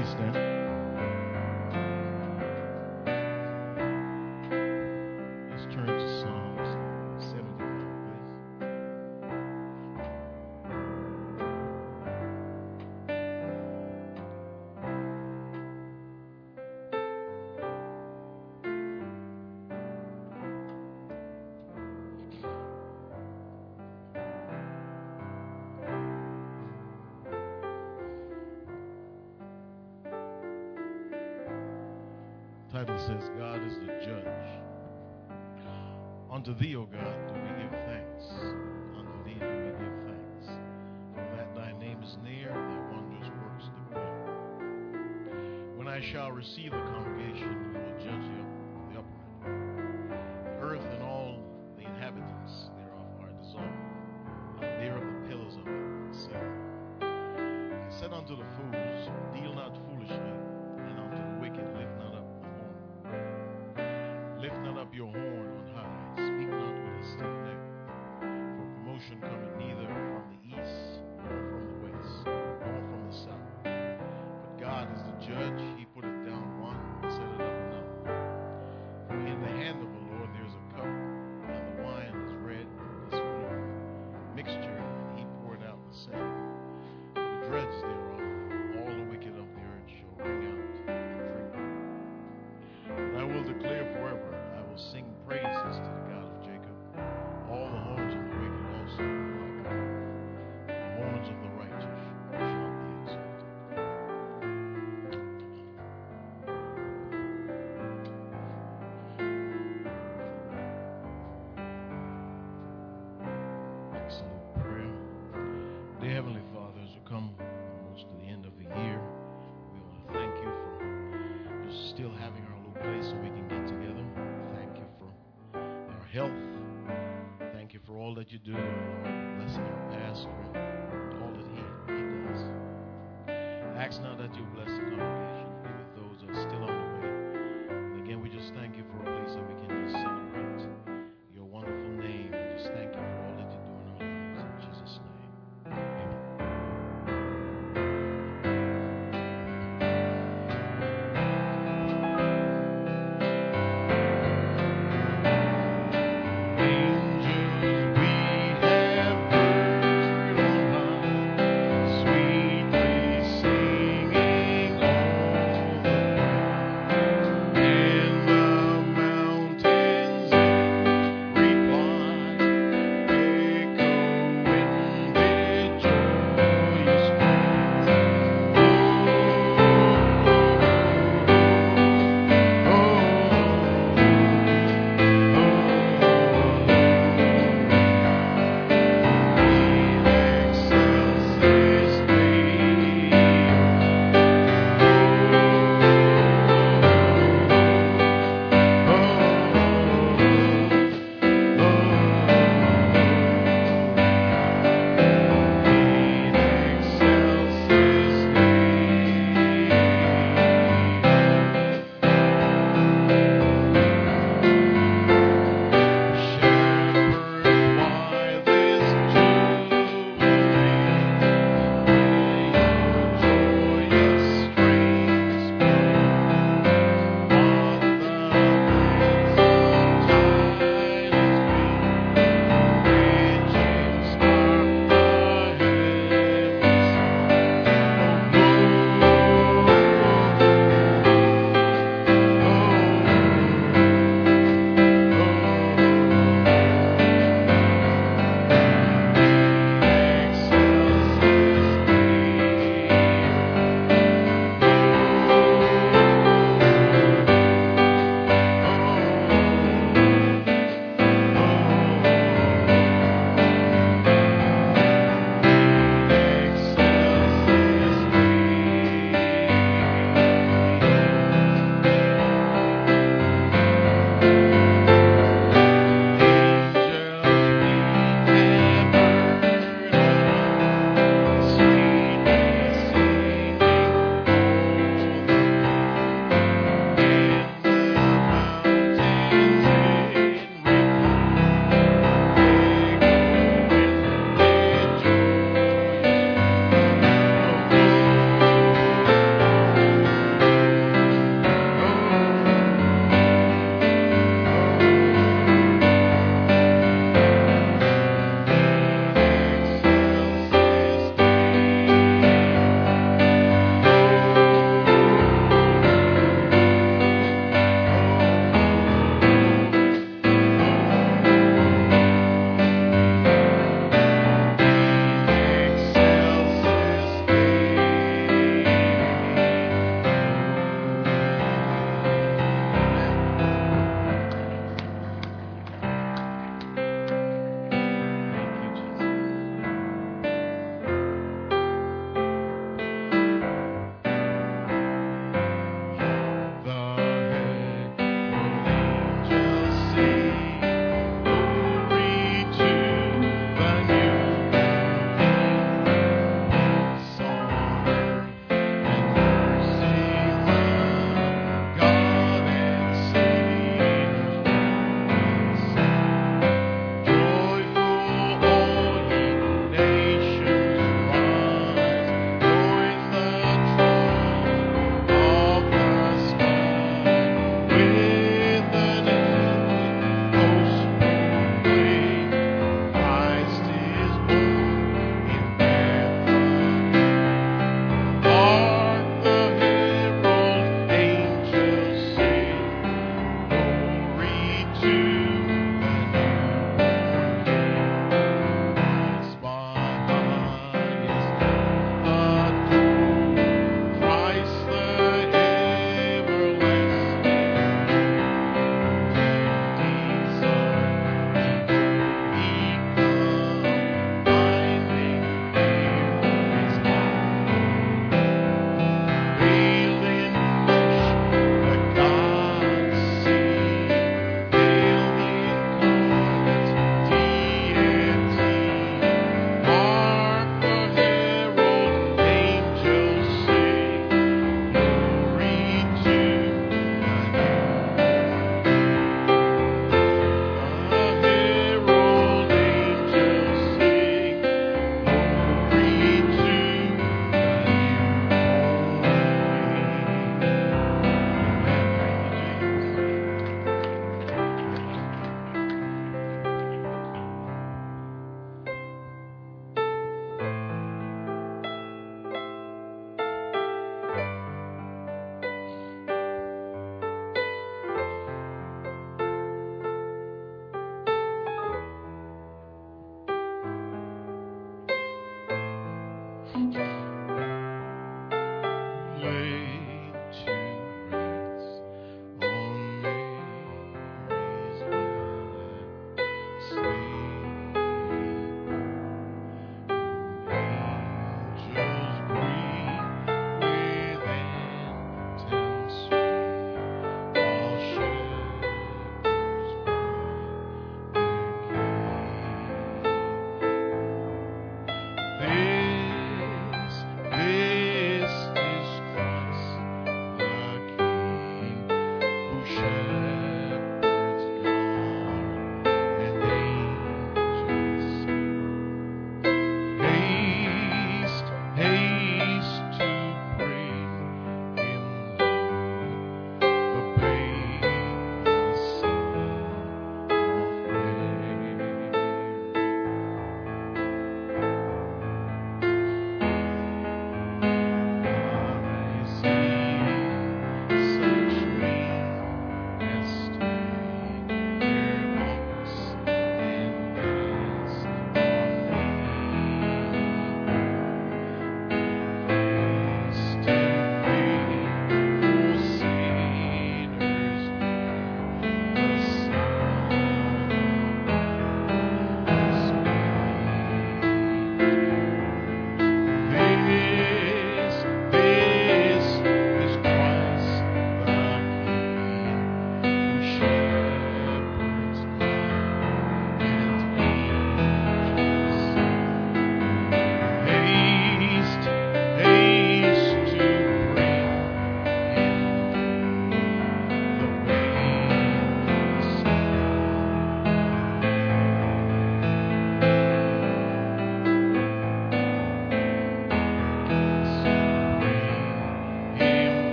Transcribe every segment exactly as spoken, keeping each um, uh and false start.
Please stand. Let's turn to Psalms seventy-five, please. Title says, God is the judge. Unto thee, O God, do we give thanks. Unto thee do we give thanks. For that thy name is near, thy wondrous works declare. When I shall receive the congregation, you will judge the, up, the upright. The earth and all the inhabitants thereof are dissolved. I'll bear up the pillars of it and seal them. I said unto the fools, deal not foolishly, and unto the wicked lift not up. Lift not up your horn on high, speak not with a stiff neck, for promotion cometh neither from the east, nor from the west, nor from the south. But God is the judge, he putteth down one, and setteth up another. For in the hand of the Lord there is a cup, and the wine is red, is full of mixture, and he poured out the same. For the dregs thereof, all the wicked of the earth shall wring out and drink. But I will declare forever, I will sing praises to the God of Jacob. All the horns of the wicked also will I cut off. The horns of the righteous shall be exalted. Excellent prayer. Dear Heavenly Father, as we come almost to the end of the year, we want to thank you for just still having our little place so we can get together. Thank you for our health. Thank you for all that you do, Lord, blessing our pastor and all that he, he does. Ask now that you bless the congregation, be with those that are still on the way. And again, we just thank you for a place that we can just celebrate your wonderful name and just thank you for all that you do in our lives. In Jesus' name, amen. Sweetly singing.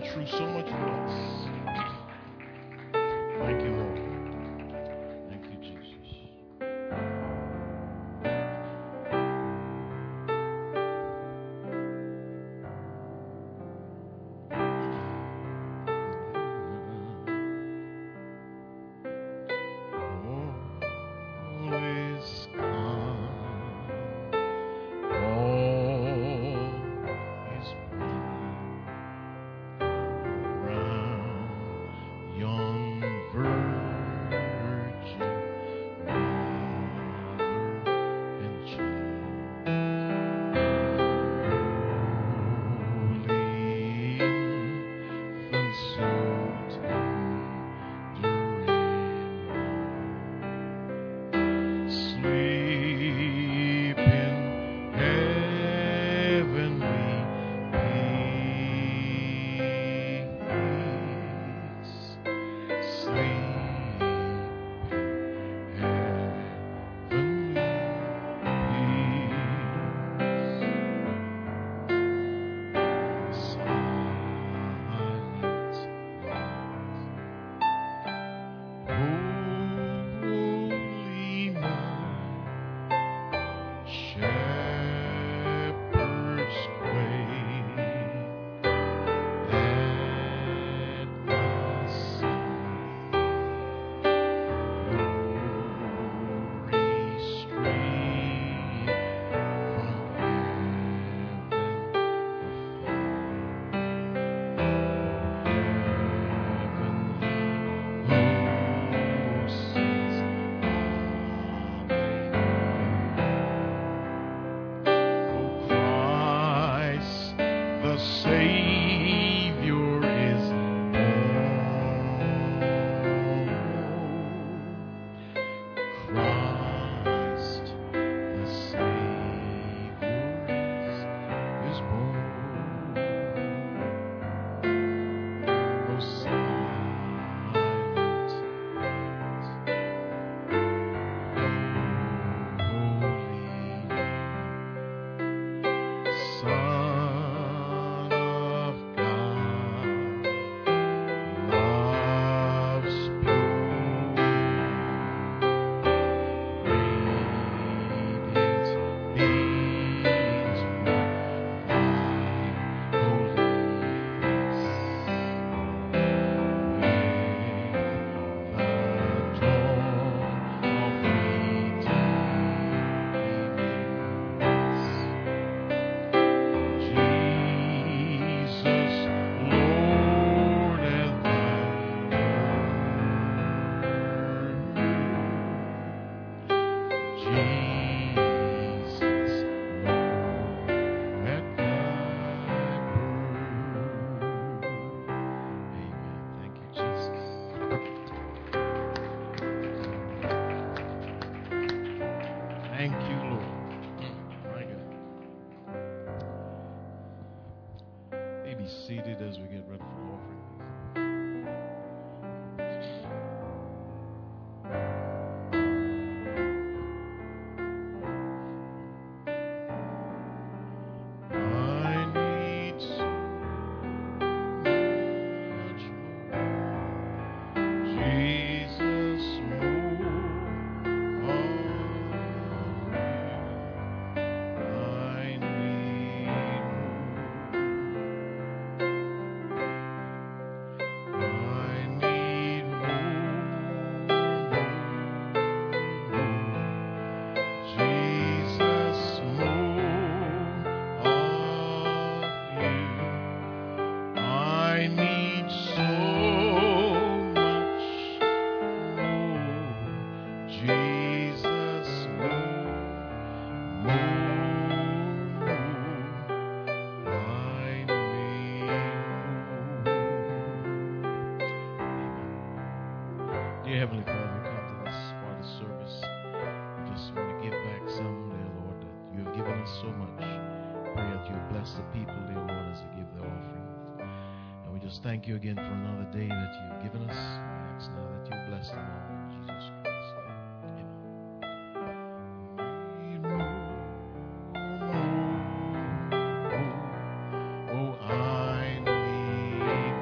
through so much for us. Thank you, Lord. Thank you, Jesus. Be seated as we get ready for offering. Dear Heavenly Father, we come to this part of the service. We just want to give back some, dear Lord, that you have given us so much. Pray that you bless the people, dear Lord, as they give their offering. And we just thank you again for another day that you've given us. We ask now that you bless them all in Jesus Christ. Amen. Oh, I need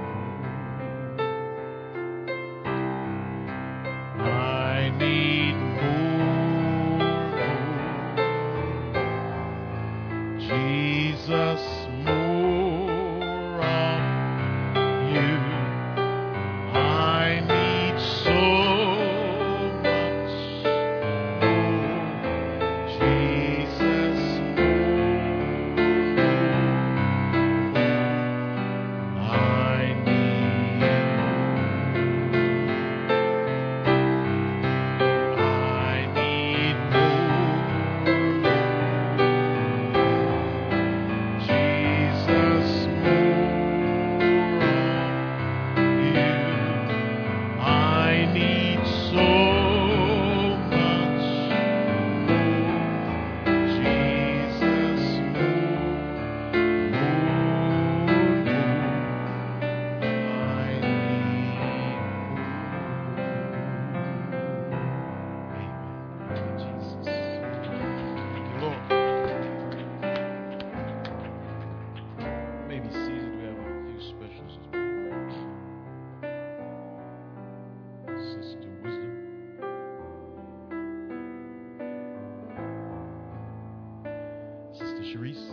Sharice.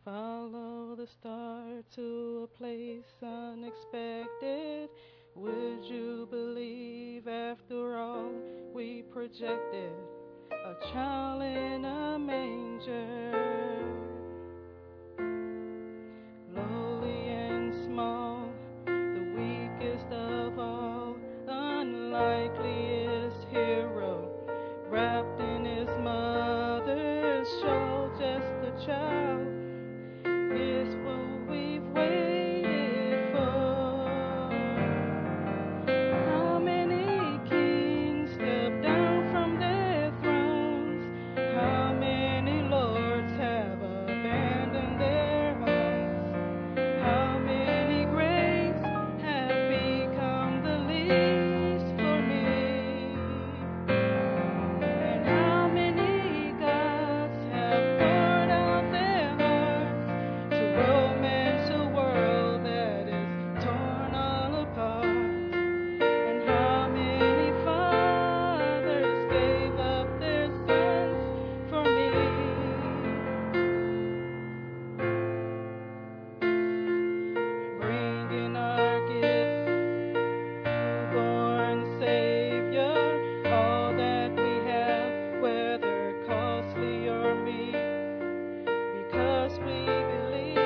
Follow the star to a place unexpected. Would you believe after all we projected? A child in a manger, lowly and small, the weakest of all, unlikeliest hero, wrapped in his mother's shawl, just a child. Is what we've waited for. How many kings step down from their thrones? How many lords have abandoned their homes? How many greats have become the least for me? And how many gods have poured out their hearts to romance a world that is torn all apart? And how many fathers gave up their sons for me? Bringing our gift, newborn Savior, all that we have, whether costly or meek, because we believe.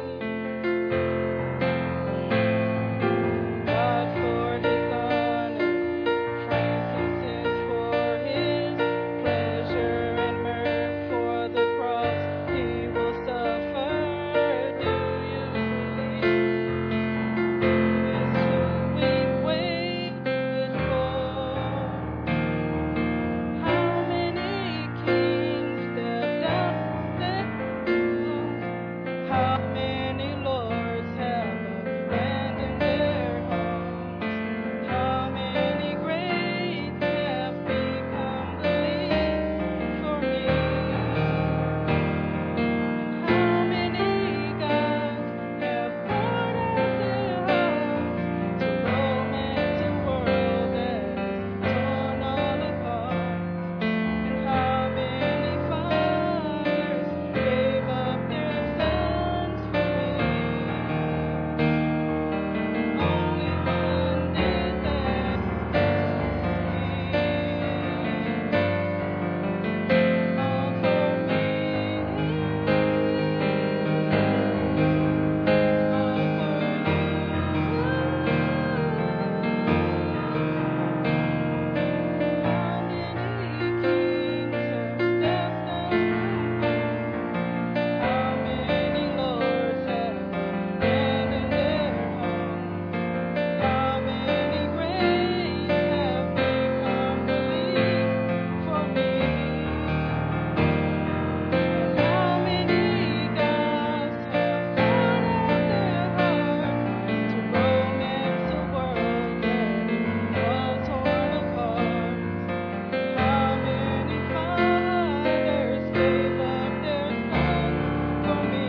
God for his honor, frankincense for his pleasure, and myrrh for the cross he will suffer. Do you believe it's who we've waited for? How many kings stepped out there? How many lords have abandoned their homes? How many greats have become the least for me? How many gods have poured out their hearts to romance a world that is torn all apart? And how many fathers gave up their sons for me? Only one did that all for me, all for you. How many kings have stepped down? How many lords have abandoned their homes? How many greats have become the least for me? And how many gods have poured out their hearts to romance a world that was torn apart? How many fathers gave up their sons for me?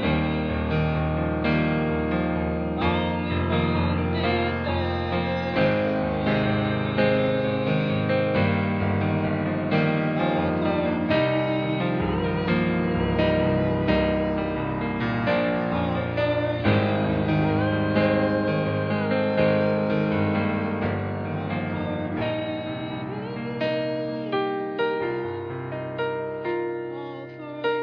Only one did that for me, all for me, all for you, all for me,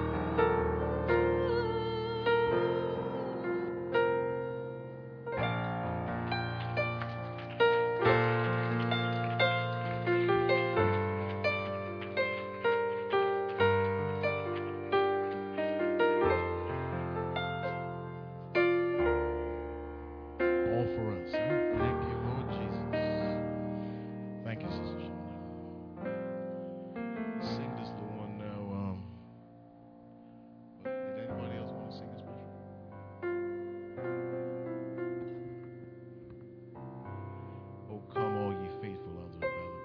All for us. Huh? Thank you, Lord Jesus. Thank you, Sister Shauna. Sing this little one now. Um, but did anybody else want to sing this special? Oh, come all ye faithful unto the Bella.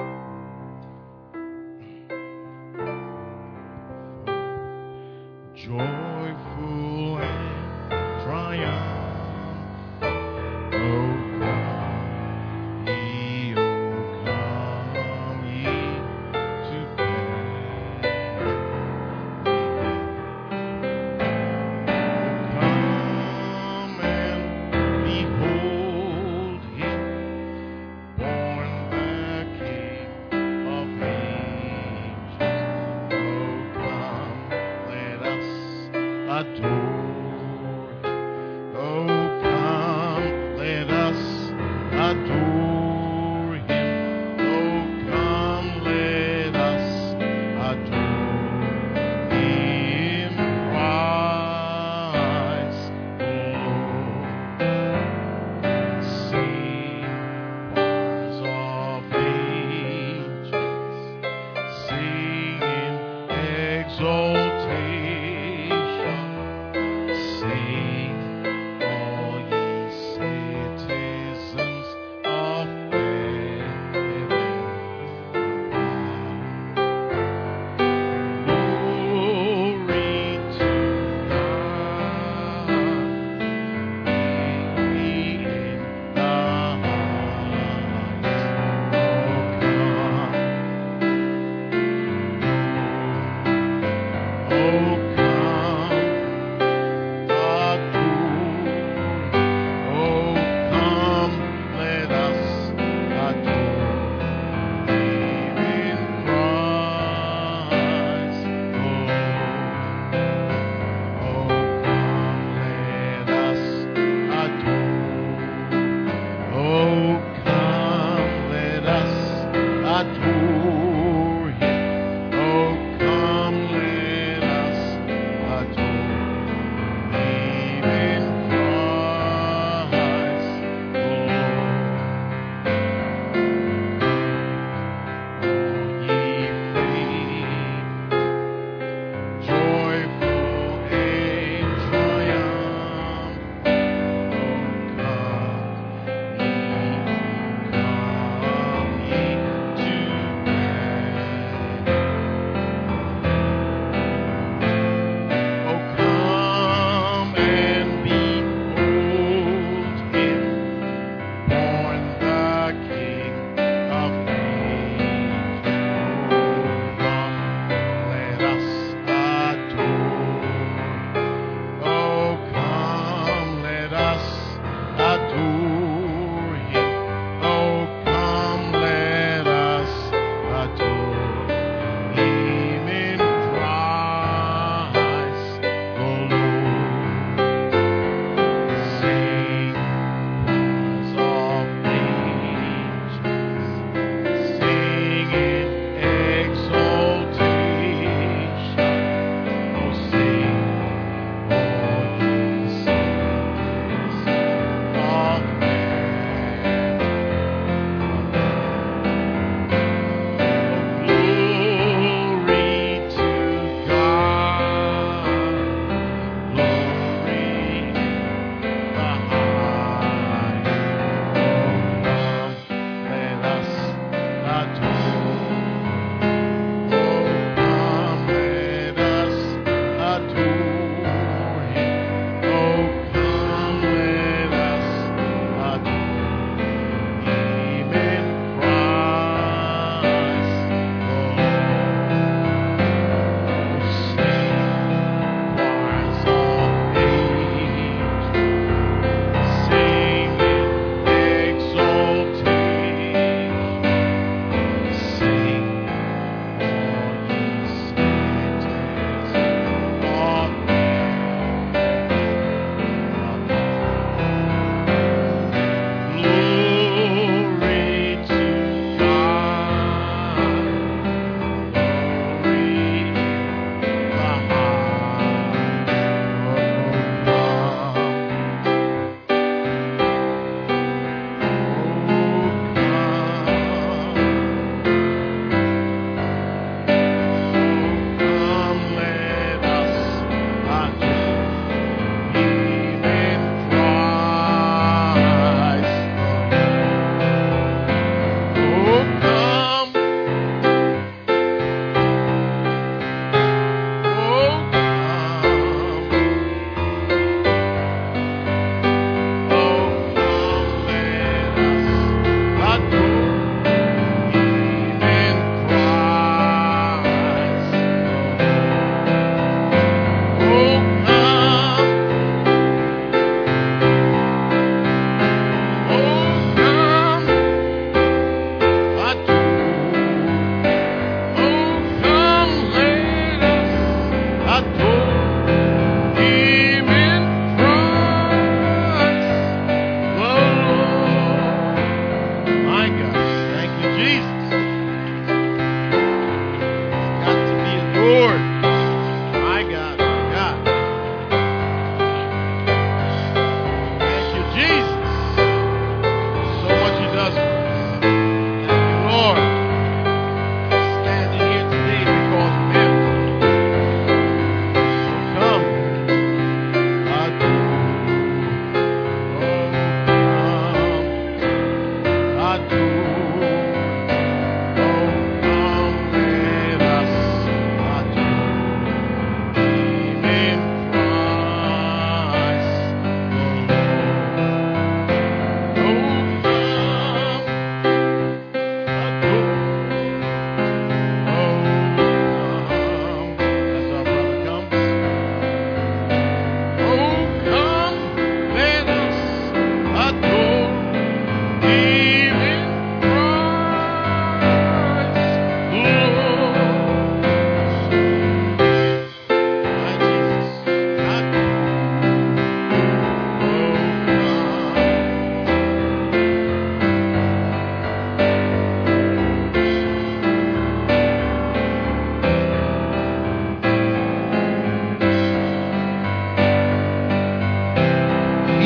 Joyful and triumphant. Oh, come ye, oh, come ye to Bethlehem.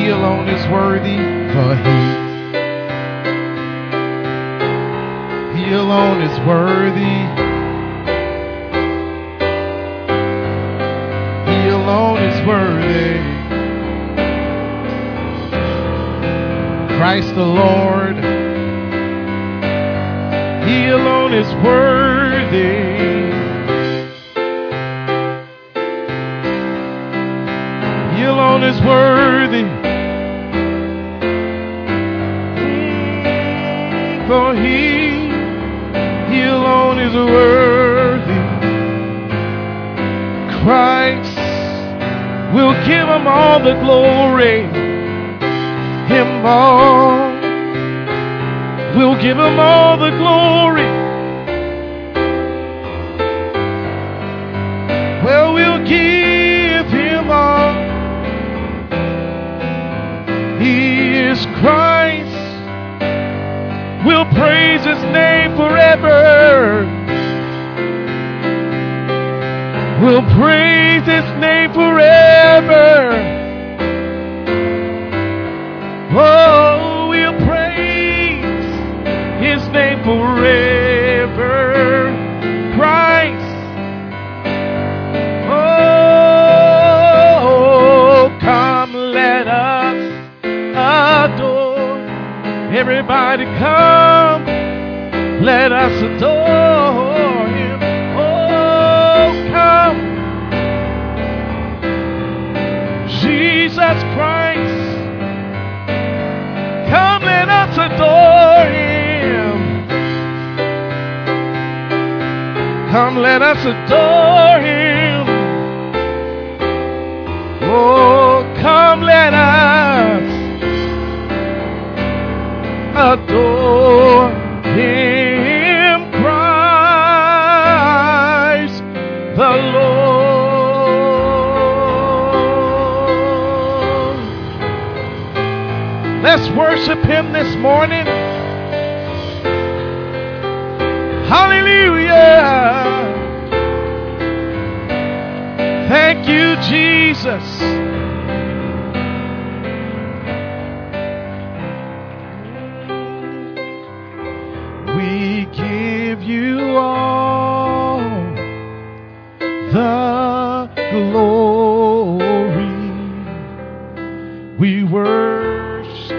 He alone is worthy, for He He alone is worthy. He alone is worthy. Christ the Lord, He alone is worthy. He alone is worthy. For He He alone is worthy. Christ will give Him all the glory. Him all. We'll give Him all the glory. Well, we'll give Him all. He is Christ. We'll praise His name forever. We'll praise His name forever. Oh, we'll praise His name forever. Christ. Oh, come, let us adore. Everybody come, let us adore Him. Oh, come, Jesus Christ. Come, let us adore Him. Come, let us adore Him. Oh, come, let us adore Him, Christ the Lord. Let's worship Him this morning. Hallelujah. Thank you, Jesus. We give you all the glory. We worship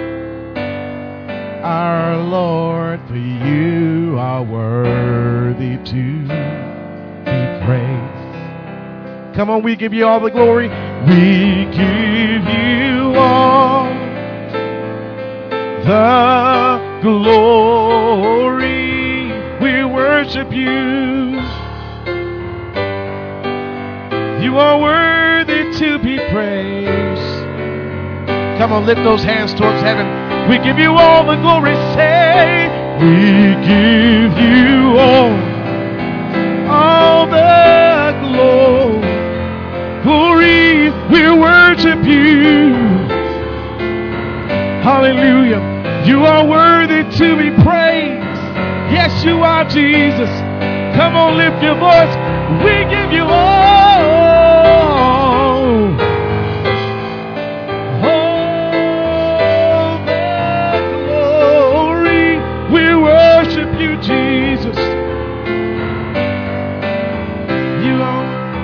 our Lord, for you are worthy to be praised. Come on, we give you all the glory. We give you all the glory. We worship you. You are worthy to be praised. Come on, lift those hands towards heaven. We give you all the glory. Say, we give you all, all the glory. We worship you. Hallelujah. You are worthy to be praised. Yes, you are, Jesus. Come on, lift your voice. We give you all. All the glory. We worship you, Jesus. You are.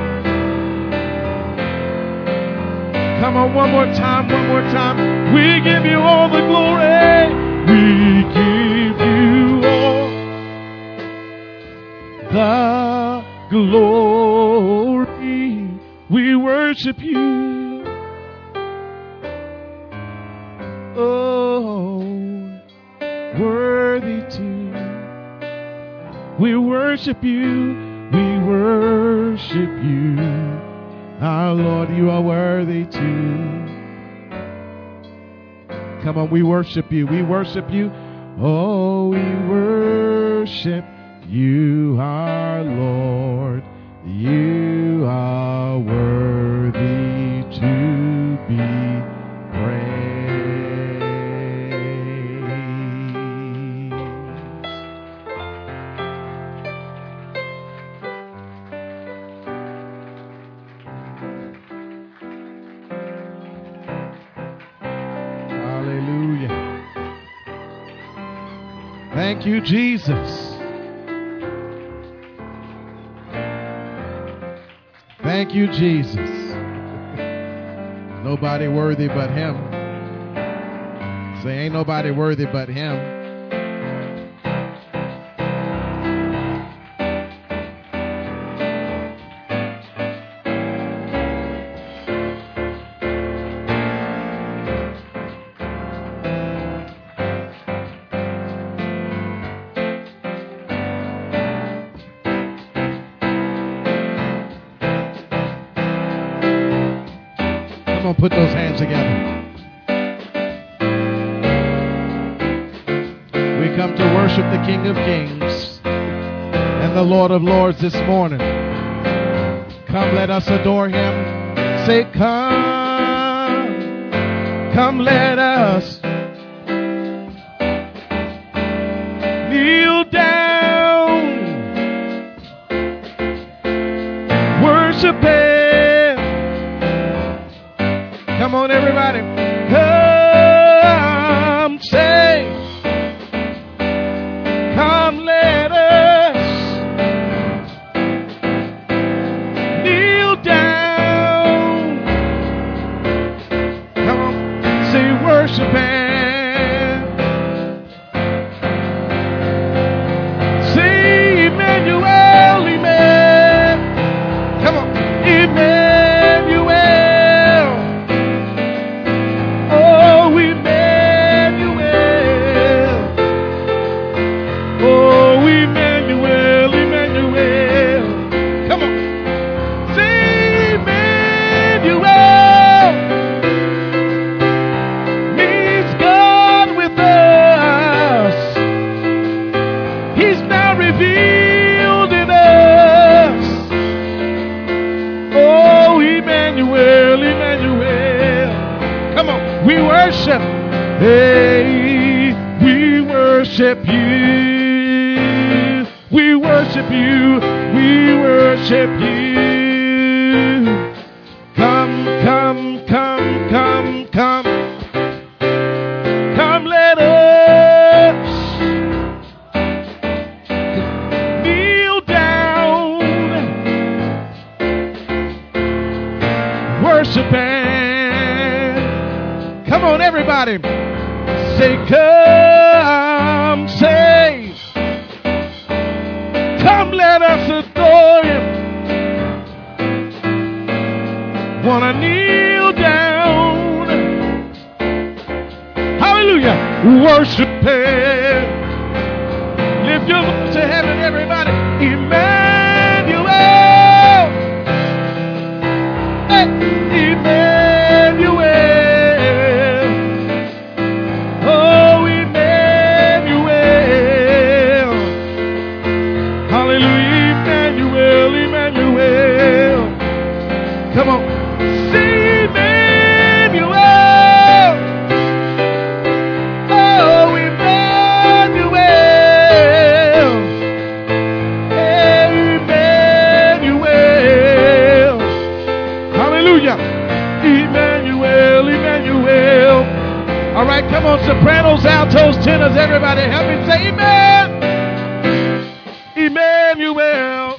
Come on, one more time, one more time. We give you all the glory. We give you all the glory. We worship you. Oh, worthy to. We worship you. We worship you. Our Lord, you are worthy to. Come on, we worship you. We worship you. Oh, we worship you, our Lord. You are worthy to be praised. Thank you, Jesus. Thank you, Jesus. Nobody worthy but him. Say, ain't nobody worthy but him. Come on, put those hands together. We come to worship the King of Kings and the Lord of Lords this morning. Come, let us adore him. Say, come, come, let us kneel down, worship him. Come on, everybody. Come, say, come, let us kneel down. Come on, say, worship him. Say, Emmanuel, Amen. Come on, Emmanuel. Hey, we worship you, we worship you, we worship you. Come, come, come, come, come, come, let us kneel down, worship him. Come on, everybody. Say, come, say, come, let us adore him. Wanna kneel down, hallelujah, worship him. Lift your voice to heaven, everybody. Emmanuel, hey, Emmanuel. Come on, say Emmanuel. Oh, Emmanuel. Emmanuel. Hallelujah. Emmanuel, Emmanuel. All right, come on, sopranos, altos, tenors, everybody help me say amen. Emmanuel.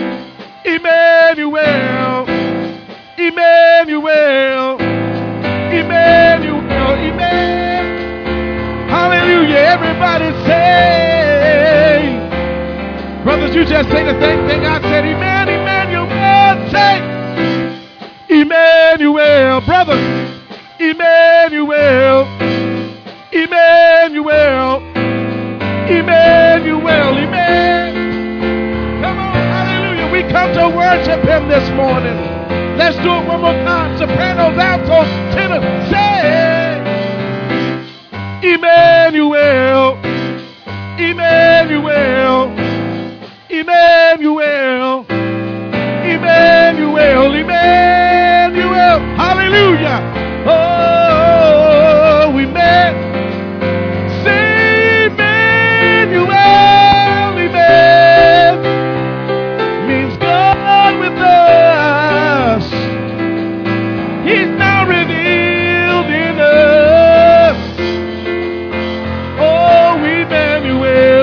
Emmanuel. Emmanuel, Emmanuel, Emmanuel. Hallelujah. Everybody say, brothers, you just say the same thing I said. Amen, Emmanuel. Say, Emmanuel. Brothers, Emmanuel, Emmanuel, Emmanuel, Emmanuel. Come on, hallelujah. We come to worship him this morning. Let's do it one more time. Sopranos, altos, tenors, say, Emmanuel, Emmanuel, Emmanuel, Emmanuel, Emmanuel. Hallelujah. Oh, we met. Say, Emmanuel, Emmanuel. Means God with us. He's now revealed in us. Oh, Emmanuel.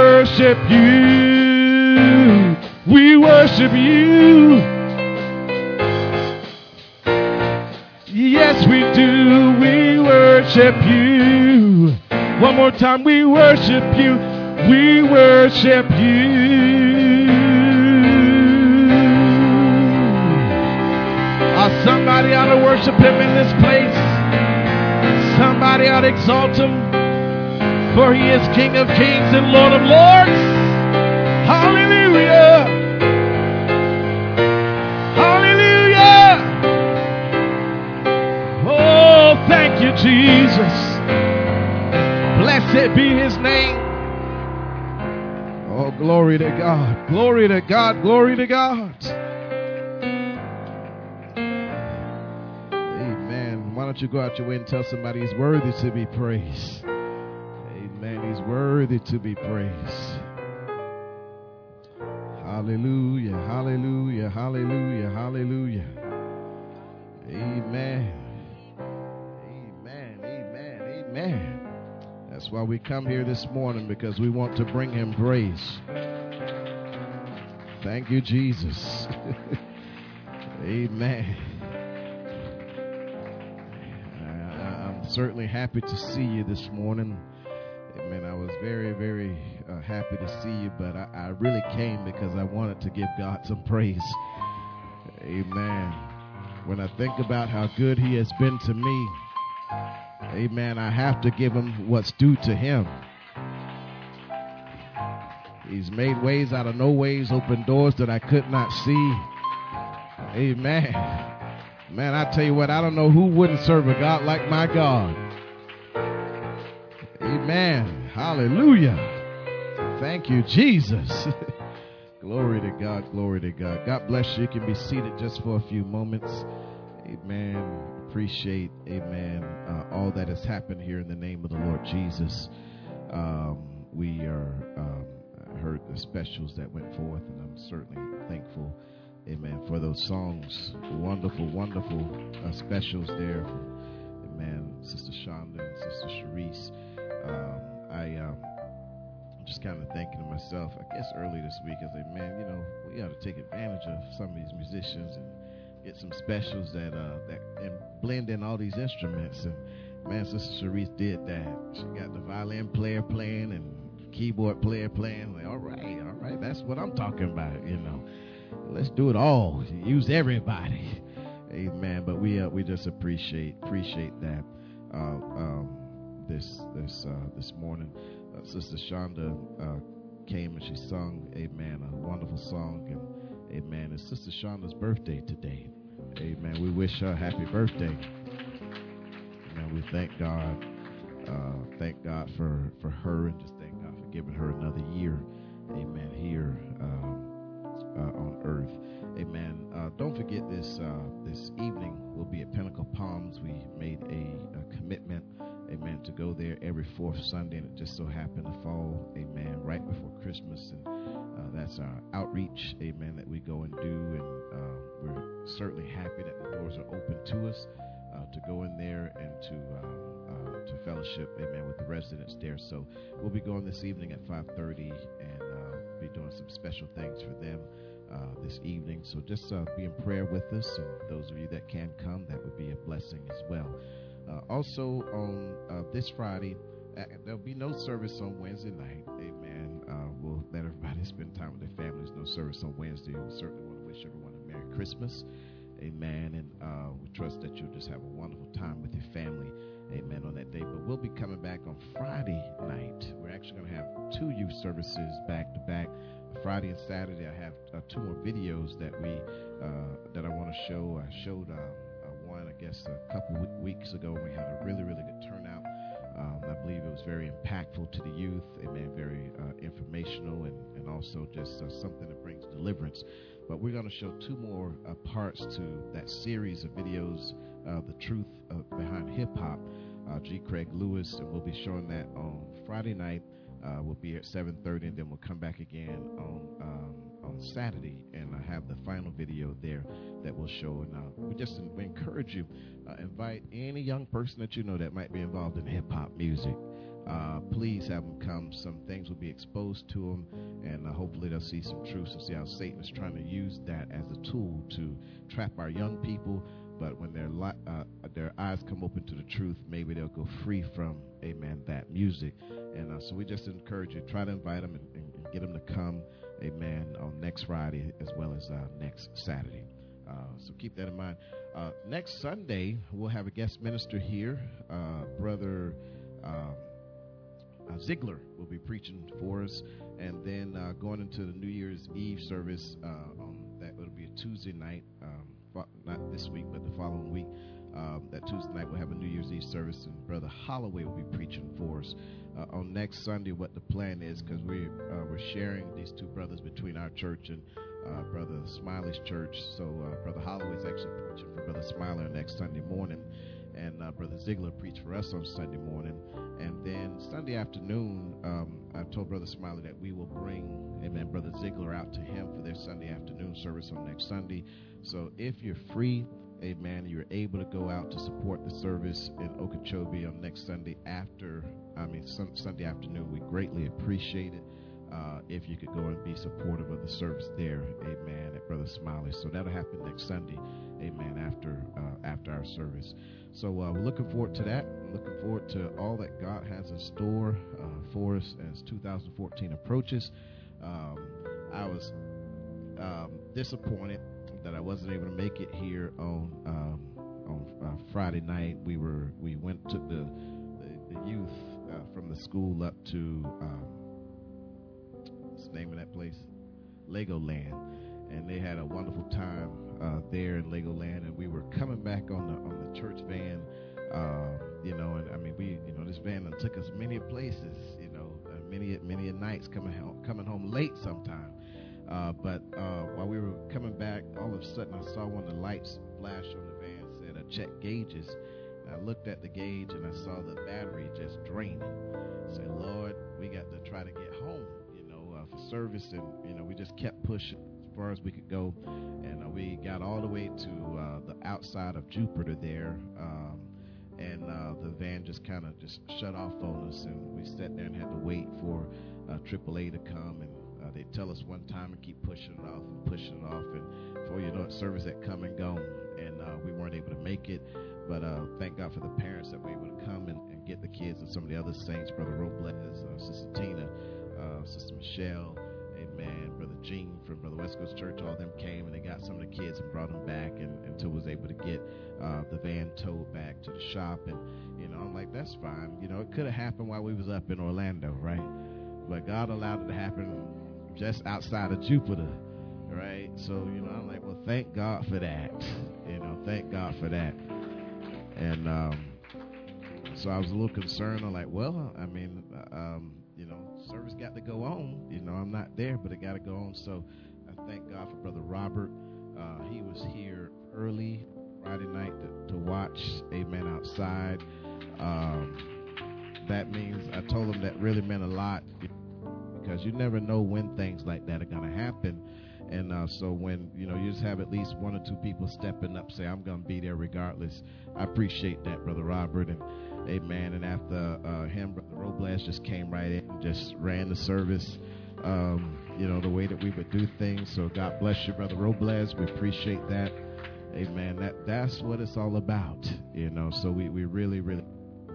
worship you. We worship you. Yes, we do. We worship you. One more time. We worship you. We worship you. Oh, somebody ought to worship him in this place. Somebody ought to exalt him. For he is King of kings and Lord of lords. Hallelujah. Hallelujah. Oh, thank you, Jesus. Blessed be his name. Oh, glory to God. Glory to God. Glory to God. Amen. Why don't you go out your way and tell somebody he's worthy to be praised. Amen. He's worthy to be praised. Hallelujah. Hallelujah. Hallelujah. Hallelujah. Amen. Amen. Amen. Amen. That's why we come here this morning, because we want to bring him praise. Thank you, Jesus. Amen. I, I'm certainly happy to see you this morning. Amen. I was very, very uh, happy to see you, but I, I really came because I wanted to give God some praise. Amen. When I think about how good he has been to me, amen, I have to give him what's due to him. He's made ways out of no ways, opened doors that I could not see. Amen. Man, I tell you what, I don't know who wouldn't serve a God like my God. Amen. Hallelujah. Thank you, Jesus. Glory to God. Glory to God. God bless you. You can be seated just for a few moments. Amen. Appreciate, amen, uh, all that has happened here in the name of the Lord Jesus. Um, we are um, heard the specials that went forth, and I'm certainly thankful, amen, for those songs. Wonderful, wonderful uh, specials there. Amen. Sister Shonda and Sister Sharice. Um, I um, I'm just kind of thinking to myself, I guess early this week, I was like, man, you know, we ought to take advantage of some of these musicians and get some specials that uh, that and blend in all these instruments. And man, Sister Sharice did that. She got the violin player playing and keyboard player playing. Like, all right, all right, that's what I'm talking about. You know, let's do it all. Use everybody. Amen. But we uh, we just appreciate appreciate that. Uh, um, this this uh, this morning, uh, Sister Shonda uh, came and she sung, amen, a wonderful song, and amen. It's Sister Shonda's birthday today. Amen. We wish her a happy birthday. Amen. We thank God. Uh, thank God for, for her, and just thank God for giving her another year. Amen. Here um, uh, on earth. Amen. Uh, don't forget this uh, this evening we'll be at Pinnacle Palms. We made a, a commitment, amen, to go there every fourth Sunday, and it just so happened to fall, amen, right before Christmas. And Uh, that's our outreach, amen, that we go and do, and uh, we're certainly happy that the doors are open to us uh, to go in there and to um, uh, to fellowship, amen, with the residents there. So we'll be going this evening at five thirty and uh, be doing some special things for them uh, this evening. So just uh, be in prayer with us, and those of you that can come, that would be a blessing as well. Uh, also on uh, this Friday, uh, there'll be no service on Wednesday night, amen. Uh, we'll let everybody spend time with their families. No service on Wednesday. We certainly want to wish everyone a Merry Christmas, amen. And uh, we trust that you'll just have a wonderful time with your family, amen, on that day. But we'll be coming back on Friday night. We're actually going to have two youth services back to back. Friday and Saturday, I have uh, two more videos that we uh, that I want to show. I showed um, uh, one, I guess, a couple w- weeks ago. We had a really, really good turnout. Um, I believe it was very impactful to the youth, amen, very uh, informational, and, and also just uh, something that brings deliverance. But we're going to show two more uh, parts to that series of videos, uh, The Truth uh, Behind Hip-Hop, uh, G. Craig Lewis, and we'll be showing that on Friday night. Uh, we'll be at seven thirty, and then we'll come back again on um, on Saturday, and I have the final video there that we'll show. And uh, we just we encourage you, uh, invite any young person that you know that might be involved in hip-hop music. uh, please have them come. Some things will be exposed to them, and uh, hopefully they'll see some truths and see how Satan is trying to use that as a tool to trap our young people. But when their li- uh, their eyes come open to the truth, maybe they'll go free from, amen, that music. And uh, so we just encourage you, try to invite them and, and, and get them to come, amen, on next Friday as well as uh, next Saturday. Uh, so keep that in mind. Uh, next Sunday, we'll have a guest minister here, uh, Brother um, uh, Ziegler will be preaching for us. And then uh, going into the New Year's Eve service, uh, on that it'll be a Tuesday night, um, fo- not this week, but the following week. Um, that Tuesday night we'll have a New Year's Eve service, and Brother Holloway will be preaching for us. Uh, on next Sunday, what the plan is, because we, uh, we're sharing these two brothers between our church and uh, Brother Smiley's church. So uh, Brother Holloway is actually preaching for Brother Smiley next Sunday morning, and uh, Brother Ziegler preached for us on Sunday morning. And then Sunday afternoon, um, I told Brother Smiley that we will bring, amen, Brother Ziegler out to him for their Sunday afternoon service on next Sunday. So if you're free, amen, you're able to go out to support the service in Okeechobee on next Sunday after, I mean, sun, Sunday afternoon, we greatly appreciate it. Uh, if you could go and be supportive of the service there, amen, at Brother Smiley. So that'll happen next Sunday, amen, after uh, after our service. So uh, we're looking forward to that. I'm looking forward to all that God has in store uh, for us as two thousand fourteen approaches. Um, I was um, disappointed that I wasn't able to make it here on um, on uh, Friday night. We were we went took the the, the youth uh, from the school up to um, what's the name of that place? Legoland, and they had a wonderful time uh, there in Legoland. And we were coming back on the on the church van, uh, you know. And I mean, we you know this van done took us many places, you know, uh, many many nights coming home coming home late sometime. Uh, but uh, while we were coming back, all of a sudden I saw one of the lights flash on the van, said uh, check gauges. And I looked at the gauge and I saw the battery just draining. I said, Lord, we got to try to get home, you know, uh, for service. And, you know, we just kept pushing as far as we could go. And uh, we got all the way to uh, the outside of Jupiter there. Um, and uh, the van just kind of just shut off on us. And we sat there and had to wait for uh, triple A to come, and Uh, they tell us one time and keep pushing it off and pushing it off, and before you know it, service had come and gone, and uh, we weren't able to make it. But uh, thank God for the parents that were able to come and, and get the kids, and some of the other saints, Brother Robles, uh, Sister Tina, uh, Sister Michelle, amen, Brother Gene from Brother West Coast Church. All of them came, and they got some of the kids and brought them back, and until was able to get uh, the van towed back to the shop. And you know, I'm like, that's fine. You know, it could have happened while we was up in Orlando, right? But God allowed it to happen just outside of Jupiter, right? So, you know, I'm like, well, thank God for that. You know, thank God for that. And um, so I was a little concerned. I'm like, well, I mean, um, you know, service got to go on. You know, I'm not there, but it got to go on. So I thank God for Brother Robert. Uh, he was here early Friday night to, to watch, amen, outside. Um, that means, I told him that really meant a lot, because you never know when things like that are going to happen. And uh, so when, you know, you just have at least one or two people stepping up, say, I'm going to be there regardless. I appreciate that, Brother Robert. And amen. And after uh, him, Brother Robles just came right in and just ran the service, um, you know, the way that we would do things. So God bless you, Brother Robles. We appreciate that. Amen. That That's what it's all about, you know. So we, we really, really,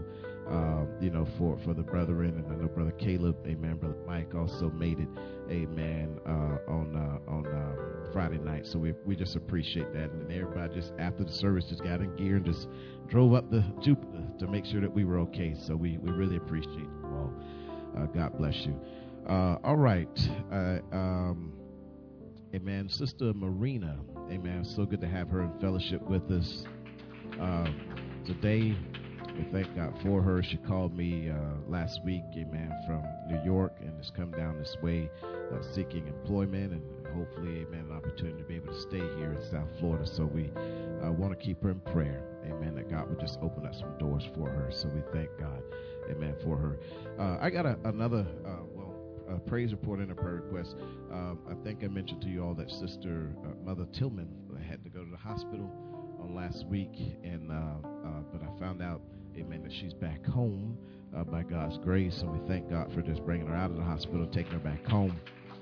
Uh, you know, for, for the brethren, and I know Brother Caleb, amen, Brother Mike also made it, amen, uh, on uh, on uh, Friday night. So we we just appreciate that. And then everybody just after the service just got in gear and just drove up the Jupiter to make sure that we were okay. So we, we really appreciate you all. Uh, God bless you. Uh, all right. Uh, um, amen. Sister Marina, amen. So good to have her in fellowship with us uh, today. We thank God for her. She called me uh, last week, amen, from New York, and has come down this way uh, seeking employment, and hopefully, amen, an opportunity to be able to stay here in South Florida. So we uh, want to keep her in prayer, amen, that God would just open up some doors for her. So we thank God, amen, for her. Uh, I got a, another, uh, well, a praise report and a prayer request. Um, I think I mentioned to you all that Sister uh, Mother Tillman had to go to the hospital on last week, and uh, uh, but I found out amen, that she's back home uh, by God's grace. And we thank God for just bringing her out of the hospital, taking her back home.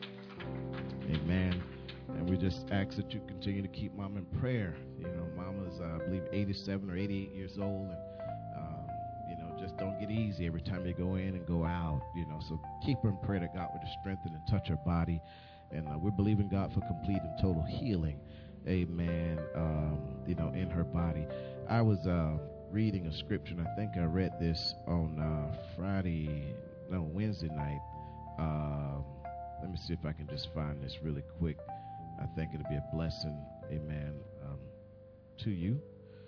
Amen. And we just ask that you continue to keep Mama in prayer. You know, Mama's, uh, I believe, eighty-seven or eighty-eight years old. And, um, you know, just don't get easy every time you go in and go out. You know, so keep her in prayer that God would just strengthen and touch her body. And uh, we're believing God for complete and total healing. Amen. Um, you know, in her body. I was uh, reading a scripture, and I think I read this on uh, Friday, no, Wednesday night. Um, let me see if I can just find this really quick. I think it'll be a blessing, amen, um, to you.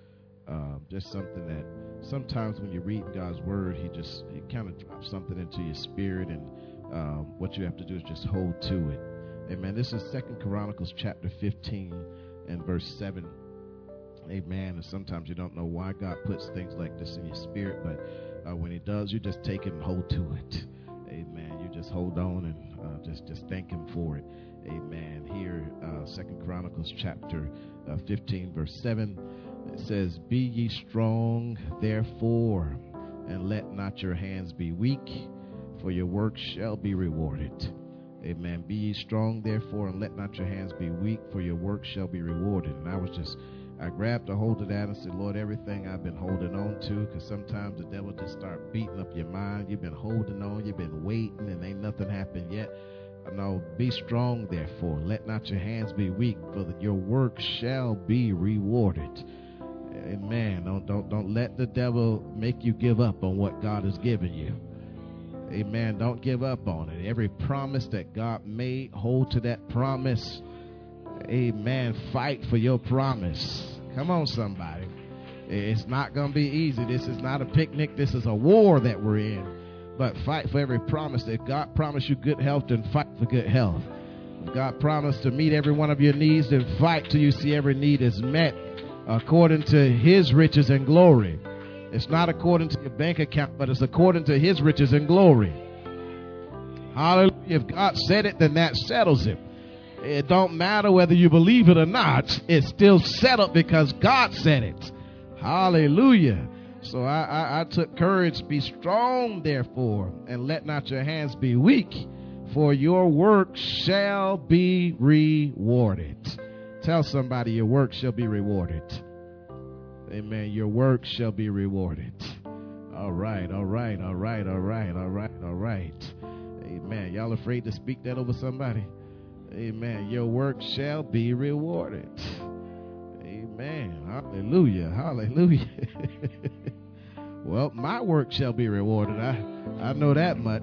Um, just something that sometimes when you read God's word, he just he kind of drops something into your spirit, and um, what you have to do is just hold to it. Amen. This is Second Chronicles chapter fifteen and verse seven. Amen. And sometimes you don't know why God puts things like this in your spirit, but uh, when he does, you just take it and hold to it. Amen. You just hold on and uh, just, just thank him for it. Amen. Here, uh, Second Chronicles chapter uh, fifteen, verse seven, it says, "Be ye strong, therefore, and let not your hands be weak, for your work shall be rewarded." Amen. "Be ye strong, therefore, and let not your hands be weak, for your work shall be rewarded." And I was just, I grabbed a hold of that and said, Lord, everything I've been holding on to, because sometimes the devil just start beating up your mind. You've been holding on, you've been waiting, and ain't nothing happened yet. No, be strong, therefore. Let not your hands be weak, for your work shall be rewarded. Amen. Don't, don't, don't let the devil make you give up on what God has given you. Amen. Don't give up on it. Every promise that God made, hold to that promise. Amen. Fight for your promise. Come on, somebody. It's not going to be easy. This is not a picnic. This is a war that we're in. But fight for every promise. If God promised you good health, then fight for good health. If God promised to meet every one of your needs, then fight till you see every need is met according to his riches and glory. It's not according to your bank account, but it's according to his riches and glory. Hallelujah. If God said it, then that settles it. It don't matter whether you believe it or not. It's still settled because God said it. Hallelujah. So I, I, I took courage. Be strong, therefore, and let not your hands be weak, for your work shall be rewarded. Tell somebody your work shall be rewarded. Amen. Your work shall be rewarded. All right, all right, all right, all right, all right, all right. Amen. Y'all afraid to speak that over somebody? Amen. Your work shall be rewarded. Amen. Hallelujah. Hallelujah. Well, my work shall be rewarded. I, I know that much.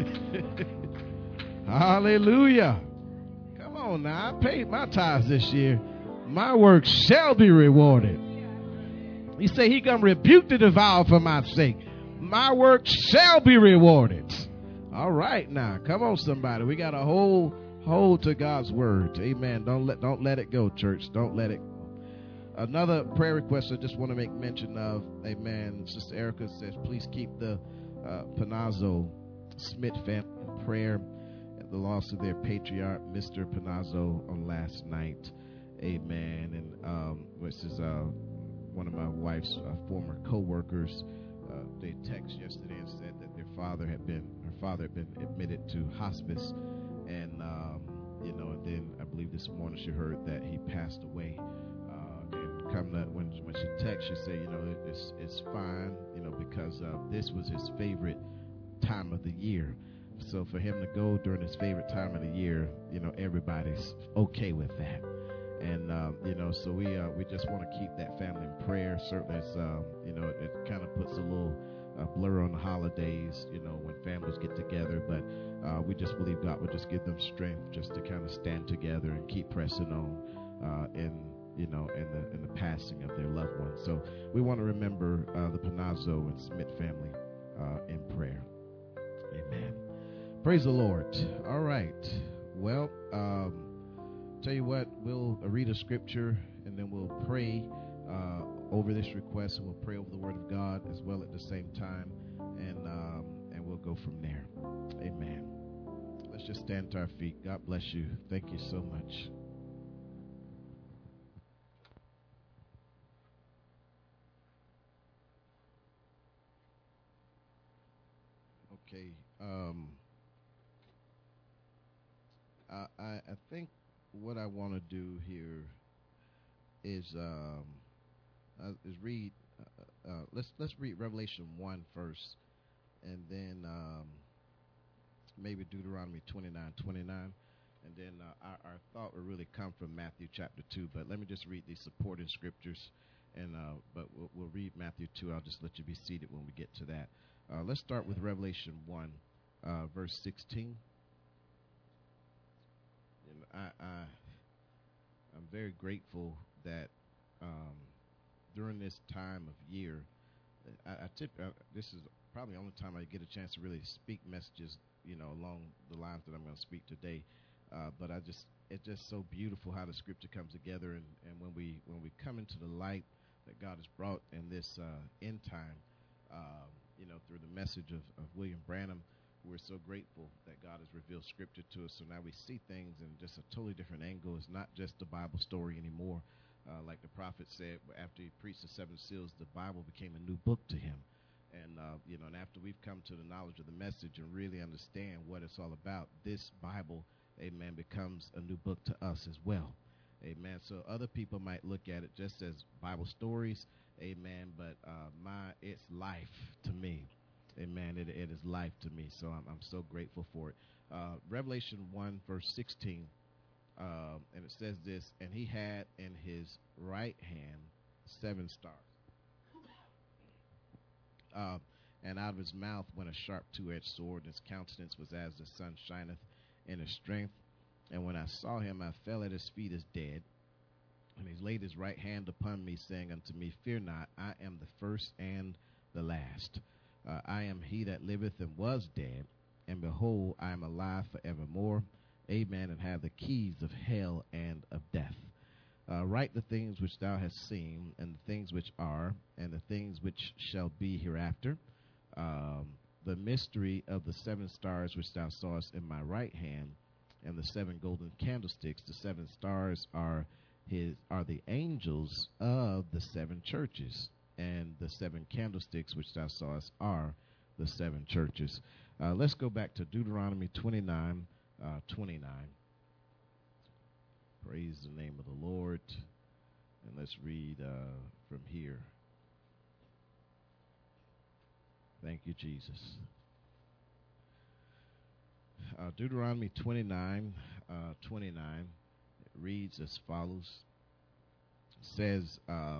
Hallelujah. Come on now. I paid my tithes this year. My work shall be rewarded. He said he gonna rebuke the devourer for my sake. My work shall be rewarded. All right now. Come on, somebody. We got to hold hold to God's word. Amen. Don't let don't let it go, church. Don't let it go. Another prayer request I just want to make mention of. Amen. Sister Erica says, please keep the uh, Panazzo Smith family in prayer at the loss of their patriarch, Mister Panazzo, on last night. Amen. And um, this is uh, one of my wife's uh, former co-workers. Uh, they texted yesterday and said that their father had been, her father had been admitted to hospice, and um, you know, and then I believe this morning she heard that he passed away. Uh, and come to, when when she texted, she said, you know, it's it's fine, you know, because uh, this was his favorite time of the year. So for him to go during his favorite time of the year, you know, everybody's okay with that. And, um, you know, so we uh, we just want to keep that family in prayer. Certainly, it's, um, you know, it, it kind of puts a little uh, blur on the holidays, you know, when families get together. But uh, we just believe God will just give them strength just to kind of stand together and keep pressing on uh, in, you know, in the in the passing of their loved ones. So we want to remember uh, the Panazzo and Smith family uh, in prayer. Amen. Praise the Lord. All right. Well, um, tell you what, we'll read a scripture and then we'll pray uh, over this request, and we'll pray over the word of God as well at the same time, and um, and we'll go from there. Amen. Let's just stand to our feet. God bless you. Thank you so much. Um, I, I I think what I want to do here is um, uh, is read. Uh, uh, let's let's read Revelation one first, and then um, maybe Deuteronomy twenty-nine, twenty-nine, and then uh, our, our thought will really come from Matthew chapter two. But let me just read these supporting scriptures, and uh, but we'll, we'll read Matthew two. I'll just let you be seated when we get to that. Uh, let's start with Revelation one, uh, verse sixteen. And I, I I'm very grateful that um, during this time of year, I, I tip, uh, this is probably the only time I get a chance to really speak messages, you know, along the lines that I'm going to speak today. Uh, but I just, it's just so beautiful how the scripture comes together, and, and when we when we come into the light that God has brought in this uh, end time, uh, you know, through the message of, of William Branham, we're so grateful that God has revealed scripture to us. So now we see things in just a totally different angle. It's not just the Bible story anymore. Uh, like the prophet said, after he preached the seven seals, the Bible became a new book to him. And, uh, you know, and after we've come to the knowledge of the message and really understand what it's all about, this Bible, amen, becomes a new book to us as well. Amen. So other people might look at it just as Bible stories, amen, but uh, my it's life to me. Amen. It, it is life to me. So I'm, I'm so grateful for it. Uh, Revelation one, verse sixteen, uh, and it says this, and he had in his right hand seven stars. Uh, and out of his mouth went a sharp two-edged sword, and his countenance was as the sun shineth in his strength. And when I saw him, I fell at his feet as dead. And he laid his right hand upon me, saying unto me, Fear not, I am the first and the last. Uh, I am he that liveth and was dead, and behold, I am alive forevermore. Amen. And have the keys of hell and of death. Uh, write the things which thou hast seen, and the things which are, and the things which shall be hereafter. Um, the mystery of the seven stars which thou sawest in my right hand, and the seven golden candlesticks. The seven stars are his are the angels of the seven churches, and the seven candlesticks which thou sawest are the seven churches. Uh, let's go back to Deuteronomy twenty-nine, uh, twenty-nine. Praise the name of the Lord. And let's read uh, from here. Thank you, Jesus. Uh, Deuteronomy twenty-nine, uh, twenty-nine reads as follows. It says, um,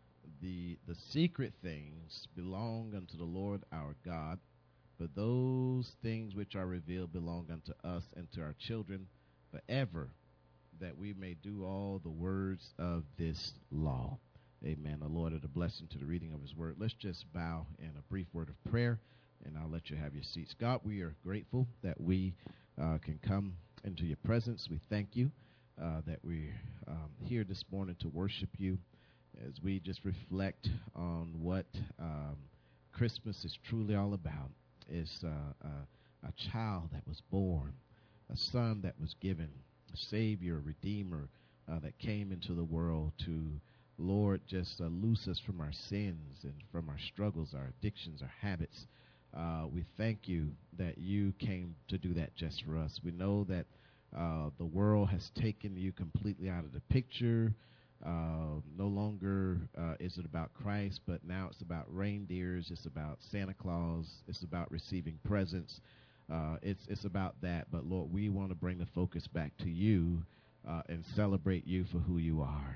the the secret things belong unto the Lord our God, but those things which are revealed belong unto us and to our children forever, that we may do all the words of this law. Amen. The Lord add a blessing to the reading of his word. Let's just bow in a brief word of prayer, and I'll let you have your seats. God, we are grateful that we uh, can come into your presence. We thank you uh, that we're um, here this morning to worship you as we just reflect on what um, Christmas is truly all about. It's uh, uh, a child that was born, a son that was given, a Savior, a Redeemer uh, that came into the world to, Lord, just uh, loose us from our sins and from our struggles, our addictions, our habits. Uh, we thank you that you came to do that just for us. We know that uh, the world has taken you completely out of the picture. Uh, no longer uh, is it about Christ, but now it's about reindeers. It's about Santa Claus. It's about receiving presents. Uh, it's it's about that. But, Lord, we want to bring the focus back to you uh, and celebrate you for who you are.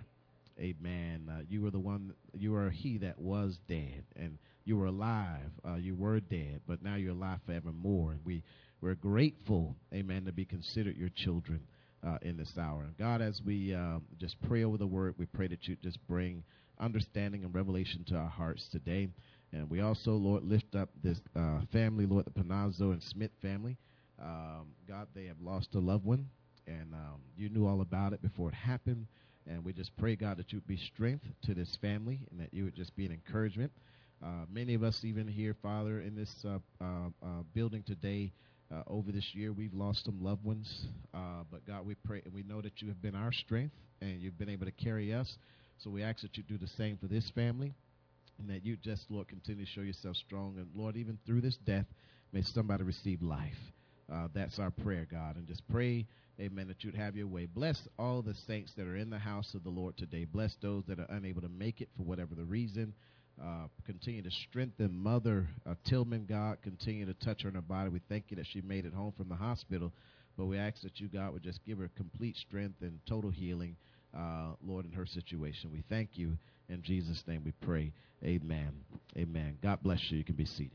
Amen. Uh, you were the one, you are he that was dead, and you were alive. Uh, you were dead, but now you're alive forevermore. And we, we're grateful, amen, to be considered your children uh, in this hour. And God, as we uh, just pray over the word, we pray that you just bring understanding and revelation to our hearts today. And we also, Lord, lift up this uh, family, Lord, the Panazzo and Smith family. Um, God, they have lost a loved one, and um, you knew all about it before it happened. And we just pray, God, that you would be strength to this family and that you would just be an encouragement. Uh, many of us even here, Father, in this uh, uh, uh, building today, uh, over this year, we've lost some loved ones. Uh, but, God, we pray and we know that you have been our strength and you've been able to carry us. So we ask that you do the same for this family and that you just, Lord, continue to show yourself strong. And, Lord, even through this death, May somebody receive life. Uh, that's our prayer, God. And just pray, amen, that you'd have your way. Bless all the saints that are in the house of the Lord today. Bless those that are unable to make it for whatever the reason. Uh, continue to strengthen Mother uh, Tillman, God. Continue to touch her in her body. We thank you that she made it home from the hospital. But we ask that you, God, would just give her complete strength and total healing, uh, Lord, in her situation. We thank you. In Jesus' name we pray. Amen. Amen. God bless you. You can be seated.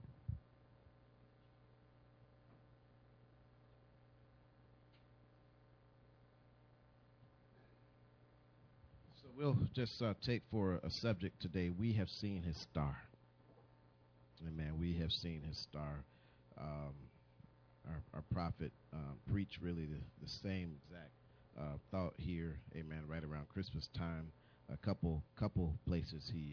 So we'll just uh, take for a subject today. We have seen his star. Amen. We have seen his star. Um, our, our prophet uh, preached really the, the same exact uh, thought here. Amen. Right around Christmas time. A couple couple places he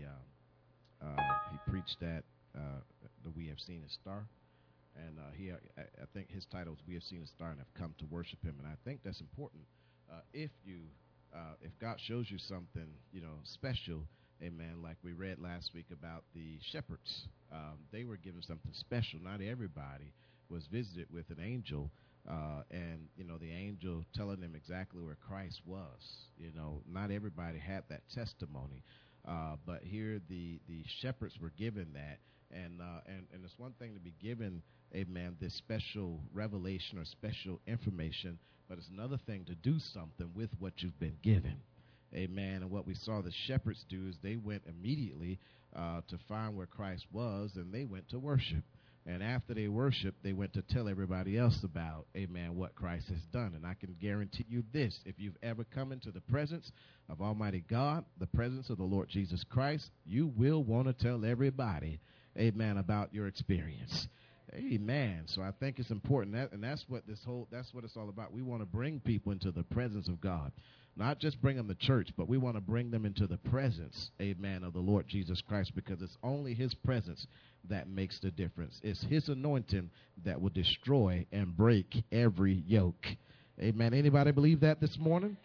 uh, uh, he preached that uh, that we have seen his star, and uh, he I, I think his title is "We Have Seen a Star and Have Come to Worship Him." And I think that's important. Uh, if you uh, if God shows you something, you know, special, amen. Like we read last week about the shepherds, um, they were given something special. Not everybody was visited with an angel. Uh, and, you know, the angel telling them exactly where Christ was. You know, not everybody had that testimony. Uh, but here the, the shepherds were given that. And, uh, and, and it's one thing to be given, amen, this special revelation or special information, but it's another thing to do something with what you've been given. Amen. And what we saw the shepherds do is they went immediately uh, to find where Christ was, and they went to worship. And after they worshiped, they went to tell everybody else about, amen, what Christ has done. And I can guarantee you this, if you've ever come into the presence of Almighty God, the presence of the Lord Jesus Christ, you will want to tell everybody, amen, about your experience. Amen. So I think it's important, that, and that's what this whole, that's what it's all about. We want to bring people into the presence of God. Not just bring them to church, but we want to bring them into the presence, amen, of the Lord Jesus Christ, because it's only his presence that makes the difference. It's his anointing that will destroy and break every yoke. Amen. Anybody believe that this morning?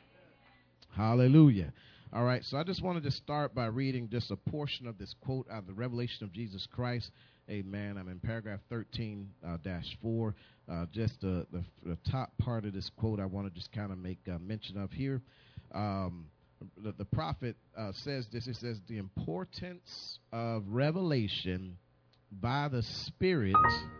Hallelujah. All right, so I just wanted to start by reading just a portion of this quote out of the Revelation of Jesus Christ. Amen. I'm in paragraph thirteen dash four. Uh, just the, the, the top part of this quote I want to just kind of make uh, mention of here. Um, the, the prophet uh, says this. It says, the importance of revelation by the Spirit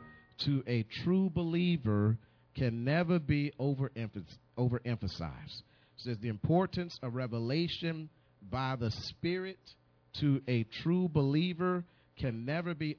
to a true believer can never be overemph- overemphasized. It says the importance of revelation by the Spirit to a true believer can never be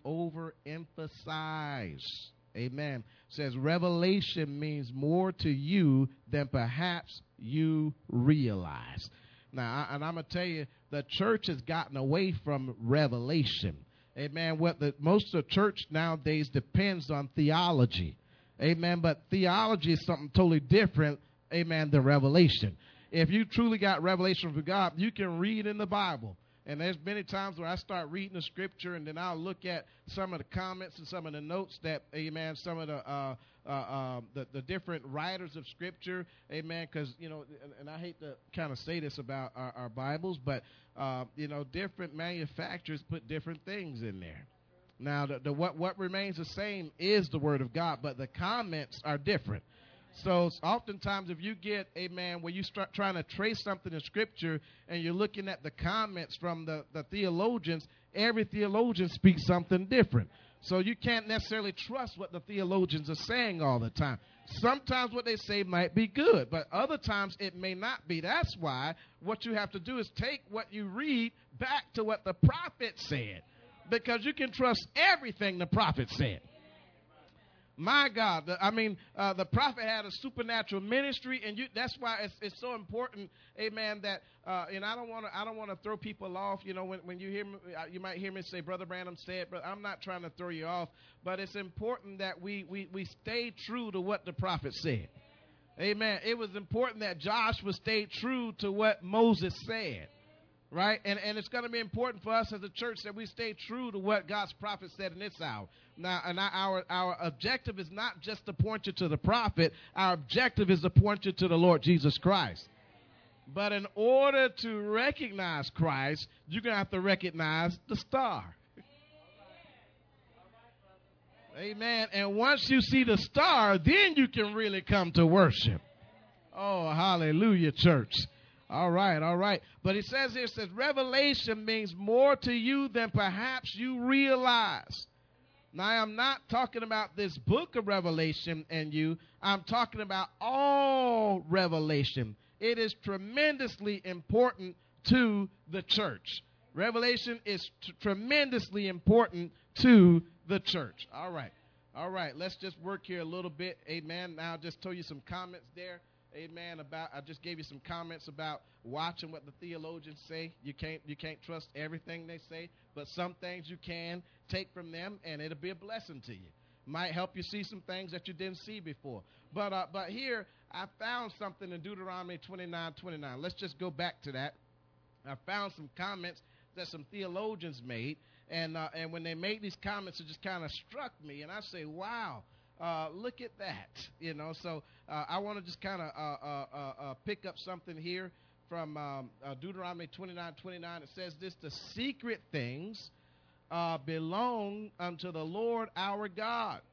overemphasized. Amen. It says revelation means more to you than perhaps you realize. Now, I, and I'm going to tell you, the church has gotten away from revelation. Amen. What the most of the church nowadays depends on theology. Amen. But theology is something totally different, amen, than revelation. If you truly got revelation from God, you can read in the Bible. And there's many times where I start reading the scripture, and then I'll look at some of the comments and some of the notes that, amen, some of the uh, uh, uh, the, the different writers of scripture, amen, because, you know, and, and I hate to kind of say this about our, our Bibles, but, uh, you know, different manufacturers put different things in there. Now, the, the what, what remains the same is the Word of God, but the comments are different. So oftentimes if you get, amen, where you start trying to trace something in Scripture and you're looking at the comments from the, the theologians, every theologian speaks something different. So you can't necessarily trust what the theologians are saying all the time. Sometimes what they say might be good, but other times it may not be. That's why what you have to do is take what you read back to what the prophet said, because you can trust everything the prophet said. My God, the, I mean, uh, the prophet had a supernatural ministry, and you, that's why it's, it's so important, amen, that, uh, and I don't want to I don't want to throw people off. You know, when, when you hear me, you might hear me say, Brother Branham said, but I'm not trying to throw you off, but it's important that we, we, we stay true to what the prophet said. Amen. It was important that Joshua stayed true to what Moses said. Right? And and it's going to be important for us as a church that we stay true to what God's prophet said in this hour. Now, and our, our objective is not just to point you to the prophet. Our objective is to point you to the Lord Jesus Christ. But in order to recognize Christ, you're going to have to recognize the star. Amen. And once you see the star, then you can really come to worship. Oh, hallelujah, church. All right, all right. But it says here, it says, revelation means more to you than perhaps you realize. Now, I'm not talking about this book of Revelation and you. I'm talking about all revelation. It is tremendously important to the church. Revelation is t- tremendously important to the church. All right. All right. Let's just work here a little bit. Amen. Now, I'll just tell you some comments there. Amen. About I just gave you some comments about watching what the theologians say. You can't you can't trust everything they say, but some things you can take from them, and it'll be a blessing to you. Might help you see some things that you didn't see before. But uh, but here I found something in Deuteronomy twenty-nine twenty-nine. Let's just go back to that. I found some comments that some theologians made, and uh, and when they made these comments, it just kind of struck me, and I say, wow. Uh, look at that, you know. So uh, I want to just kind of uh, uh, uh, uh, pick up something here from um, uh, Deuteronomy twenty-nine twenty-nine. It says this: the secret things uh, belong unto the Lord our God,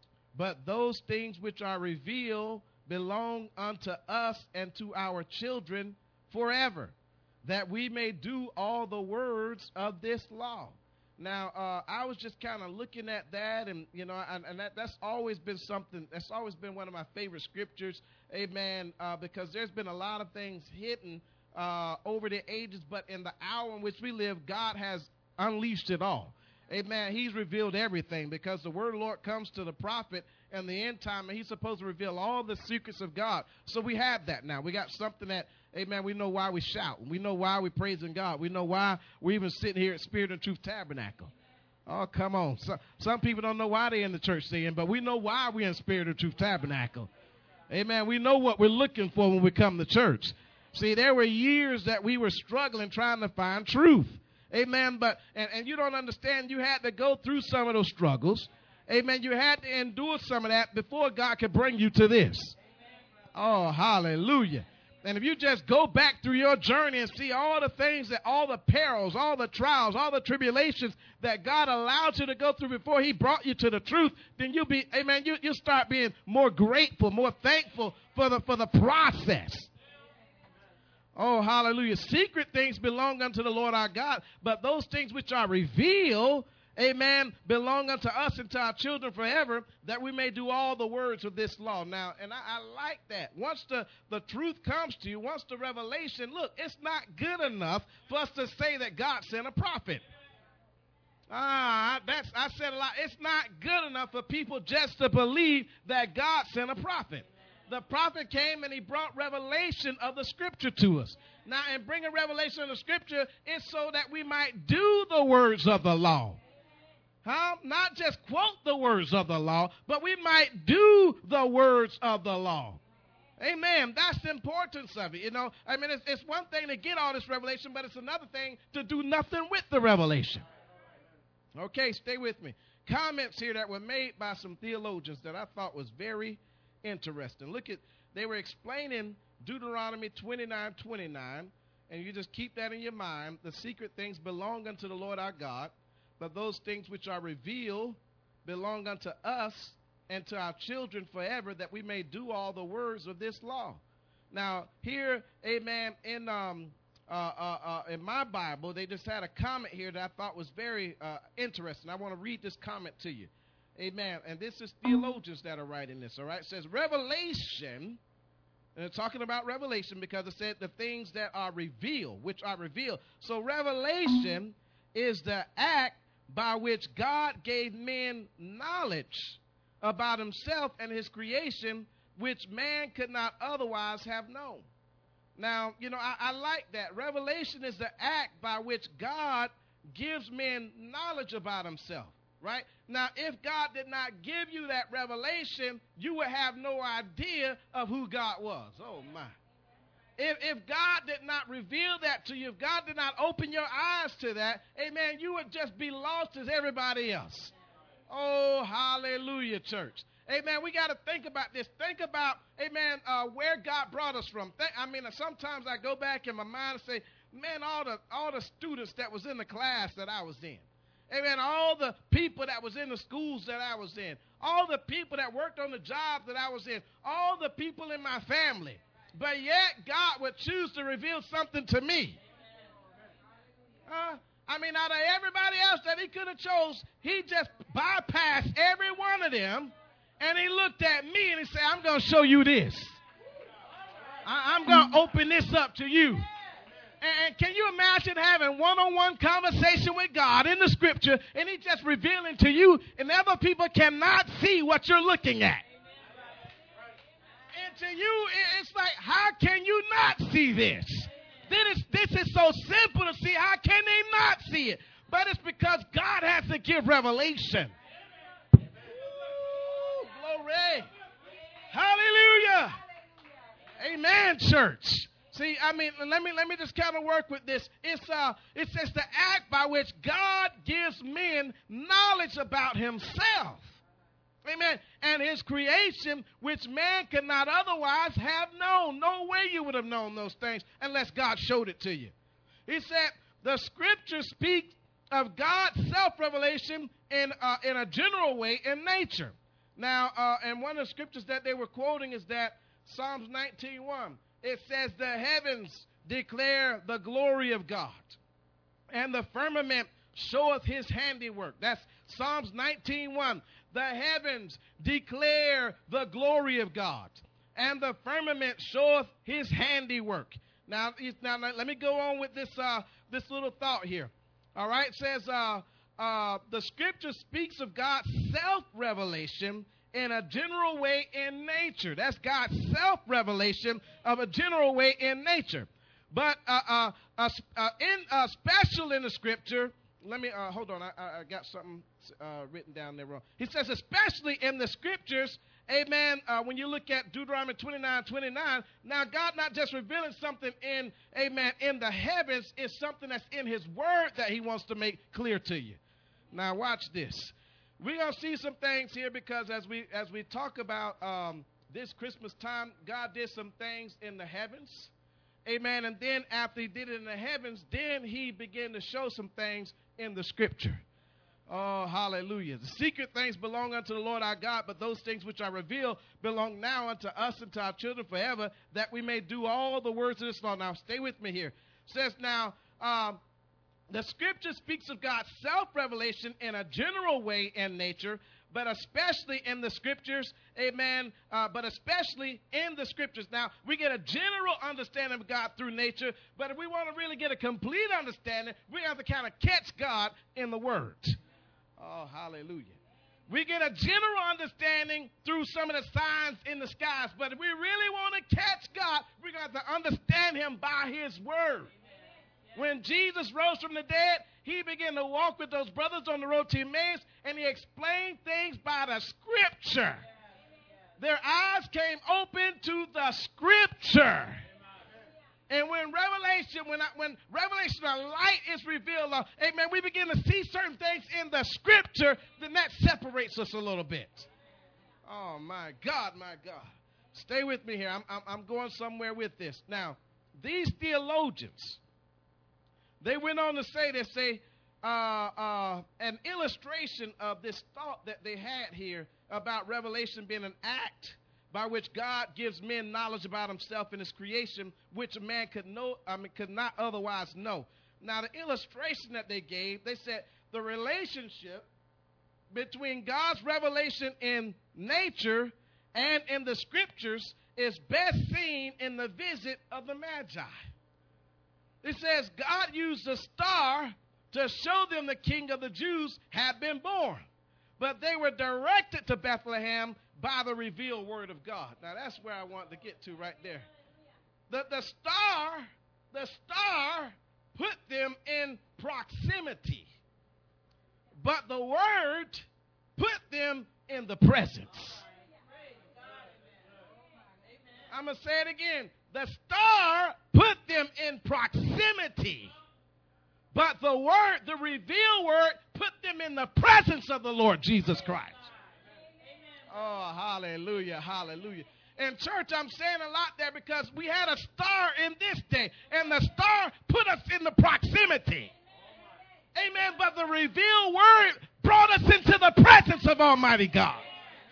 but those things which are revealed belong unto us and to our children forever, that we may do all the words of this law. Now, uh, I was just kind of looking at that, and, you know, and, and that, that's always been something, that's always been one of my favorite scriptures, amen, uh, because there's been a lot of things hidden uh, over the ages, but in the hour in which we live, God has unleashed it all. Amen. He's revealed everything, because the word of the Lord comes to the prophet in the end time, and he's supposed to reveal all the secrets of God. So we have that now. We got something that, amen, we know why we shout. We know why we're praising God. We know why we're even sitting here at Spirit and Truth Tabernacle. Oh, come on. So, some people don't know why they're in the church singing, but we know why we're in Spirit and Truth Tabernacle. Amen. We know what we're looking for when we come to church. See, there were years that we were struggling trying to find truth. Amen. But, and, and you don't understand, you had to go through some of those struggles. Amen. You had to endure some of that before God could bring you to this. Oh, hallelujah. And if you just go back through your journey and see all the things that, all the perils, all the trials, all the tribulations that God allowed you to go through before he brought you to the truth, then you'll be, amen, you, you'll start being more grateful, more thankful for the, for the process. Oh, hallelujah. Secret things belong unto the Lord our God, but those things which are revealed, amen, belong unto us and to our children forever, that we may do all the words of this law. Now, and I, I like that. Once the, the truth comes to you, once the revelation, look, it's not good enough for us to say that God sent a prophet. Ah, that's, I said a lot. It's not good enough for people just to believe that God sent a prophet. The prophet came and he brought revelation of the scripture to us. Now, in bringing revelation of the scripture, it's so that we might do the words of the law. Huh? Not just quote the words of the law, but we might do the words of the law. Amen. That's the importance of it. You know, I mean, it's, it's one thing to get all this revelation, but it's another thing to do nothing with the revelation. Okay, stay with me. Comments here that were made by some theologians that I thought was very interesting. Look at, they were explaining Deuteronomy twenty-nine twenty-nine, and you just keep that in your mind. The secret things belong unto the Lord our God, but those things which are revealed belong unto us and to our children forever, that we may do all the words of this law. Now, here, amen, in um uh, uh, uh, in my Bible, they just had a comment here that I thought was very uh, interesting. I want to read this comment to you. Amen. And this is theologians that are writing this, all right? It says, revelation, and they're talking about revelation because it said the things that are revealed, which are revealed. So revelation is the act by which God gave men knowledge about himself and his creation, which man could not otherwise have known. Now, you know, I, I like that. Revelation is the act by which God gives men knowledge about himself. Right? Now, if God did not give you that revelation, you would have no idea of who God was. Oh, my. If, if God did not reveal that to you, if God did not open your eyes to that, amen, you would just be lost as everybody else. Oh, hallelujah, church. Amen. We got to think about this. Think about, amen, uh, where God brought us from. Think, I mean, sometimes I go back in my mind and say, man, all the all the students that was in the class that I was in. Amen. All the people that was in the schools that I was in, all the people that worked on the jobs that I was in, all the people in my family. But yet God would choose to reveal something to me. Uh, I mean, out of everybody else that he could have chose, he just bypassed every one of them. And he looked at me and he said, I'm going to show you this. I, I'm going to open this up to you. And can you imagine having one-on-one conversation with God in the scripture and he just revealing to you and other people cannot see what you're looking at? And to you, it's like, how can you not see this? This, this is so simple to see. How can they not see it? But it's because God has to give revelation. Ooh, glory. Hallelujah. Amen, church. See, I mean, let me let me just kind of work with this. It's uh, it says the act by which God gives men knowledge about himself. Amen. And his creation, which man could not otherwise have known. No way you would have known those things unless God showed it to you. He said the scripture speaks of God's self-revelation in, uh, in a general way in nature. Now, uh, and one of the scriptures that they were quoting is that Psalms nineteen one. It says the heavens declare the glory of God, and the firmament showeth his handiwork. That's Psalms nineteen one. The heavens declare the glory of God, and the firmament showeth his handiwork. Now, now let me go on with this uh, this little thought here. All right, it says uh, uh, the scripture speaks of God's self-revelation in a general way in nature. That's God's self-revelation of a general way in nature. But uh, uh, uh, uh, in uh, special in the scripture, let me, uh, hold on, I, I got something uh, written down there wrong. He says, especially in the scriptures, amen, uh, when you look at Deuteronomy twenty-nine twenty-nine, now God not just revealing something in, amen, in the heavens, it's something that's in his word that he wants to make clear to you. Now watch this. We're going to see some things here because as we as we talk about um, this Christmas time, God did some things in the heavens. Amen. And then after he did it in the heavens, then he began to show some things in the scripture. Oh, hallelujah. The secret things belong unto the Lord our God, but those things which are revealed belong now unto us and to our children forever, that we may do all the words of this law. Now, stay with me here. It says now, um, the scripture speaks of God's self-revelation in a general way in nature, but especially in the scriptures, amen, uh, but especially in the scriptures. Now, we get a general understanding of God through nature, but if we want to really get a complete understanding, we have to kind of catch God in the Word. Oh, hallelujah. We get a general understanding through some of the signs in the skies, but if we really want to catch God, we're going to have to understand him by his Word. When Jesus rose from the dead, he began to walk with those brothers on the road to Emmaus, and he explained things by the scripture. Their eyes came open to the scripture. And when revelation, when I, when revelation of light is revealed, uh, amen, we begin to see certain things in the scripture, then that separates us a little bit. Oh, my God, my God. Stay with me here. I'm, I'm, I'm going somewhere with this. Now, these theologians, they went on to say, they say, uh, uh, an illustration of this thought that they had here about revelation being an act by which God gives men knowledge about himself and his creation, which a man could know, I mean, could not otherwise know. Now, the illustration that they gave, they said the relationship between God's revelation in nature and in the scriptures is best seen in the visit of the Magi. It says God used a star to show them the King of the Jews had been born. But they were directed to Bethlehem by the revealed word of God. Now, that's where I want to get to right there. The, the star, the star put them in proximity. But the word put them in the presence. I'm going to say it again. The star put them in proximity, but the word, the revealed word, put them in the presence of the Lord Jesus Christ. Oh, hallelujah, hallelujah. In church, I'm saying a lot there because we had a star in this day, and the star put us in the proximity. Amen. But the revealed word brought us into the presence of Almighty God.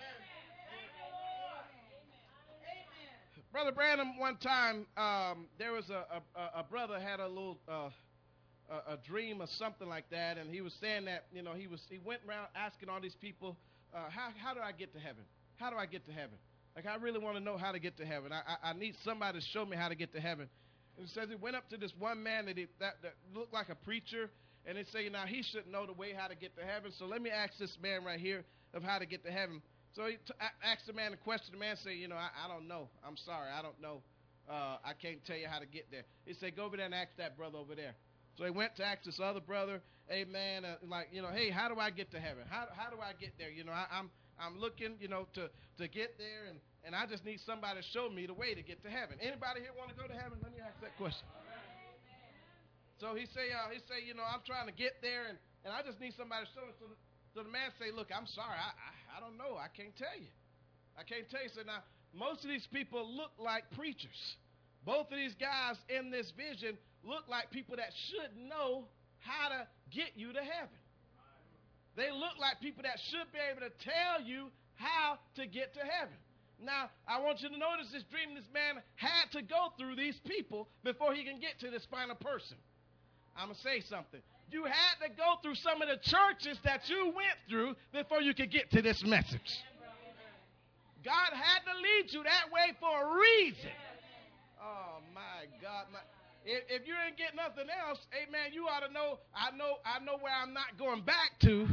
Brother Branham, one time, um, there was a, a, a brother had a little uh, a, a dream or something like that, and he was saying that, you know, he was he went around asking all these people, uh, how how do I get to heaven? How do I get to heaven? Like, I really want to know how to get to heaven. I, I I need somebody to show me how to get to heaven. And he says he went up to this one man that he, that, that looked like a preacher, and they say, now he should know the way how to get to heaven. So let me ask this man right here of how to get to heaven. So he t- asked the man a question. The man said, you know, I, I don't know. I'm sorry. I don't know. Uh, I can't tell you how to get there. He said, go over there and ask that brother over there. So he went to ask this other brother, hey, man, uh, like, you know, hey, how do I get to heaven? How how do I get there? You know, I, I'm I'm looking, you know, to, to get there, and, and I just need somebody to show me the way to get to heaven. Anybody here want to go to heaven? Let me ask that question. So he say, uh, he say, you know, I'm trying to get there, and, and I just need somebody to show me. So the, so the man say, look, I'm sorry, I, I I don't know, I can't tell you, I can't tell you. So now most of these people look like preachers. Both of these guys in this vision look like people that should know how to get you to heaven. They look like people that should be able to tell you how to get to heaven. Now, I want you to notice this dream, this man had to go through these people before he can get to this final person. I'm going to say something. You had to go through some of the churches that you went through before you could get to this message. God had to lead you that way for a reason. Oh, my God. My, if, if you ain't get nothing else, amen, you ought to know, I know, I know where I'm not going back to.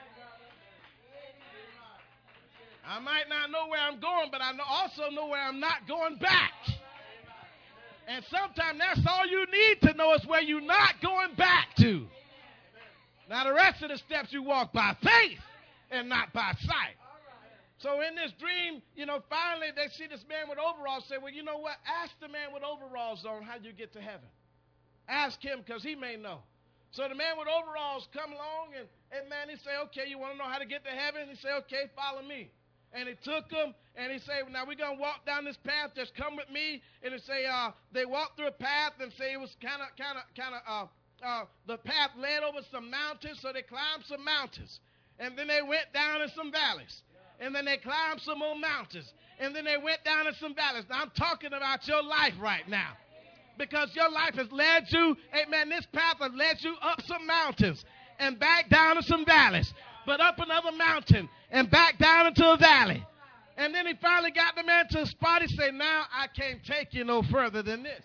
I might not know where I'm going, but I know, also know where I'm not going back. And sometimes that's all you need to know is where you're not going back to. Now the rest of the steps you walk by faith and not by sight. So in this dream, you know, finally they see this man with overalls, say, well, you know what? Ask the man with overalls on how you get to heaven. Ask him because he may know. So the man with overalls come along, and, and man, he say, okay, you want to know how to get to heaven? He say, okay, follow me. And he took him, and he said, now we're going to walk down this path. Just come with me. And he say, uh, they walked through a path, and say it was kind of, kind of, kind of, uh, uh, the path led over some mountains, so they climbed some mountains. And then they went down in some valleys. And then they climbed some more mountains. And then they went down in some valleys. Now, I'm talking about your life right now. Because your life has led you, amen, this path has led you up some mountains and back down to some valleys. But up another mountain and back down into a valley. And then he finally got the man to a spot. He said, now I can't take you no further than this.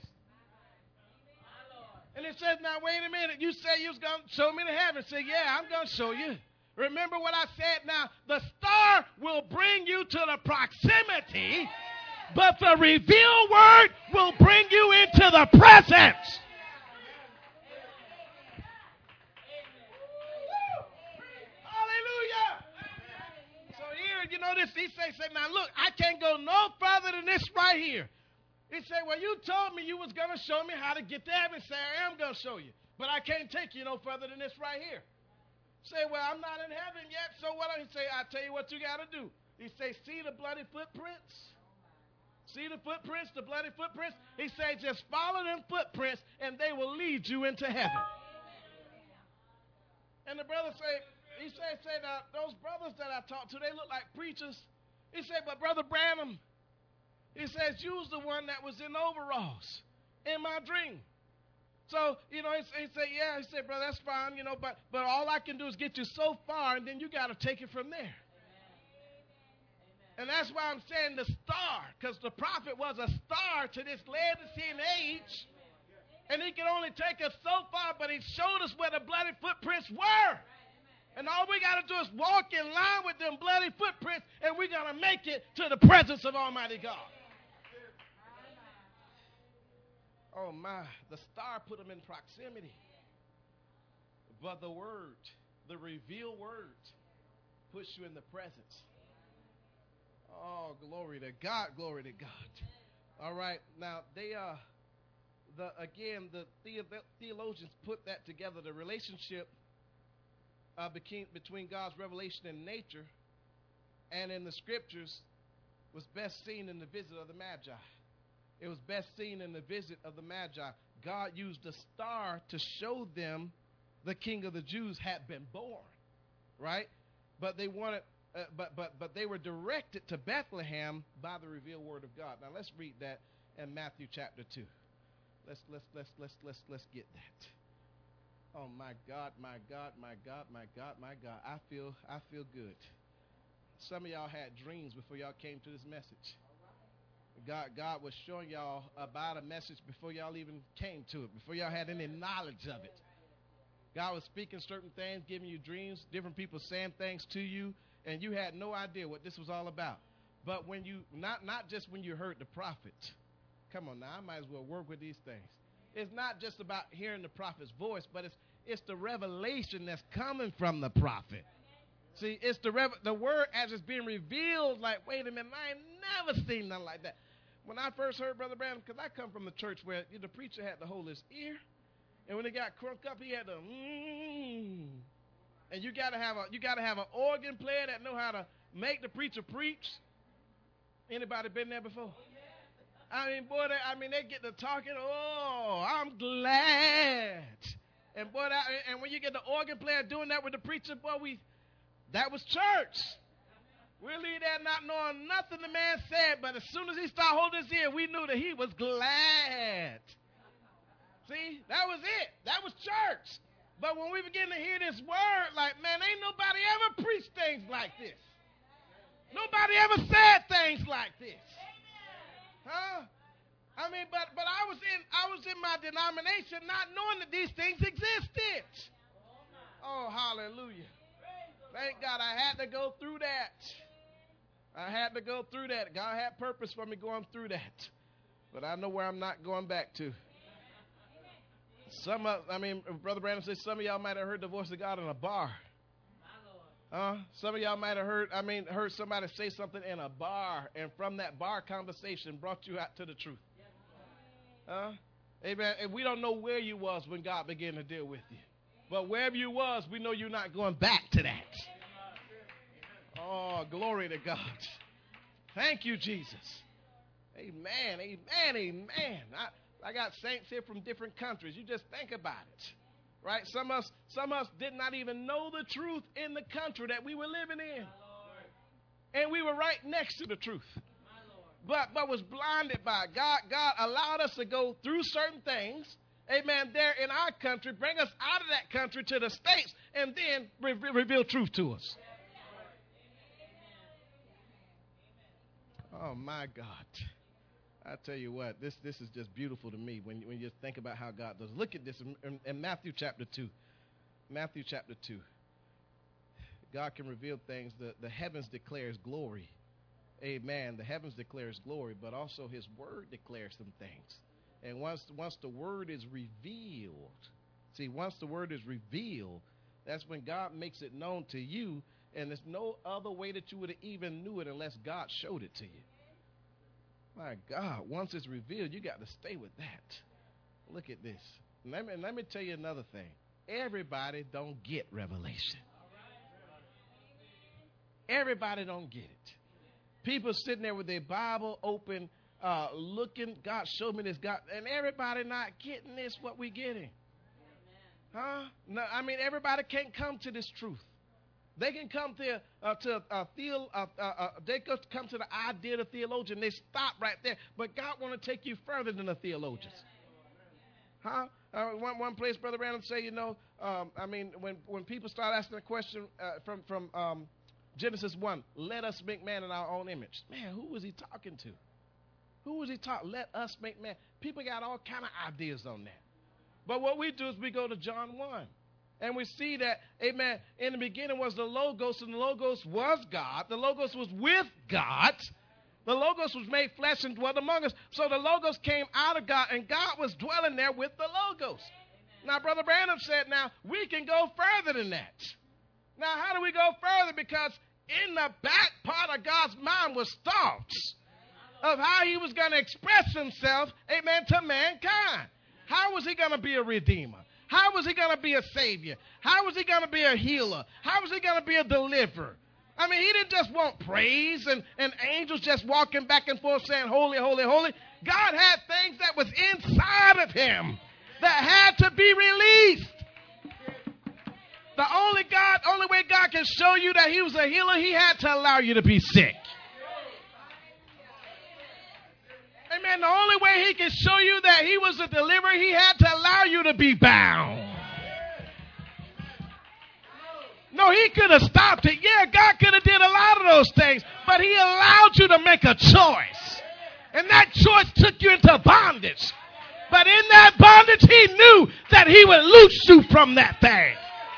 And he says, now wait a minute. You said you was going to show me to heaven. He said, yeah, I'm going to show you. Remember what I said now? The star will bring you to the proximity, but the revealed word will bring you into the presence. Hallelujah. So here, you know this, he say, say, now look, I can't go no further than this right here. He said, well, you told me you was going to show me how to get to heaven. Say, I am going to show you, but I can't take you no further than this right here. Say, well, I'm not in heaven yet, so what? He say, I tell you what you got to do. He say, see the bloody footprints? See the footprints, the bloody footprints? He say, just follow them footprints, and they will lead you into heaven. And the brother say, he say, say now, those brothers that I talked to, they look like preachers. He said, but Brother Branham, he says, you was the one that was in overalls in my dream. So, you know, he, he said, yeah, he said, brother, that's fine, you know, but, but all I can do is get you so far, and then you got to take it from there. Amen. And that's why I'm saying the star, because the prophet was a star to this Laodicean age, and he could only take us so far, but he showed us where the bloody footprints were. And all we got to do is walk in line with them bloody footprints, and we're going to make it to the presence of Almighty God. Oh, my. The star put them in proximity. But the word, the revealed word, puts you in the presence. Oh, glory to God, glory to God. All right. Now, they, uh, the again, the theologians put that together, the relationship uh, between, between God's revelation and nature and in the scriptures was best seen in the visit of the Magi. It was best seen in the visit of the Magi. God used a star to show them the King of the Jews had been born, right? But they wanted, uh, but but but they were directed to Bethlehem by the revealed word of God. Now let's read that in Matthew chapter two. Let's let's let's let's let's let's get that. Oh my God, my God, my God, my God, my God. I feel I feel good. Some of y'all had dreams before y'all came to this message. God, God was showing y'all about a message before y'all even came to it, before y'all had any knowledge of it. God was speaking certain things, giving you dreams, different people saying things to you, and you had no idea what this was all about. But when you, not, not just when you heard the prophet, come on now, I might as well work with these things. It's not just about hearing the prophet's voice, but it's, it's the revelation that's coming from the prophet. See, it's the rev- the word as it's being revealed, like, wait a minute, I ain't never seen nothing like that. When I first heard Brother Branham, because I come from the church where the preacher had to hold his ear, and when it got crunk up, he had to, mm. And you gotta have a you gotta have an organ player that know how to make the preacher preach. Anybody been there before? I mean, boy, they, I mean, they get to talking. Oh, I'm glad. And boy, that, and when you get the organ player doing that with the preacher, boy, we. That was church. We'll leave that not knowing nothing the man said, but as soon as he started holding his ear, we knew that he was glad. See, that was it. That was church. But when we begin to hear this word, like, man, ain't nobody ever preached things like this. Nobody ever said things like this. Huh? I mean, but but I was in I was in my denomination not knowing that these things existed. Oh, hallelujah. Thank God I had to go through that. I had to go through that. God had purpose for me going through that. But I know where I'm not going back to. Some of, I mean, Brother Branham says some of y'all might have heard the voice of God in a bar. Uh, some of y'all might have heard, I mean, heard somebody say something in a bar, and from that bar conversation brought you out to the truth. Uh, amen. And we don't know where you was when God began to deal with you. But wherever you was, we know you're not going back to that. Oh, glory to God. Thank you, Jesus. Amen, amen, amen. I, I got saints here from different countries. You just think about it. Right? Some of us, some of us did not even know the truth in the country that we were living in. And we were right next to the truth. But, but was blinded by it. God, God allowed us to go through certain things. Amen. There in our country, bring us out of that country to the States, and then re- reveal truth to us. Oh my God! I tell you what, this this is just beautiful to me when when you think about how God does. Look at this in, in, in Matthew chapter two. Matthew chapter two. God can reveal things. The the heavens declares glory. Amen. The heavens declares glory, but also His Word declares some things. And once once the word is revealed, see, once the word is revealed, that's when God makes it known to you, and there's no other way that you would have even knew it unless God showed it to you. My God, once it's revealed, you got to stay with that. Look at this. Let me, let me tell you another thing. Everybody don't get revelation. Everybody don't get it. People sitting there with their Bible open, Uh, looking, God showed me this, God, and everybody not getting this, what we getting. Huh? No, I mean, everybody can't come to this truth. They can come to uh, to a theo, uh, uh, uh, they could come to the idea of the theologian. They stop right there, but God want to take you further than the theologians. Huh? Uh, one one place, Brother Brandon say, you know, um, I mean, when when people start asking a question uh, from from um, Genesis one, let us make man in our own image. Man, who was he talking to? Who was he talking? Let us make man. People got all kind of ideas on that. But what we do is we go to John one. And we see that, amen, in the beginning was the Logos, and the Logos was God. The Logos was with God. The Logos was made flesh and dwelt among us. So the Logos came out of God, and God was dwelling there with the Logos. Amen. Now, Brother Branham said, now, we can go further than that. Now, how do we go further? Because in the back part of God's mind was thoughts of how he was going to express himself, amen, to mankind. How was he going to be a redeemer? How was he going to be a savior? How was he going to be a healer? How was he going to be a deliverer? I mean, he didn't just want praise and, and angels just walking back and forth saying, holy, holy, holy. God had things that was inside of him that had to be released. The only God, only way God can show you that he was a healer, he had to allow you to be sick. Amen. The only way he can show you that he was a deliverer, he had to allow you to be bound. No, he could have stopped it. Yeah, God could have did a lot of those things, but he allowed you to make a choice. And that choice took you into bondage. But in that bondage, he knew that he would loose you from that thing.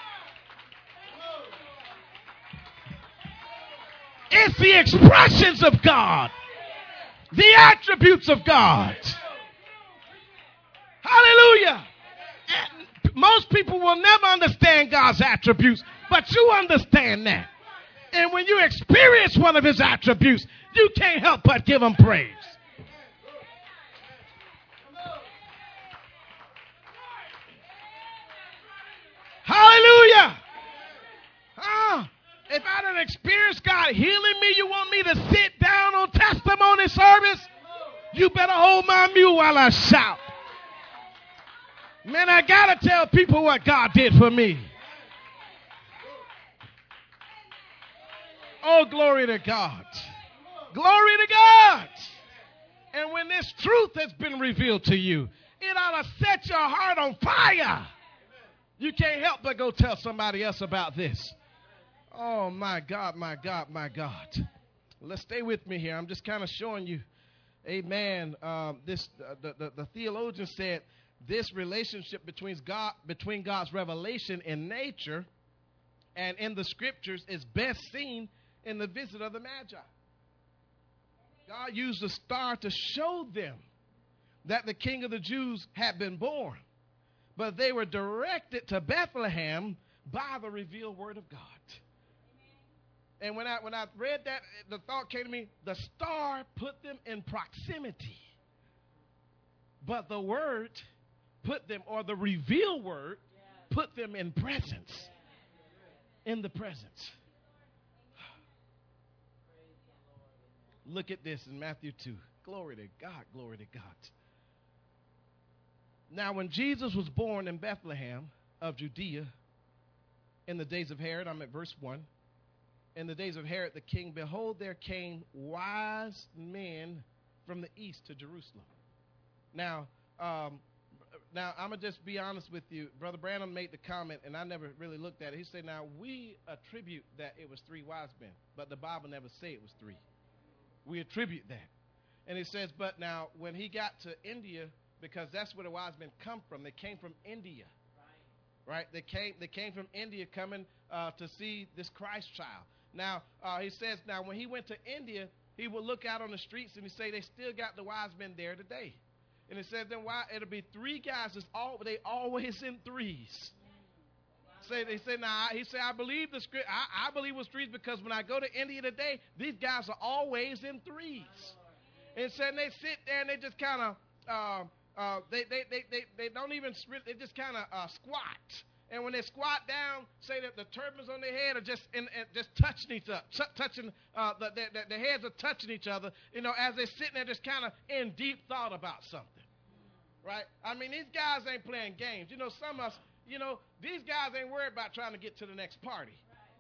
It's the expressions of God. The attributes of God. Hallelujah. And most people will never understand God's attributes, but you understand that. And when you experience one of his attributes, you can't help but give him praise. Hallelujah. Ah, if I didn't experience God healing me, you want me to sit down on testimony service? You better hold my mule while I shout. Man, I got to tell people what God did for me. Oh, glory to God. Glory to God. And when this truth has been revealed to you, it ought to set your heart on fire. You can't help but go tell somebody else about this. Oh, my God, my God, my God. Let's stay with me here. I'm just kind of showing you, amen, um, this, uh, the, the, the theologian said this relationship between, God, between God's revelation in nature and in the scriptures is best seen in the visit of the Magi. God used a star to show them that the King of the Jews had been born. But they were directed to Bethlehem by the revealed word of God. And when I when I read that, the thought came to me, the star put them in proximity. But the word put them, or the revealed word, put them in presence. In the presence. Look at this in Matthew two. Glory to God, glory to God. Now, when Jesus was born in Bethlehem of Judea in the days of Herod, I'm at verse one. In the days of Herod the king, behold, there came wise men from the east to Jerusalem. Now, um, now I'm going to just be honest with you. Brother Branham made the comment, and I never really looked at it. He said, now, we attribute that it was three wise men, but the Bible never said it was three. We attribute that. And it says, but now, when he got to India, because that's where the wise men come from. They came from India, right? right? They came. They came from India, coming uh, to see this Christ child. Now uh, he says, now when he went to India, he would look out on the streets and he say they still got the wise men there today. And it says then why it'll be three guys. It's all they always in threes. Say they say now he said I believe the script. I, I believe it was threes because when I go to India today, these guys are always in threes. And so they sit there and they just kind of. Uh, Uh, they, they, they, they, they don't even, they just kind of uh, squat. And when they squat down, say that the turbans on their head are just in, in, just touching each other, t- touching, uh, the, the, the, the heads are touching each other, you know, as they're sitting there just kind of in deep thought about something, right? I mean, these guys ain't playing games. You know, some of us, you know, these guys ain't worried about trying to get to the next party.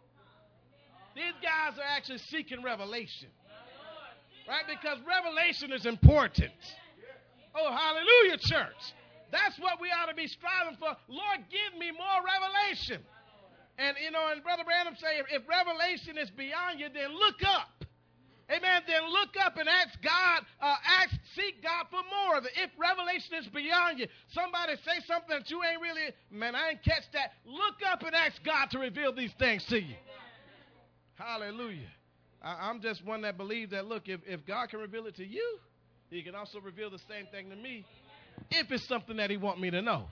These guys are actually seeking revelation, right? Because revelation is important. Oh, hallelujah, church. That's what we ought to be striving for. Lord, give me more revelation. And, you know, and Brother Branham say, if, if revelation is beyond you, then look up. Amen. Then look up and ask God, uh, ask, seek God for more of it. If revelation is beyond you, somebody say something that you ain't really, man, I ain't catch that. Look up and ask God to reveal these things to you. Hallelujah. I, I'm just one that believes that, look, if, if God can reveal it to you, he can also reveal the same thing to me if it's something that he want me to know.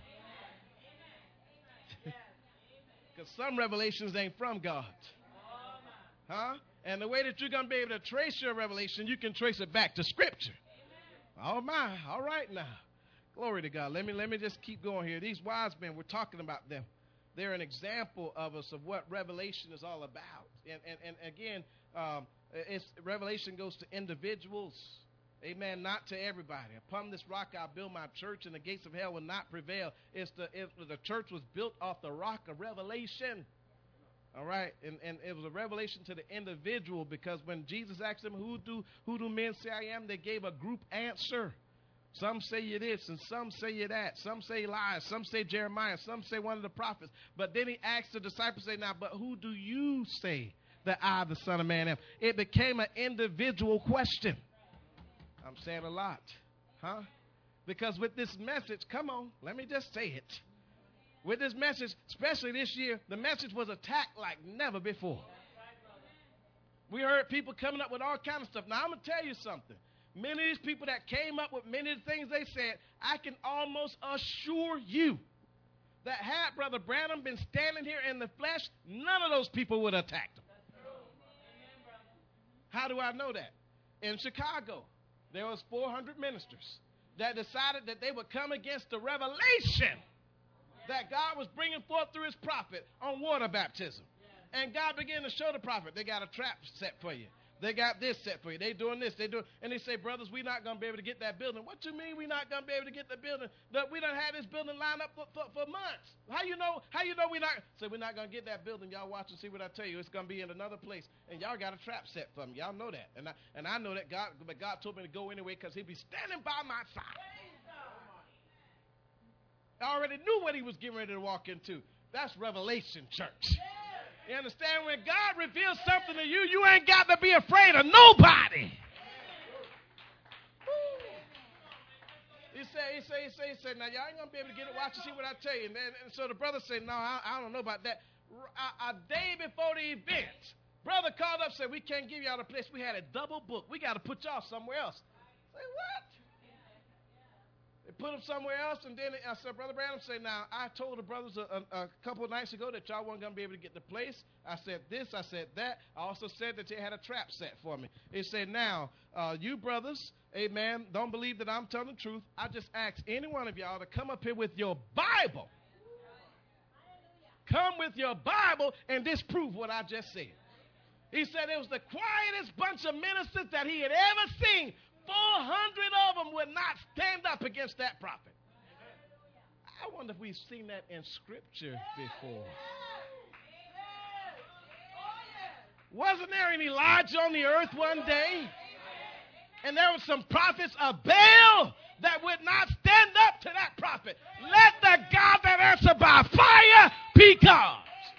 Because some revelations ain't from God. Huh? And the way that you're going to be able to trace your revelation, you can trace it back to Scripture. Oh, my. All right now. Glory to God. Let me, let me just keep going here. These wise men, we're talking about them. They're an example of us of what revelation is all about. And, and, and again, um, it's, revelation goes to individuals. Amen. Not to everybody. Upon this rock I'll build my church, and the gates of hell will not prevail. It's the it, the church was built off the rock of revelation. All right, and, and it was a revelation to the individual, because when Jesus asked them, who do who do men say I am, they gave a group answer. Some say you this, and some say you that. Some say Elias, some say Jeremiah, some say one of the prophets. But then he asked the disciples, say, now, but who do you say that I, the Son of Man, am? It became an individual question. I'm saying a lot, huh? Because with this message, come on, let me just say it. With this message, especially this year, the message was attacked like never before. We heard people coming up with all kinds of stuff. Now, I'm going to tell you something. Many of these people that came up with many of the things they said, I can almost assure you that had Brother Branham been standing here in the flesh, none of those people would have attacked him. How do I know that? In Chicago, there was four hundred ministers that decided that they would come against the revelation that God was bringing forth through his prophet on water baptism. And God began to show the prophet, they got a trap set for you. They got this set for you. They doing this. They doing, and they say, brothers, we're not going to be able to get that building. What you mean we're not going to be able to get the building? That we done had this building lined up for, for, for months. How you know? How you know we're not? So we're not going to get that building. Y'all watch and see what I tell you. It's going to be in another place. And y'all got a trap set for me. Y'all know that. And I, and I know that God, but God told me to go anyway because he'd be standing by my side. I already knew what he was getting ready to walk into. That's Revelation Church. You understand? When God reveals something to you, you ain't got to be afraid of nobody. He said, he said, he said, he said, now y'all ain't going to be able to get it. Watch and see what I tell you. And, then, and so the brother said, no, I, I don't know about that. A, a day before the event, brother called up and said, we can't give y'all the place. We had a double book. We got to put y'all somewhere else. I said, what? They put them somewhere else, and then I said, Brother Branham said, now, I told the brothers a, a, a couple of nights ago that y'all weren't going to be able to get the place. I said this, I said that. I also said that they had a trap set for me. He said, now, uh, you brothers, amen, don't believe that I'm telling the truth. I just asked any one of y'all to come up here with your Bible. Come with your Bible and disprove what I just said. He said it was the quietest bunch of ministers that he had ever seen. four hundred of them would not stand up against that prophet. I wonder if we've seen that in Scripture before. Wasn't there an Elijah on the earth one day? And there were some prophets of Baal that would not stand up to that prophet. Let the God that answers by fire be God.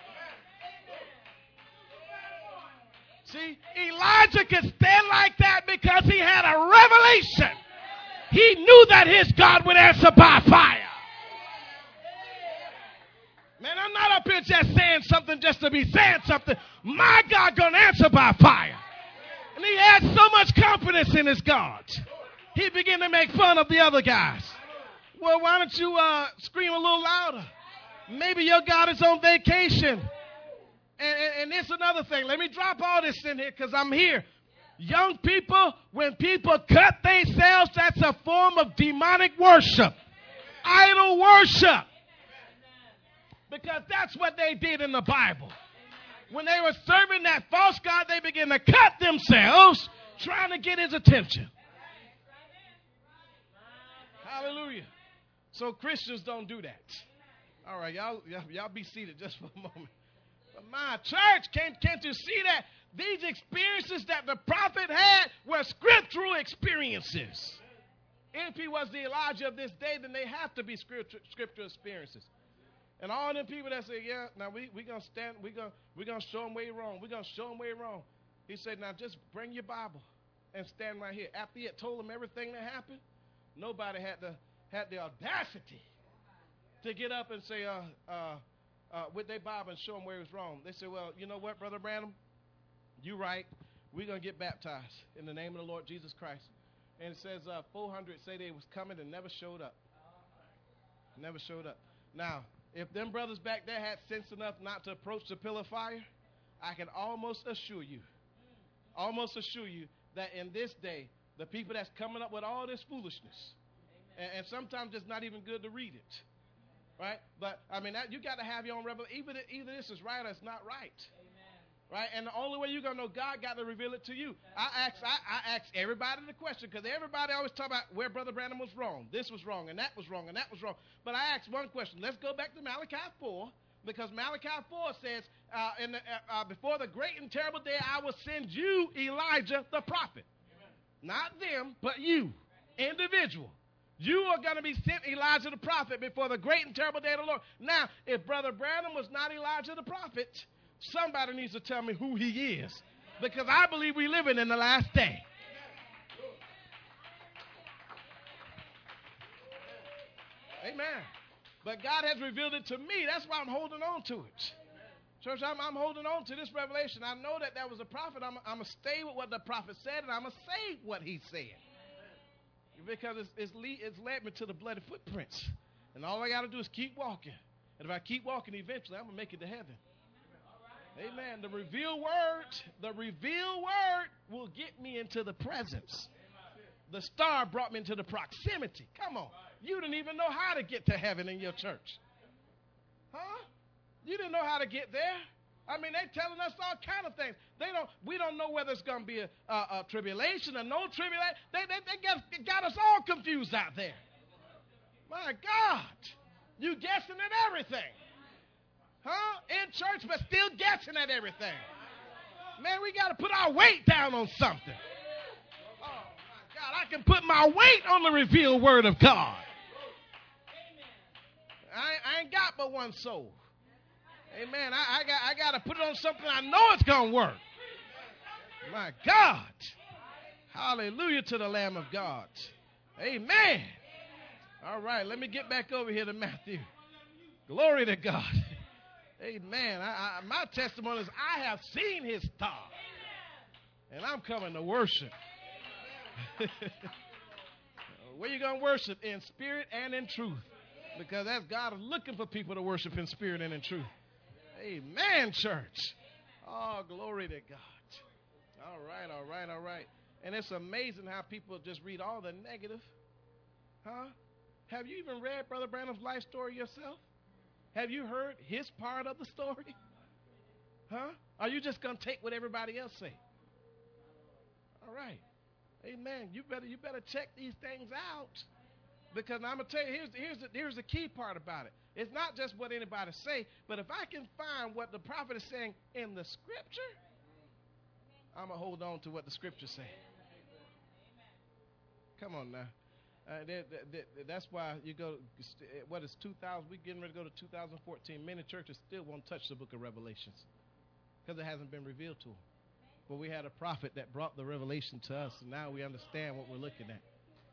See, Elijah could stand like that because he had a revelation. He knew that his God would answer by fire. Man, I'm not up here just saying something just to be saying something. My God gonna answer by fire. And he had so much confidence in his God. He began to make fun of the other guys. Well, why don't you uh, scream a little louder? Maybe your God is on vacation. And, and, and it's another thing. Let me drop all this in here because I'm here. Young people, when people cut themselves, that's a form of demonic worship. Idol worship. Because that's what they did in the Bible. When they were serving that false god, they began to cut themselves trying to get his attention. Hallelujah. So Christians don't do that. All right, y'all, y'all, y'all be seated just for a moment. But my church, can't, can't you see that? These experiences that the prophet had were scriptural experiences. If he was the Elijah of this day, then they have to be scriptural, scriptural experiences. And all them people that say, yeah, now we we gonna stand, we gonna we gonna show them way wrong. We're gonna show them way wrong. He said, now just bring your Bible and stand right here. After he had told them everything that happened, nobody had the had the audacity to get up and say, uh, uh, uh, with their Bible and show them where it was wrong. They said, well, you know what, Brother Branham? You right. We're going to get baptized in the name of the Lord Jesus Christ. And it says uh, four hundred say they was coming and never showed up. Never showed up. Now, if them brothers back there had sense enough not to approach the pillar of fire, I can almost assure you, almost assure you that in this day, the people that's coming up with all this foolishness, and, and sometimes it's not even good to read it. Right? But, I mean, that, you got to have your own revelation. Either, either this is right or it's not right. Amen. Right? And the only way you're going to know God got to reveal it to you. I ask, I, I ask everybody the question because everybody always talk about where Brother Branham was wrong. This was wrong, and that was wrong, and that was wrong. But I asked one question. Let's go back to Malachi four because Malachi four says, uh, in the, uh, uh, before the great and terrible day, I will send you, Elijah, the prophet. Amen. Not them, but you, individual. You are going to be sent, Elijah the prophet, before the great and terrible day of the Lord. Now, if Brother Branham was not Elijah the prophet, somebody needs to tell me who he is. Because I believe we're living in the last day. Amen. But God has revealed it to me. That's why I'm holding on to it. Church, I'm, I'm holding on to this revelation. I know that there was a prophet. I'm, I'm going to stay with what the prophet said, and I'm going to say what he said. Because it's, it's, lead, it's led me to the bloody footprints. And all I got to do is keep walking. And if I keep walking, eventually I'm going to make it to heaven. Amen. The revealed word, the revealed word will get me into the presence. The star brought me into the proximity. Come on. You didn't even know how to get to heaven in your church. Huh? You didn't know how to get there. I mean, they're telling us all kind of things. They don't. We don't know whether it's going to be a, a, a tribulation or no tribulation. They, they, they got, got us all confused out there. My God. You guessing at everything. Huh? In church, but still guessing at everything. Man, we got to put our weight down on something. Oh, my God. I can put my weight on the revealed word of God. I, I ain't got but one soul. Amen. I, I got I got to put it on something I know it's going to work. My God. Hallelujah to the Lamb of God. Amen. All right, let me get back over here to Matthew. Glory to God. Amen. I, I, my testimony is I have seen his star. And I'm coming to worship. Where you going to worship? In spirit and in truth. Because that's God is looking for people to worship in spirit and in truth. Amen, church. Oh, glory to God. All right, all right, all right. And it's amazing how people just read all the negative. Huh? Have you even read Brother Branham's life story yourself? Have you heard his part of the story? Huh? Are you just going to take what everybody else say? All right. Amen. You better you better check these things out. Because I'm going to tell you, here's, here's, the, here's the key part about it. It's not just what anybody say, but if I can find what the prophet is saying in the scripture, I'm going to hold on to what the scripture say. Come on now. Uh, that, that, that, that's why you go, what is two thousand? We're getting ready to go to two thousand fourteen. Many churches still won't touch the book of Revelations because it hasn't been revealed to them. But we had a prophet that brought the revelation to us, and now we understand what we're looking at.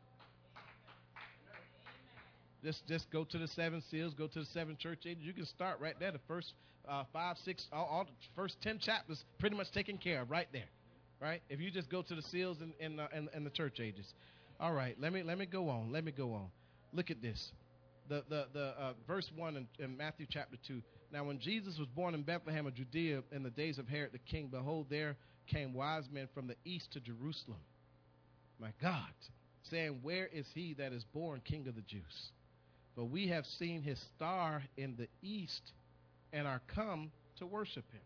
Just just go to the seven seals, go to the seven church ages. You can start right there. The first uh, five, six, all, all the first ten chapters pretty much taken care of right there, right? If you just go to the seals and in, in, uh, in, in the church ages. All right, let me let me go on. Let me go on. Look at this. The the the uh, verse one in, in Matthew chapter two. Now, when Jesus was born in Bethlehem of Judea in the days of Herod the king, behold, there came wise men from the east to Jerusalem. My God, saying, where is he that is born King of the Jews? For we have seen his star in the east and are come to worship him.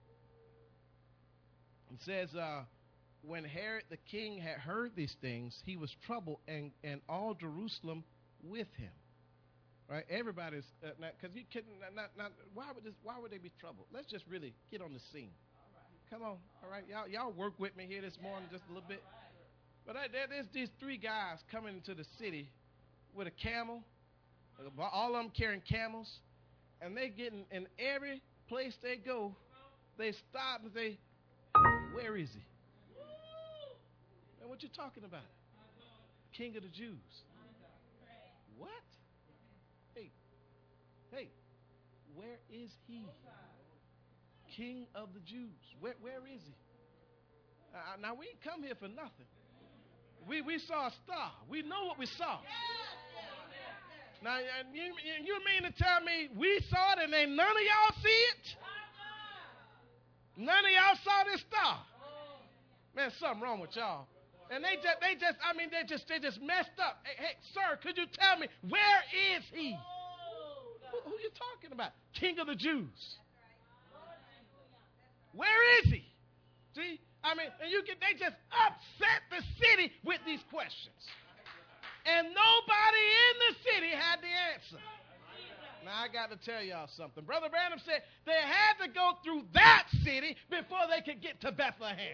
It says, uh, when Herod the king had heard these things, he was troubled, and, and all Jerusalem with him. Right? Everybody's, uh, because you couldn't, not, not, why would this, why would they be troubled? Let's just really get on the scene. Come on. All right. Y'all, y'all work with me here this morning just a little bit. But I, there, there's these three guys coming into the city with a camel. All of them carrying camels, and they getting in every place they go, they stop and say, where is he? And what you talking about? King of the Jews. What? Hey, hey, where is he? King of the Jews. Where, where is he? Uh, now, we ain't come here for nothing. We, we saw a star. We know what we saw. Now, you, you mean to tell me we saw it and ain't none of y'all see it? None of y'all saw this star? Man, something wrong with y'all. And they just, they just, I mean, they just, they just messed up. Hey, hey, sir, could you tell me, where is he? Who, who you talking about? King of the Jews. Where is he? See? I mean, and you get, they just upset the city with these questions. And nobody in the city had the answer. Now, I got to tell y'all something. Brother Branham said they had to go through that city before they could get to Bethlehem.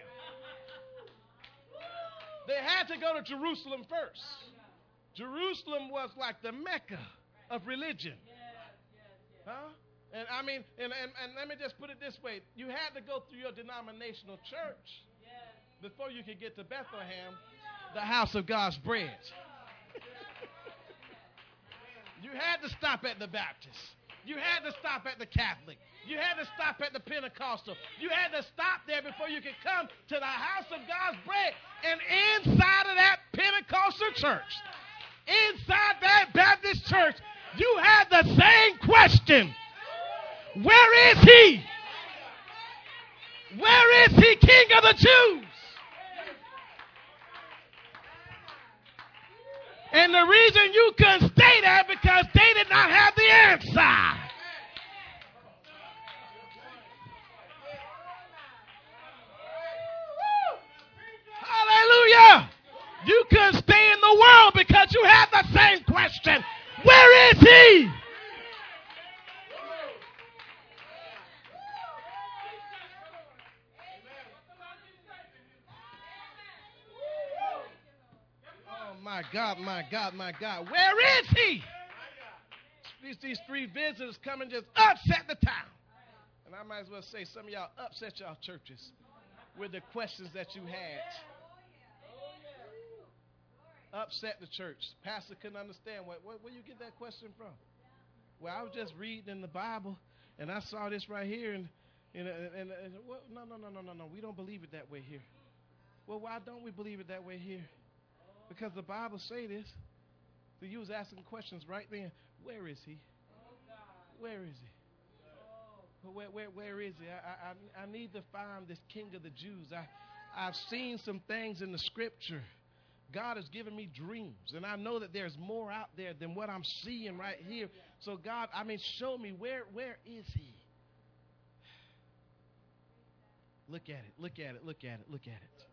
They had to go to Jerusalem first. Jerusalem was like the Mecca of religion. Huh? And I mean, and, and, and let me just put it this way. You had to go through your denominational church before you could get to Bethlehem, the house of God's bread. You had to stop at the Baptist. You had to stop at the Catholic. You had to stop at the Pentecostal. You had to stop there before you could come to the house of God's bread. And inside of that Pentecostal church, inside that Baptist church, you had the same question. Where is he? Where is he, King of the Jews? And the reason you couldn't stay there because they did not have the answer. Hallelujah. You couldn't stay in the world because you had the same question. Where is he? My God, my God, my God. Where is he? These, these three visitors come and just upset the town. And I might as well say some of y'all upset y'all churches with the questions that you had. Upset the church. Pastor couldn't understand. What, what, where you get that question from? Well, I was just reading in the Bible, and I saw this right here. And, and, and, and, and well, no, no, no, no, no, no. We don't believe it that way here. Well, why don't we believe it that way here? Because the Bible say this. So you was asking questions right then. Where is he? Where is he? Where, where, where is he? I, I, I need to find this King of the Jews. I, I've seen some things in the scripture. God has given me dreams. And I know that there's more out there than what I'm seeing right here. So God, I mean, show me where, where is he? Look at it. Look at it. Look at it. Look at it.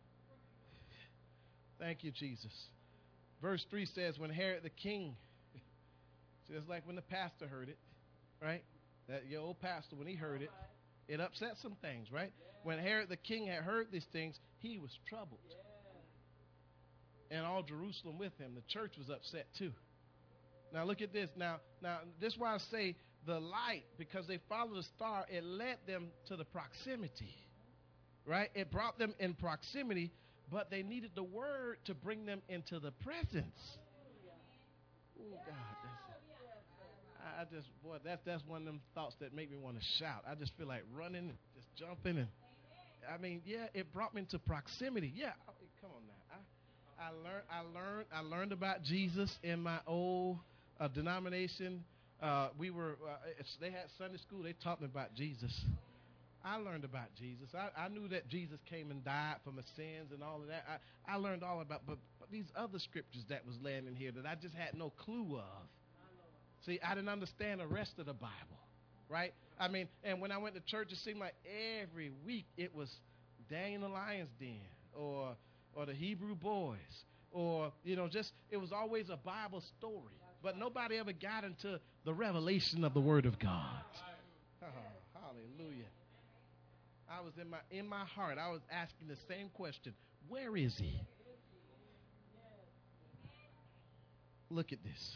Thank you, Jesus. Verse three says, when Herod the king, just like when the pastor heard it, right? That your old pastor, when he heard it, it upset some things, right? When Herod the king had heard these things, he was troubled. And all Jerusalem with him. The church was upset too. Now look at this. Now, now this is why I say the light, because they followed the star, it led them to the proximity, right? It brought them in proximity. But they needed the word to bring them into the presence. Oh, God. That's, I, I just, boy, that's, that's one of them thoughts that make me want to shout. I just feel like running and just jumping. And I mean, yeah, it brought me into proximity. Yeah. Come on now. I, I learned, I learned, I learned about Jesus in my old uh, denomination. Uh, we were, uh, they had Sunday school. They taught me about Jesus. I learned about Jesus. I, I knew that Jesus came and died for my sins and all of that. I, I learned all about, but, but these other scriptures that was laying in here that I just had no clue of. See, I didn't understand the rest of the Bible, right? I mean, and when I went to church, it seemed like every week it was Daniel the Lion's Den or or the Hebrew Boys or, you know, just it was always a Bible story. But nobody ever got into the revelation of the Word of God. Oh, hallelujah. I was in my in my heart, I was asking the same question. Where is he? Look at this.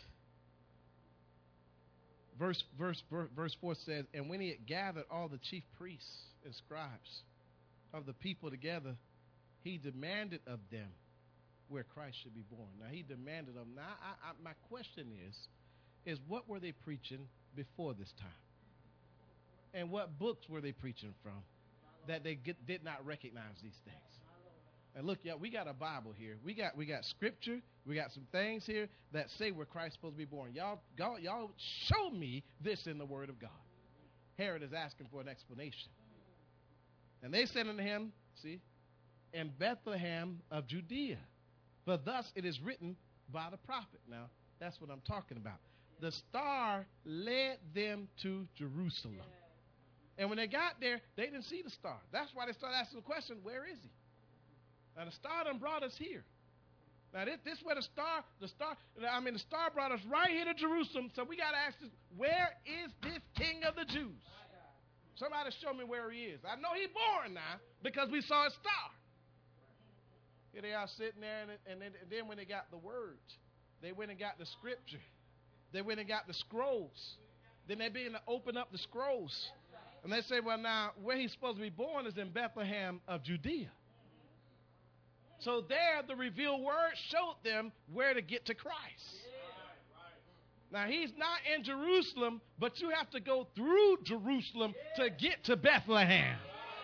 Verse, verse, verse four says, and when he had gathered all the chief priests and scribes of the people together, he demanded of them where Christ should be born. Now, he demanded of them. Now, I, I, my question is, is what were they preaching before this time? And what books were they preaching from that they get, did not recognize these things? And look, yeah, we got a Bible here. We got we got scripture. We got some things here that say where Christ's supposed to be born. Y'all, y'all, y'all show me this in the Word of God. Herod is asking for an explanation. And they said unto him, see, in Bethlehem of Judea. For thus it is written by the prophet. Now, that's what I'm talking about. The star led them to Jerusalem. And when they got there, they didn't see the star. That's why they started asking the question, where is he? Now, the star done brought us here. Now, this, this where the star, the star, I mean, the star brought us right here to Jerusalem. So we got to ask this, where is this King of the Jews? Somebody show me where he is. I know he's born now because we saw a star. Here they are sitting there, and, and, then, and then when they got the words, they went and got the scripture. They went and got the scrolls. Then they began to open up the scrolls. And they say, well, now, where he's supposed to be born is in Bethlehem of Judea. So there, the revealed word showed them where to get to Christ. Now, he's not in Jerusalem, but you have to go through Jerusalem to get to Bethlehem.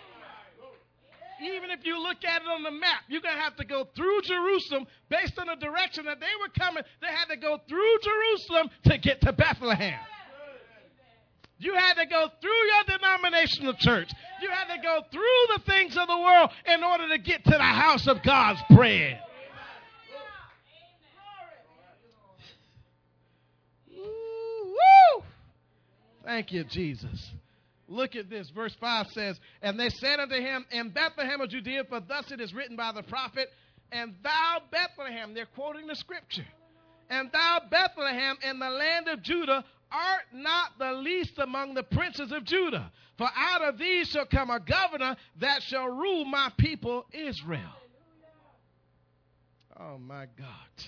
Even if you look at it on the map, you're going to have to go through Jerusalem based on the direction that they were coming. They had to go through Jerusalem to get to Bethlehem. You had to go through your denominational church. You had to go through the things of the world in order to get to the house of God's bread. Woo, woo. Thank you, Jesus. Look at this. Verse five says, and they said unto him, in Bethlehem of Judea, for thus it is written by the prophet, and thou Bethlehem, they're quoting the scripture, and thou Bethlehem in the land of Judah, art not the least among the princes of Judah. For out of these shall come a governor that shall rule my people Israel. Oh, my God.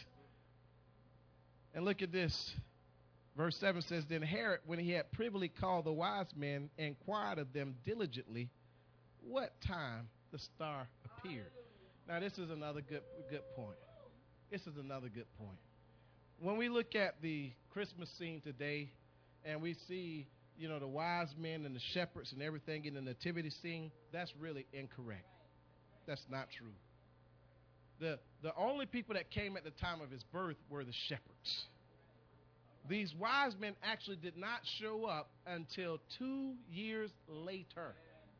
And look at this. Verse seven says, then Herod, when he had privily called the wise men, inquired of them diligently what time the star appeared. Now, this is another good, good point. This is another good point. When we look at the Christmas scene today and we see, you know, the wise men and the shepherds and everything in the nativity scene, that's really incorrect. That's not true. The, the only people that came at the time of his birth were the shepherds. These wise men actually did not show up until two years later.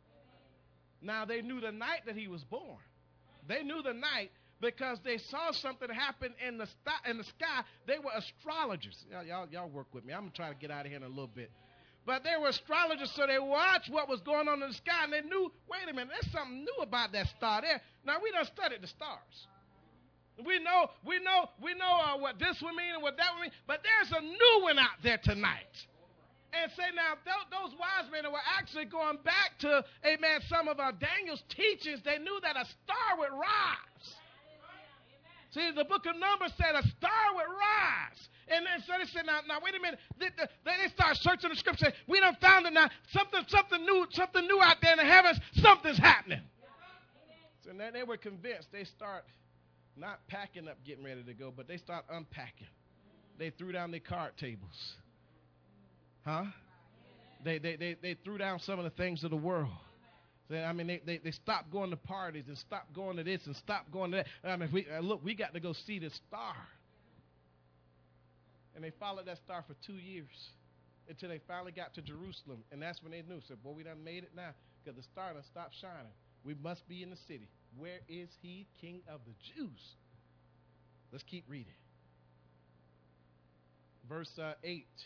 Now, they knew the night that he was born. They knew the night because they saw something happen in the, st- in the sky. They were astrologers. Y'all, y'all, y'all work with me. I'm going to try to get out of here in a little bit. But they were astrologers, so they watched what was going on in the sky, and they knew, wait a minute, there's something new about that star there. Now, we done studied the stars. We know, we know, we know uh, what this would mean and what that would mean, but there's a new one out there tonight. And say now, th- those wise men were actually going back to, amen, some of our Daniel's teachings. They knew that a star would rise. See, the book of Numbers said a star would rise. And then so they said, now, now wait a minute. They, they, they start searching the scripture. We done found it now. Something, something new, something new out there in the heavens. Something's happening. So then they were convinced. They start not packing up, getting ready to go, but they start unpacking. They threw down their card tables. Huh? They, they, they, they threw down some of the things of the world. I mean, they, they, they stopped going to parties and stopped going to this and stopped going to that. I mean, we, uh, look, we got to go see this star. And they followed that star for two years until they finally got to Jerusalem. And that's when they knew. Said, boy, we done made it now because the star done stopped shining. We must be in the city. Where is he, King of the Jews? Let's keep reading. Verse uh, eight.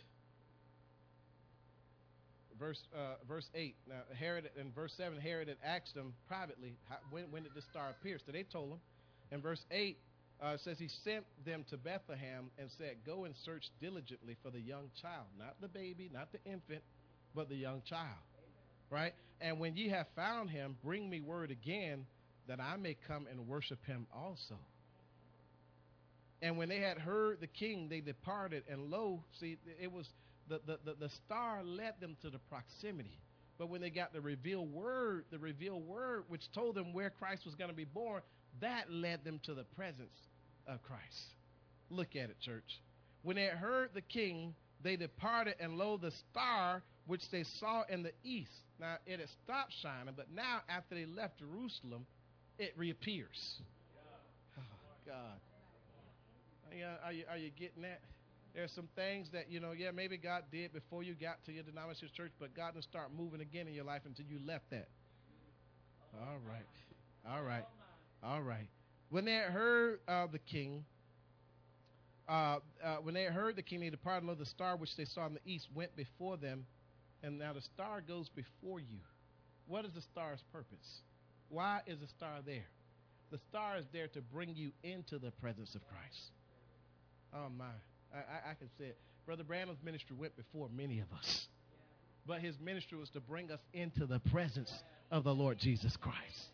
Verse uh, verse eight. Now, Herod, in verse seven, Herod had asked them privately, how, when, when did the star appear? So they told him. In verse eight, uh, it says he sent them to Bethlehem and said, go and search diligently for the young child. Not the baby, not the infant, but the young child. Right? And when ye have found him, bring me word again that I may come and worship him also. And when they had heard the king, they departed. And lo, see, it was... The, the, the, the star led them to the proximity. But when they got the revealed word, the revealed word, which told them where Christ was going to be born, that led them to the presence of Christ. Look at it, church. When they had heard the king, they departed, and lo, the star which they saw in the east. Now, it had stopped shining, but now after they left Jerusalem, it reappears. Oh, God. Are you, are you, are you getting that? There's some things that, you know, yeah, maybe God did before you got to your denominational church, but God didn't start moving again in your life until you left that. All right. All right. All right. When they had heard of the king, uh, uh, when they had heard the king, they departed, lo, the star which they saw in the east went before them And now the star goes before you. What is the star's purpose? Why is the star there? The star is there to bring you into the presence of Christ. Oh, my. I, I, I can say it. Brother Branham's ministry went before many of us. But his ministry was to bring us into the presence of the Lord Jesus Christ.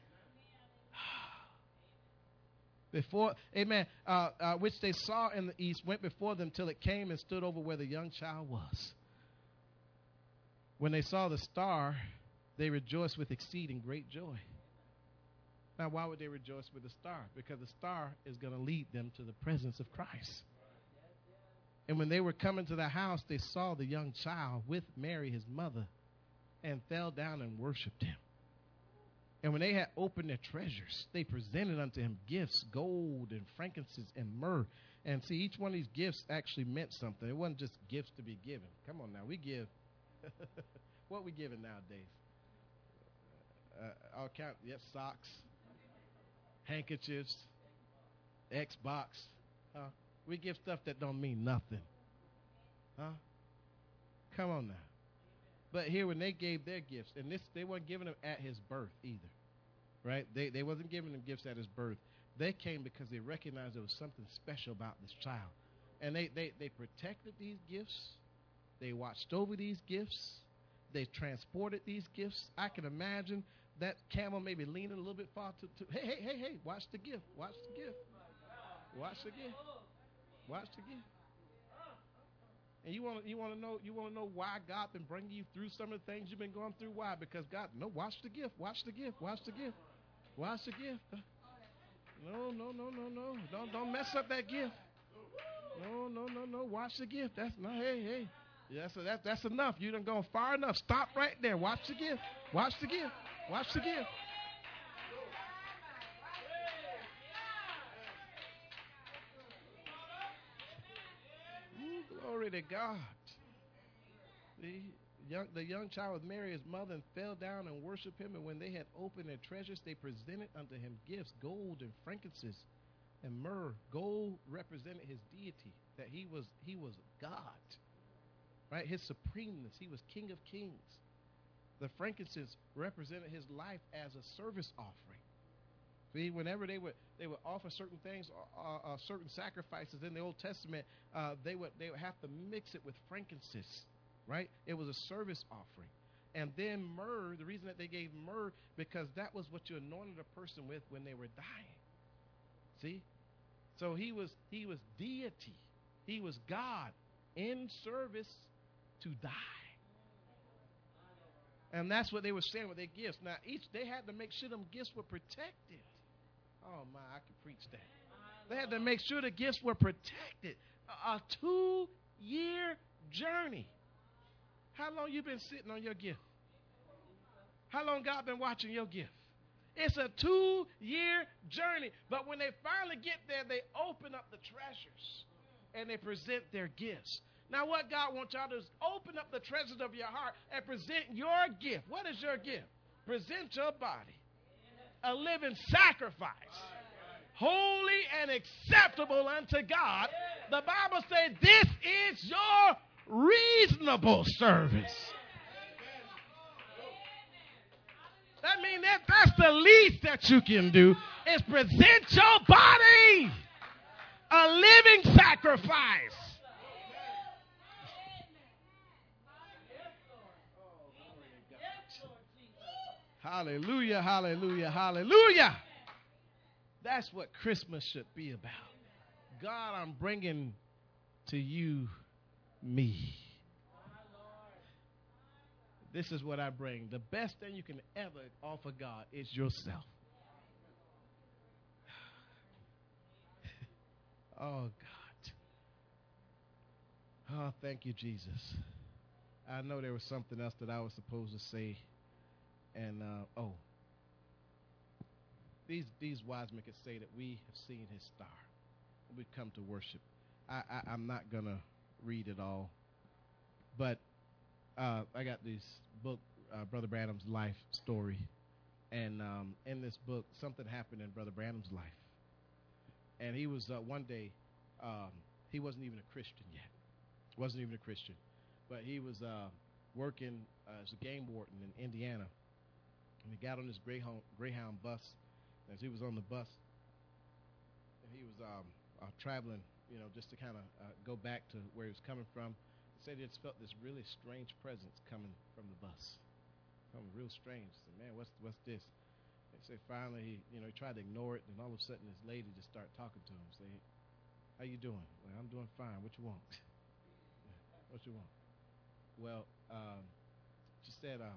Before, amen, uh, uh, which they saw in the east, went before them till it came and stood over where the young child was. When they saw the star, they rejoiced with exceeding great joy. Now, why would they rejoice with the star? Because the star is going to lead them to the presence of Christ. And when they were coming to the house, they saw the young child with Mary, his mother, and fell down and worshiped him. And when they had opened their treasures, they presented unto him gifts, gold and frankincense and myrrh. And see, each one of these gifts actually meant something. It wasn't just gifts to be given. Come on now, we give. What we giving nowadays? Uh, all count, yes, socks, handkerchiefs, Xbox. Uh, we give stuff that don't mean nothing. Huh? Come on now. But here when they gave their gifts, and this they weren't giving them at his birth either, right? They they wasn't giving them gifts at his birth. They came because they recognized there was something special about this child. And they, they, they protected these gifts. They watched over these gifts. They transported these gifts. I can imagine that camel maybe leaning a little bit far to, to hey, hey, hey, hey, watch the gift. Watch the gift. Watch the gift. Watch the gift. And you want to you want to know you want to know why God been bringing you through some of the things you've been going through? Why? Because God, no, watch the gift, watch the gift, watch the gift, watch the gift. No, no, no, no, no. Don't don't mess up that gift. No, no, no, no. Watch the gift. That's no. Hey, hey. Yeah, so that's that's enough. You done gone far enough. Stop right there. Watch the gift. Watch the gift. Watch the gift. Glory to God. The young, the young child with Mary, his mother, and fell down and worshiped him. And when they had opened their treasures, they presented unto him gifts, gold and frankincense and myrrh. Gold represented his deity, that he was he was God, right? His supremeness. He was King of Kings. The frankincense represented his life as a service offering. See, whenever they would they would offer certain things, uh, uh, certain sacrifices in the Old Testament, uh, they would they would have to mix it with frankincense, right? It was a service offering. And then myrrh, the reason that they gave myrrh, because that was what you anointed a person with when they were dying. See? So he was he was deity. He was God in service to die. And that's what they were saying with their gifts. Now, each they had to make sure them gifts were protected. Oh, my, I could preach that. They had to make sure the gifts were protected. A, a two-year journey. How long you been sitting on your gift? How long God been watching your gift? It's a two-year journey. But when they finally get there, they open up the treasures and they present their gifts. Now, what God wants y'all to do is open up the treasures of your heart and present your gift. What is your gift? Present your body. A living sacrifice, holy and acceptable unto God. The Bible says this is your reasonable service. That means that that's the least that you can do is present your body a living sacrifice. Hallelujah, hallelujah, hallelujah. That's what Christmas should be about. God, I'm bringing to you me. This is what I bring. The best thing you can ever offer God is yourself. Oh, God. Oh, thank you, Jesus. I know there was something else that I was supposed to say. And, uh, oh, these these wise men could say that we have seen his star. We come to worship. I, I, I'm not going to read it all. But uh, I got this book, uh, Brother Branham's life story. And um, in this book, something happened in Brother Branham's life. And he was, uh, one day, um, he wasn't even a Christian yet. Wasn't even a Christian. But he was, uh, working uh, as a game warden in Indiana. And he got on this Greyhound, Greyhound bus. As he was on the bus, and he was um, uh, traveling, you know, just to kind of uh, go back to where he was coming from. He said he just felt this really strange presence coming from the bus. Something real strange. He said, man, what's what's this? He said finally, he, you know, he tried to ignore it, and all of a sudden this lady just started talking to him, saying, how you doing? Well, I'm doing fine. What you want? What you want? Well, um, she said, um,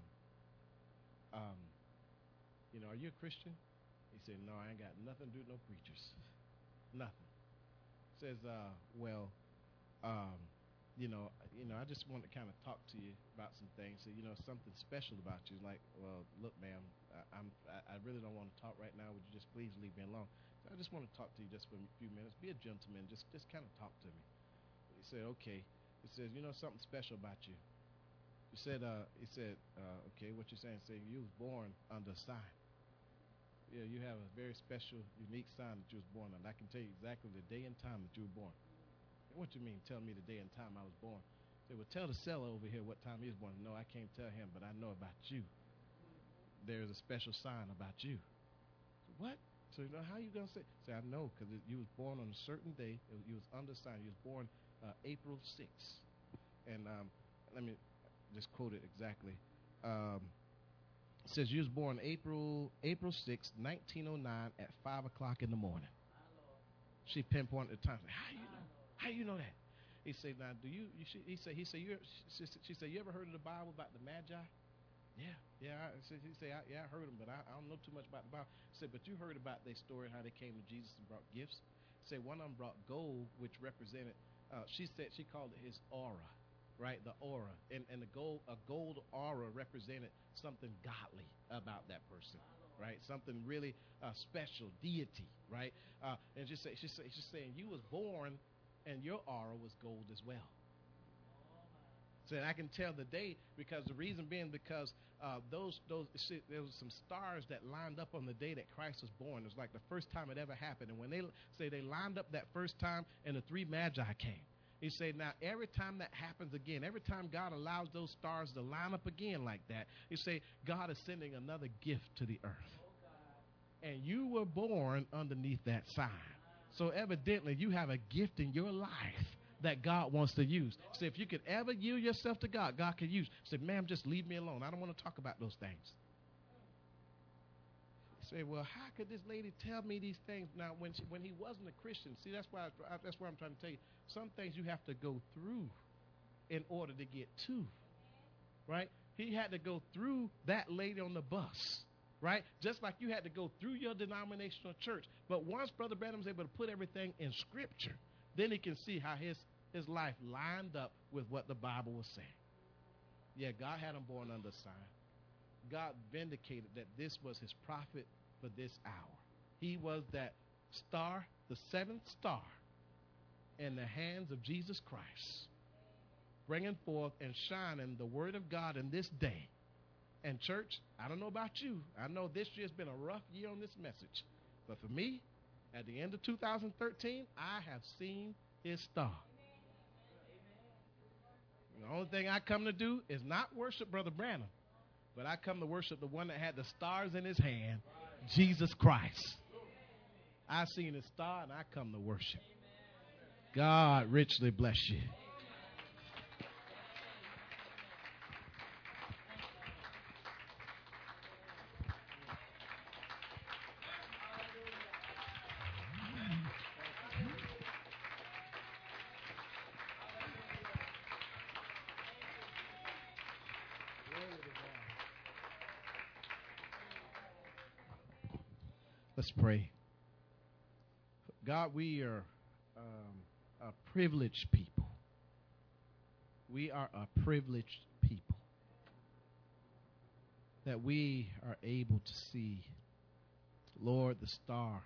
um, you know, are you a Christian? He said, no, I ain't got nothing to do with no preachers. Nothing. Says, uh, well, um, you know, you know, I just want to kind of talk to you about some things. So, you know, something special about you. Like, well, look, ma'am, I, I'm, I, I really don't want to talk right now. Would you just please leave me alone? So I just want to talk to you just for a few minutes. Be a gentleman. Just, just kind of talk to me. He said, okay. He says, you know, something special about you. He said, uh, he said, uh, okay, what you saying? Saying you was born under a sign. Yeah, you have a very special, unique sign that you was born on. I can tell you exactly the day and time that you were born. What you mean, tell me the day and time I was born? They would tell the seller over here what time he was born. No, I can't tell him, but I know about you. There's a special sign about you. What? So you know how you gonna say? Say I know because you was born on a certain day. You was undersigned. You was born uh, April sixth, and um, let me just quote it exactly. Um, it says you was born April April sixth, nineteen oh nine, at five o'clock in the morning. She pinpointed the time. How you know? How you know that? He said, "Now, do you?" you should, he said, "He said you." She, she said, "You ever heard of the Bible about the Magi?" Yeah, yeah. I, he said, I, "Yeah, I heard them, but I, I don't know too much about the Bible." He said, "But you heard about their story, how they came to Jesus and brought gifts." He said, "One of them brought gold, which represented." Uh, she said she called it his aura, right? The aura, and and the gold, a gold aura represented something godly about that person. Right, something really uh, special, deity, right? Uh, and she say, she say, she's saying you was born, and your aura was gold as well. So I can tell the day because the reason being because uh, those those see, there was some stars that lined up on the day that Christ was born. It was like the first time it ever happened. And when they say they lined up that first time, and the three magi came. He said, now, every time that happens again, every time God allows those stars to line up again like that, he say, God is sending another gift to the earth. And you were born underneath that sign. So evidently, you have a gift in your life that God wants to use. So if you could ever yield yourself to God, God can use. Say, ma'am, just leave me alone. I don't want to talk about those things. Say, well, how could this lady tell me these things? Now, when she, when he wasn't a Christian, see, that's why I, that's why I'm trying to tell you. Some things you have to go through in order to get to, right? He had to go through that lady on the bus, right? Just like you had to go through your denominational church. But once Brother Branham was able to put everything in Scripture, then he can see how his his life lined up with what the Bible was saying. Yeah, God had him born under a sign. God vindicated that this was his prophet for this hour. He was that star, the seventh star, in the hands of Jesus Christ, bringing forth and shining the word of God in this day. And church, I don't know about you. I know this year's been a rough year on this message. But for me, at the end of two thousand thirteen, I have seen his star. The only thing I come to do is not worship Brother Branham, but I come to worship the one that had the stars in his hand, Jesus Christ. I seen his star, and I come to worship. God richly bless you. Let's pray. God, we are um, a privileged people. We are a privileged people. That we are able to see, Lord, the star.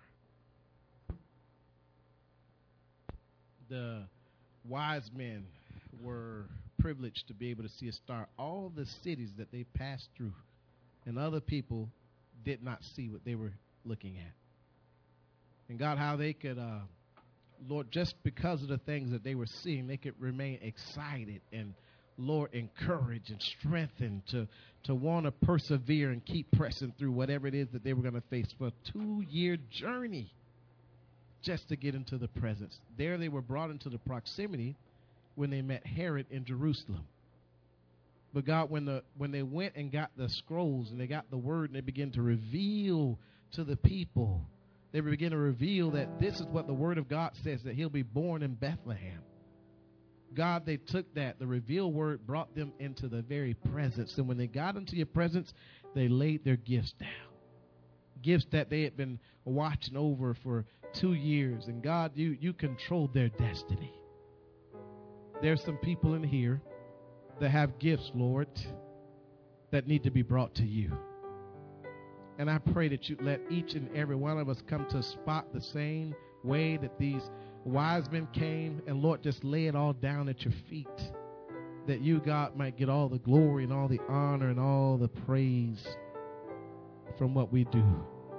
The wise men were privileged to be able to see a star. All the cities that they passed through, and other people did not see what they were looking at. And God, how they could, uh, Lord, just because of the things that they were seeing, they could remain excited and Lord, encourage and strengthen to, to want to persevere and keep pressing through whatever it is that they were going to face for a two-year journey just to get into the presence. There they were brought into the proximity when they met Herod in Jerusalem. But God, when the when they went and got the scrolls and they got the word and they began to reveal to the people, they began to reveal that this is what the word of God says, that he'll be born in Bethlehem. God, they took that, the revealed word brought them into the very presence. And when they got into your presence, they laid their gifts down. Gifts that they had been watching over for two years. And God, you, you controlled their destiny. There's some people in here that have gifts, Lord, that need to be brought to you. And I pray that you let each and every one of us come to a spot the same way that these wise men came, and Lord, just lay it all down at your feet, that you, God, might get all the glory and all the honor and all the praise from what we do.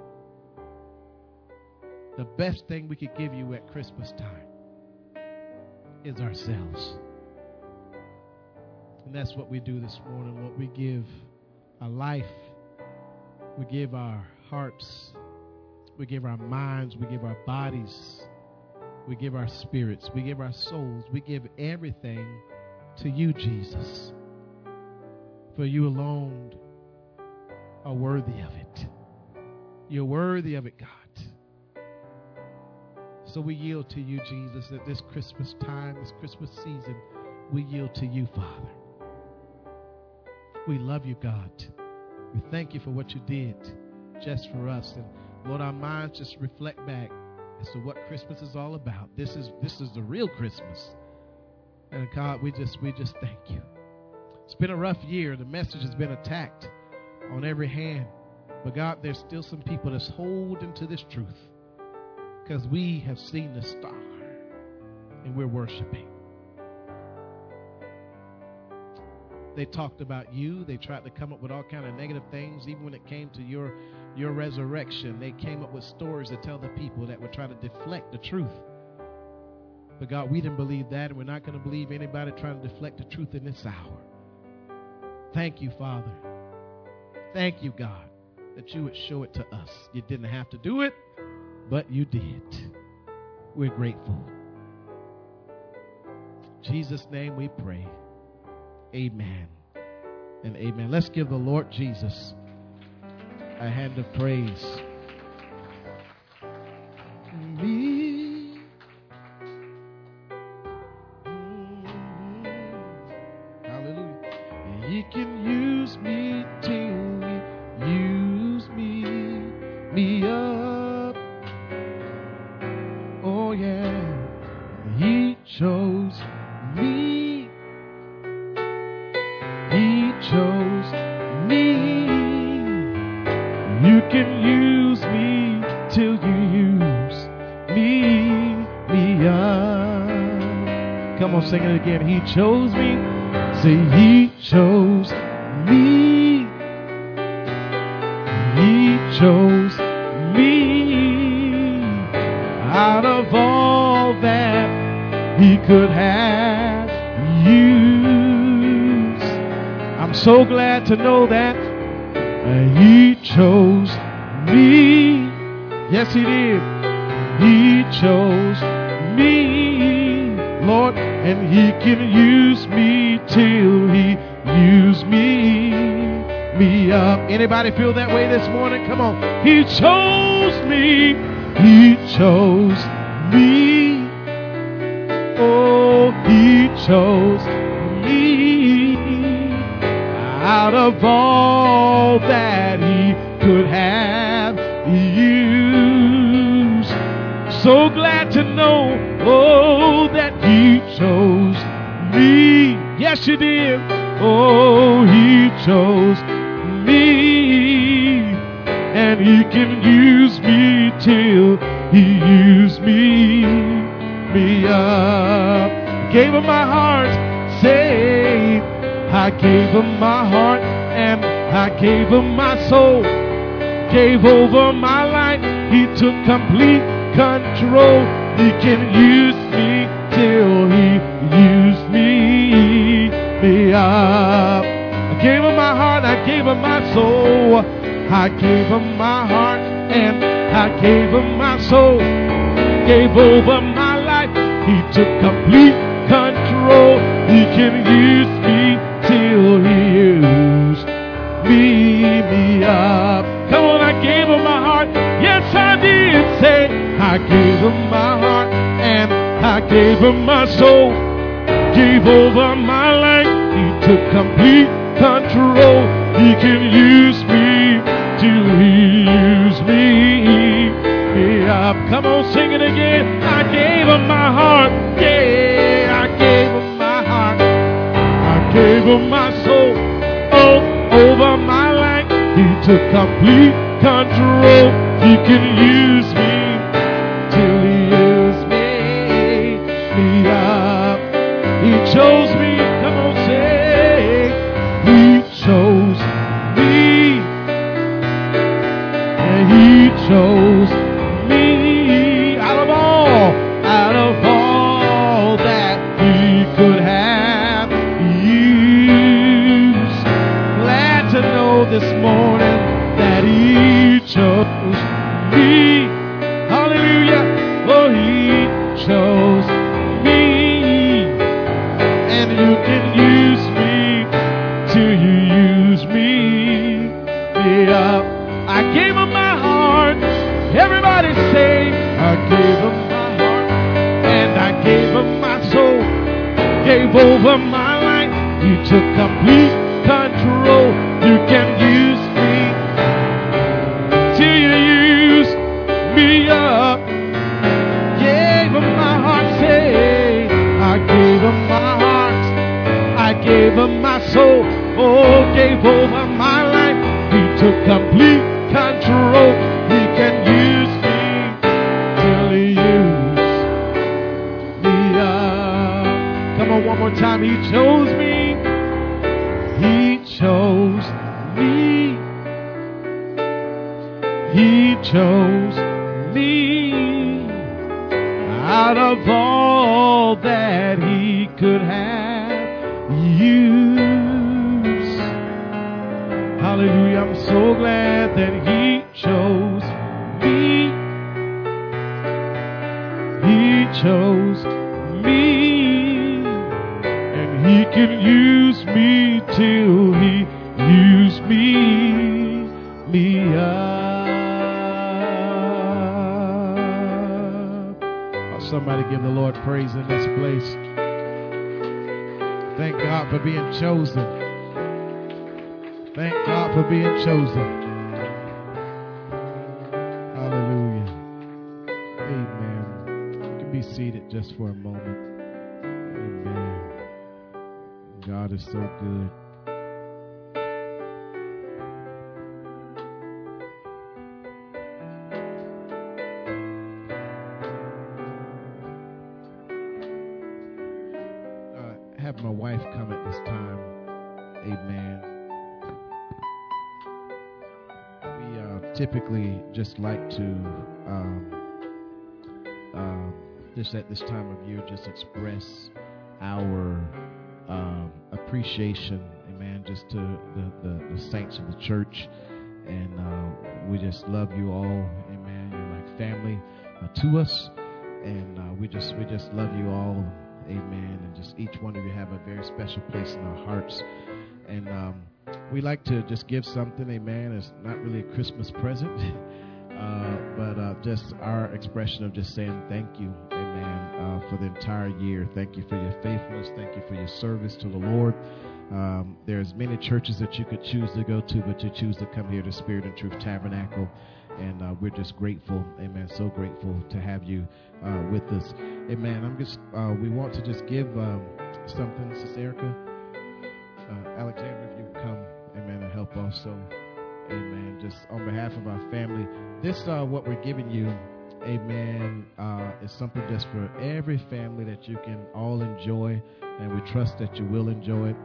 The best thing we could give you at Christmas time is ourselves. And that's what we do this morning, Lord. We give our life, we give our hearts, we give our minds, we give our bodies, we give our spirits, we give our souls, we give everything to you, Jesus. For you alone are worthy of it. You're worthy of it, God. So we yield to you, Jesus, at this Christmas time, this Christmas season. We yield to you, Father. We love you, God. We thank you for what you did just for us. And Lord, our minds just reflect back as to what Christmas is all about. This is this is the real Christmas. And God, we just we just thank you. It's been a rough year. The message has been attacked on every hand. But God, there's still some people that's holding to this truth because we have seen the star and we're worshiping. They talked about you. They tried to come up with all kind of negative things. Even when it came to your, your resurrection, they came up with stories to tell the people that would try to deflect the truth. But God, we didn't believe that, and we're not going to believe anybody trying to deflect the truth in this hour. Thank you, Father. Thank you, God, that you would show it to us. You didn't have to do it, but you did. We're grateful. In Jesus' name we pray. Amen and amen. Let's give the Lord Jesus a hand of praise. Me. Mm-hmm. Hallelujah. He can use me till he use me, me up. Oh yeah. He chose me. He chose me. You can use me till you use me, me up. Come on, sing it again. He chose me. Say, he chose me. He chose me. Out of all that he could have used. I'm so glad to know that he chose me. Yes, he did. He chose me, Lord, and he can use me till he use me, me up. Anybody feel that way this morning? Come on. He chose me. He chose me. Oh, he chose me. Out of all that he could have used. So glad to know, oh, that he chose me. Yes, he did. Oh, he chose me. And he can use me till he used me, me up. Gave him my heart, say, I gave him my heart and I gave him my soul. Gave over my life. He took complete control. He can use me till he used me, me up. I gave him my heart, I gave him my soul. I gave him my heart and I gave him my soul. Gave over my life, he took complete control. He can use me till he used me, me up. Come on, I gave him my heart. Yes, I did say I gave him my heart and I gave him my soul. Gave over my life, he took complete control. He can use me till he use me, me up. Come on, sing it again. I gave him my heart. Yeah, I gave him my heart. I gave him my soul. Oh, over my life, he took complete control. He can use me till he use me, me up. He chose me. Come on, say, he chose me. And he chose me out of all, out of all that he could have used. Glad to know this morning that he chose me. Hallelujah. Oh, he chose me. And you can use me till you use me. Me up. I gave him my heart. Everybody say, I gave him my heart and I gave him my soul. Gave over my life. He took complete control. You can use me till you use me up. Gave him my heart. Say, I gave him my heart. I gave him my soul. Oh, gave over my life. He took complete control. He can use me till he use me up. Come on, one more time. He chose me. He chose me. He chose me out of all that he could have used. Hallelujah. I'm so glad that he chose me. He chose me. And he can use me till he use me, me up. Oh, somebody give the Lord praise in this place. Thank God for being chosen. Thank God for being chosen. Hallelujah. Amen. You can be seated just for a moment. Amen. God is so good. Uh, have my wife come at this time. Amen. Typically just like to um, um, just at this time of year just express our um, appreciation, amen, just to the, the, the saints of the church, and uh, we just love you all, amen. You're like family uh, to us, and uh, we just we just love you all, amen, and just each one of you have a very special place in our hearts, and um, we like to just give something, amen. It's not really a Christmas present, uh, but uh, just our expression of just saying thank you, amen, uh, for the entire year. Thank you for your faithfulness. Thank you for your service to the Lord. Um, there's many churches that you could choose to go to, but you choose to come here to Spirit and Truth Tabernacle, and uh, we're just grateful, amen, so grateful to have you uh, with us, amen. I'm just, uh, we want to just give um, something, Sister Erica. Uh, Alexander, if you come, amen, and help also, amen, just on behalf of our family. This, uh, what we're giving you, amen, uh, is something just for every family that you can all enjoy, and we trust that you will enjoy it.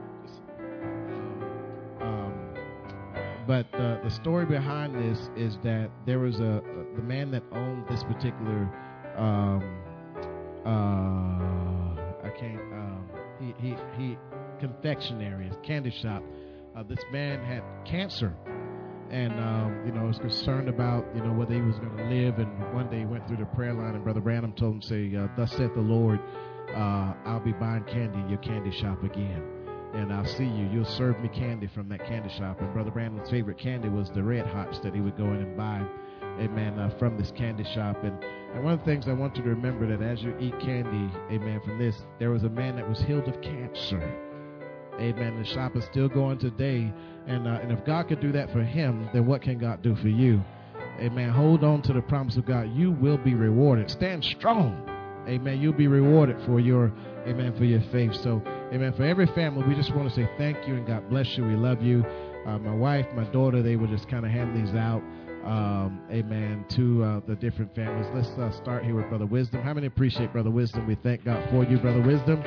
Um, but uh, the story behind this is that there was a, the man that owned this particular, um, uh, I can't, um, he, he, he, Confectionery, a candy shop. Uh, this man had cancer, and um, you know, was concerned about, you know, whether he was going to live. And one day he went through the prayer line, and Brother Branham told him, say, uh, thus saith the Lord, uh, I'll be buying candy in your candy shop again, and I'll see you. You'll serve me candy from that candy shop. And Brother Branham's favorite candy was the Red Hots that he would go in and buy, amen, uh, from this candy shop. And, and one of the things I want you to remember, that as you eat candy, amen, from this, there was a man that was healed of cancer. Amen. The shop is still going today. And uh, and if God could do that for him, then what can God do for you? Amen. Hold on to the promise of God. You will be rewarded. Stand strong. Amen. You'll be rewarded for your, amen, for your faith. So, amen, for every family, we just want to say thank you and God bless you. We love you. Uh, my wife, my daughter, they will just kind of hand these out, um, amen, to uh, the different families. Let's uh, start here with Brother Wisdom. How many appreciate Brother Wisdom? We thank God for you, Brother Wisdom.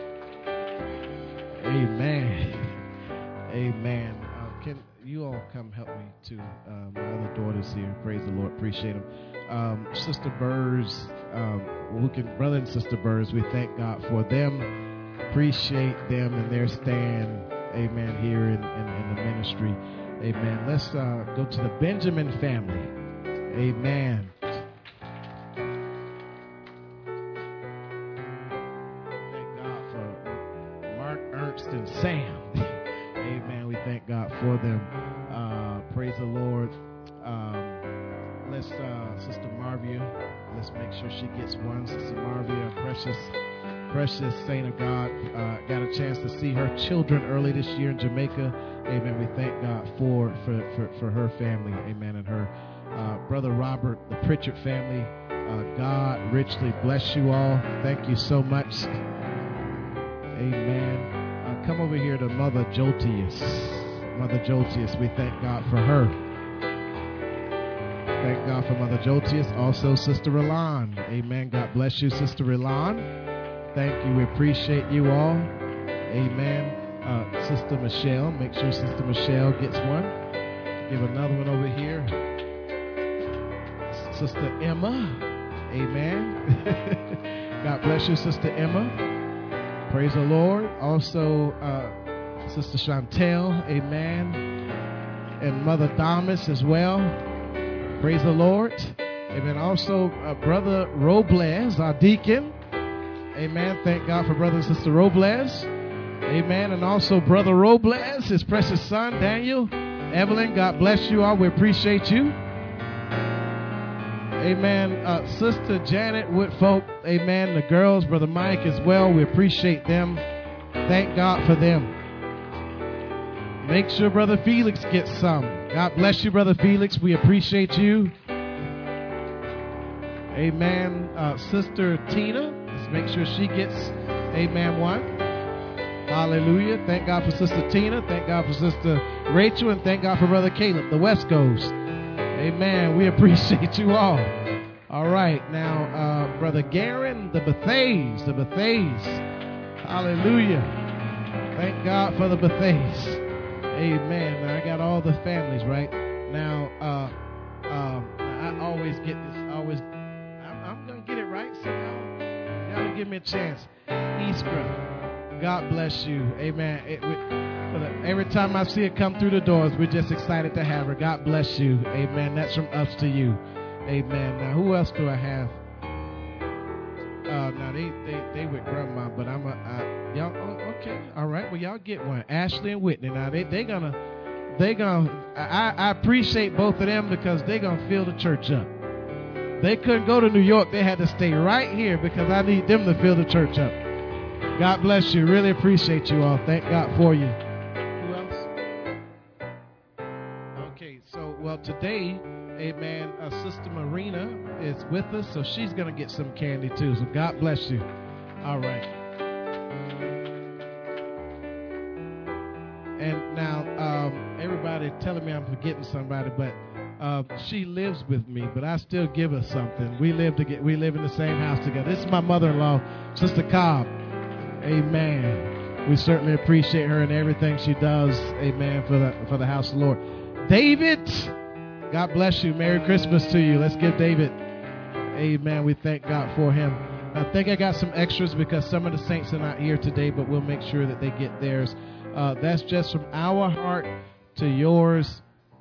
Amen. Amen. Uh, can you all come help me to uh, my other daughters here? Praise the Lord. Appreciate them. Um, Sister Burrs, um, who can, brother and Sister Burrs, we thank God for them. Appreciate them and their stand, amen, here in, in, in the ministry. Amen. Let's uh, go to the Benjamin family. Amen. And Sam. Amen. We thank God for them. Uh, praise the Lord. Um, let's, uh, Sister Marvia, let's make sure she gets one. Sister Marvia, precious, precious saint of God, uh, got a chance to see her children early this year in Jamaica. Amen. We thank God for, for, for, for her family. Amen. And her uh, brother Robert, the Pritchard family. Uh, God richly bless you all. Thank you so much. Amen. Come over here to Mother Jolteus. Mother Jolteus, we thank God for her. Thank God for Mother Jolteus. Also, Sister Rilan. Amen. God bless you, Sister Rilan. Thank you. We appreciate you all. Amen. Uh, Sister Michelle. Make sure Sister Michelle gets one. Give another one over here. Sister Emma. Amen. God bless you, Sister Emma. Praise the Lord. Also, uh, Sister Chantel, amen. And Mother Damas as well. Praise the Lord. Amen. Also, uh, Brother Robles, our deacon. Amen. Thank God for Brother and Sister Robles. Amen. And also, Brother Robles, his precious son, Daniel. Evelyn, God bless you all. We appreciate you. Amen. Uh, Sister Janet Woodfolk, amen. The girls, Brother Mike as well. We appreciate them. Thank God for them. Make sure Brother Felix gets some. God bless you, Brother Felix. We appreciate you. Amen. Uh, Sister Tina, let's make sure she gets, amen, one. Hallelujah. Thank God for Sister Tina. Thank God for Sister Rachel. And thank God for Brother Caleb, the West Coast. Amen. We appreciate you all. All right. Now, uh, Brother Garen, the Bethays, the Bethays. Hallelujah. Thank God for the Bethays. Amen. Now, I got all the families right. Now, uh, um, I always get this. Always, I'm, I'm going to get it right. So y'all, y'all give me a chance. Iskra, God bless you. Amen. It, it, Every time I see it come through the doors, we're just excited to have her. God bless you. Amen. That's from us to you. Amen. Now, who else do I have? Uh, now, they, they, they with grandma, but I'm a, I, y'all, oh, okay. All right. Well, y'all get one. Ashley and Whitney. Now, they, they gonna, they gonna, I, I appreciate both of them because they gonna fill the church up. They couldn't go to New York. They had to stay right here because I need them to fill the church up. God bless you. Really appreciate you all. Thank God for you. So, well, today, amen, uh, Sister Marina is with us, so she's going to get some candy too. So God bless you. All right. And now, um, everybody telling me I'm forgetting somebody, but uh, she lives with me, but I still give her something. We live to get, we live in the same house together. This is my mother-in-law, Sister Cobb. Amen. We certainly appreciate her and everything she does. Amen. For the for the house of the Lord. David, God bless you. Merry Christmas to you. Let's give David, amen. We thank God for him. I think I got some extras because some of the saints are not here today, but we'll make sure that they get theirs. Uh, that's just from our heart to yours.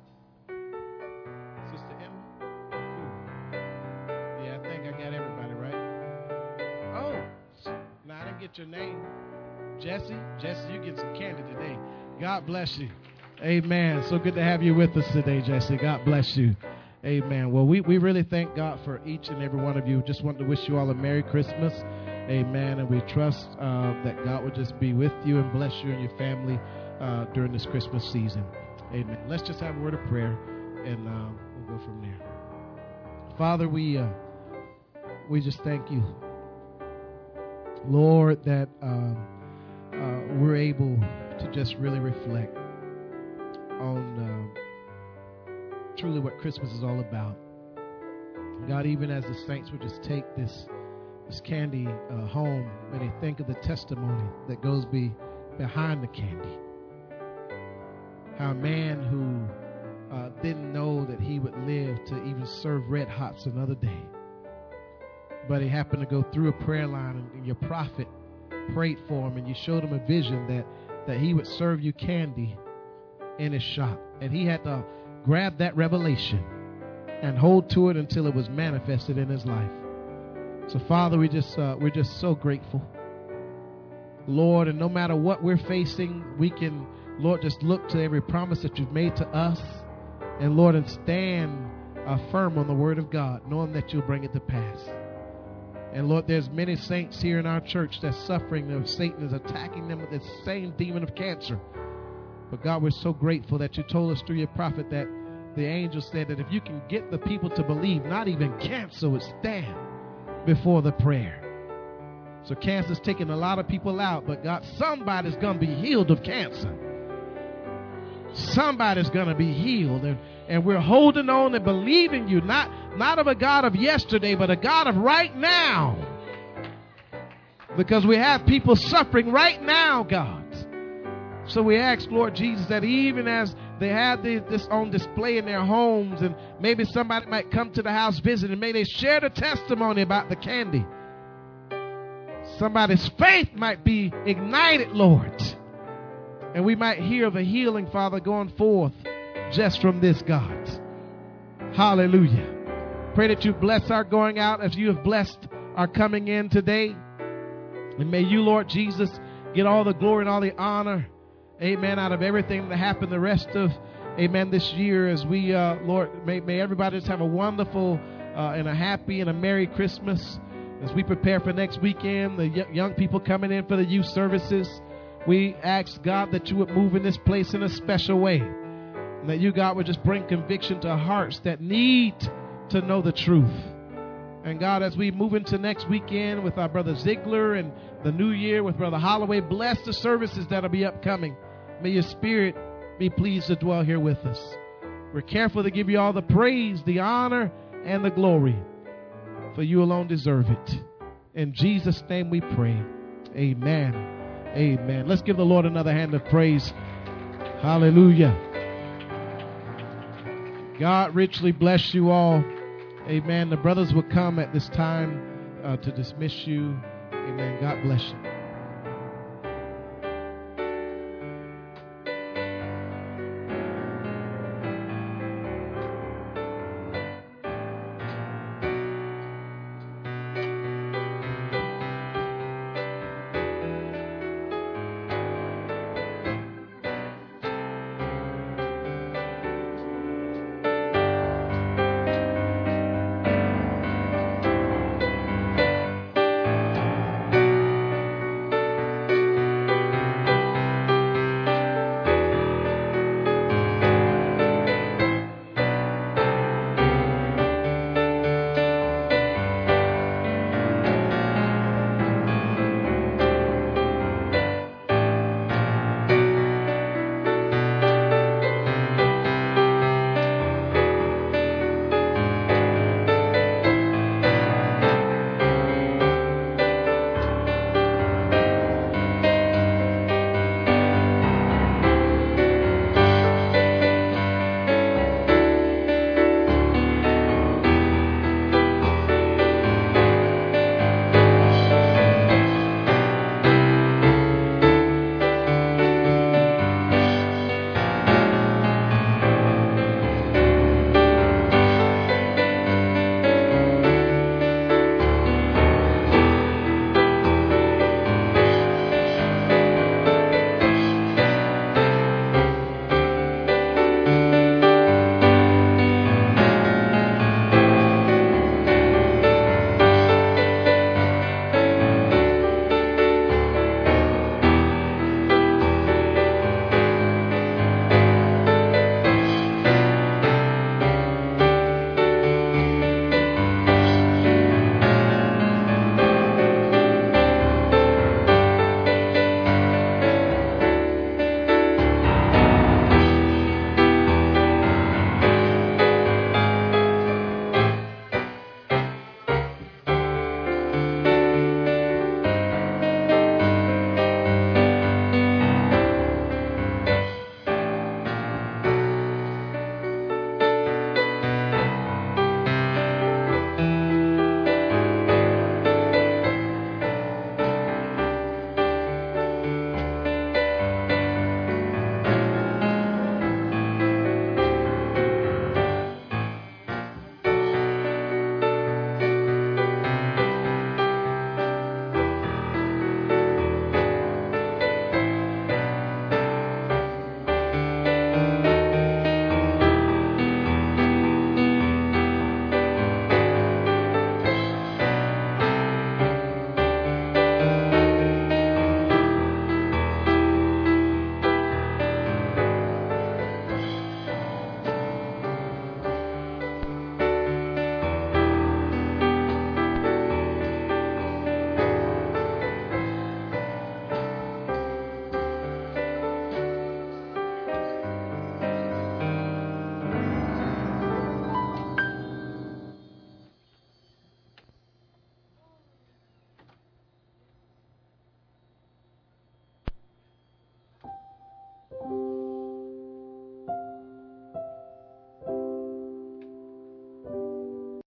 Sister Emma? Yeah, I think I got everybody right. Oh, no, I didn't get your name. Jesse? Jesse, you get some candy today. God bless you. Amen. So good to have you with us today, Jesse. God bless you. Amen. Well, we, we really thank God for each and every one of you. Just want to wish you all a Merry Christmas. Amen. And we trust uh, that God will just be with you and bless you and your family uh, during this Christmas season. Amen. Let's just have a word of prayer, and uh, we'll go from there. Father, we uh, we just thank you, Lord, that um, uh, we're able to just really reflect on uh, truly what Christmas is all about. God, even as the saints would just take this this candy uh, home, and they think of the testimony that goes be behind the candy. How a man who uh, didn't know that he would live to even serve Red Hots another day, but he happened to go through a prayer line, and, and your prophet prayed for him, and you showed him a vision that that he would serve you candy in his shop, and he had to grab that revelation and hold to it until it was manifested in his life. So, Father, we just uh, we're just so grateful, Lord, and no matter what we're facing, we can, Lord, just look to every promise that you've made to us, and Lord, and stand uh, firm on the word of God, knowing that you'll bring it to pass. And Lord, there's many saints here in our church that's suffering, that Satan is attacking them with the same demon of cancer. But God, we're so grateful that you told us through your prophet that the angel said that if you can get the people to believe, not even cancer would stand before the prayer. So cancer's taking a lot of people out, but God, somebody's going to be healed of cancer. Somebody's going to be healed. And, and we're holding on and believing you, not, not of a God of yesterday, but a God of right now. Because we have people suffering right now, God. So we ask, Lord Jesus, that even as they have this, this on display in their homes, and maybe somebody might come to the house visit, and may they share the testimony about the candy. Somebody's faith might be ignited, Lord. And we might hear of a healing, Father, going forth just from this, God. Hallelujah. Pray that you bless our going out as you have blessed our coming in today. And may you, Lord Jesus, get all the glory and all the honor, amen, out of everything that happened the rest of, amen, this year as we, uh, Lord, may, may everybody just have a wonderful uh, and a happy and a Merry Christmas as we prepare for next weekend, the y- young people coming in for the youth services. We ask, God, that you would move in this place in a special way, and that you, God, would just bring conviction to hearts that need to know the truth. And God, as we move into next weekend with our brother Ziegler and the new year with brother Holloway, bless the services that'll be upcoming. May your spirit be pleased to dwell here with us. We're careful to give you all the praise, the honor, and the glory, for you alone deserve it. In Jesus' name we pray. Amen. Amen. Let's give the Lord another hand of praise. Hallelujah. God richly bless you all. Amen. The brothers will come at this time uh, to dismiss you. Amen. God bless you.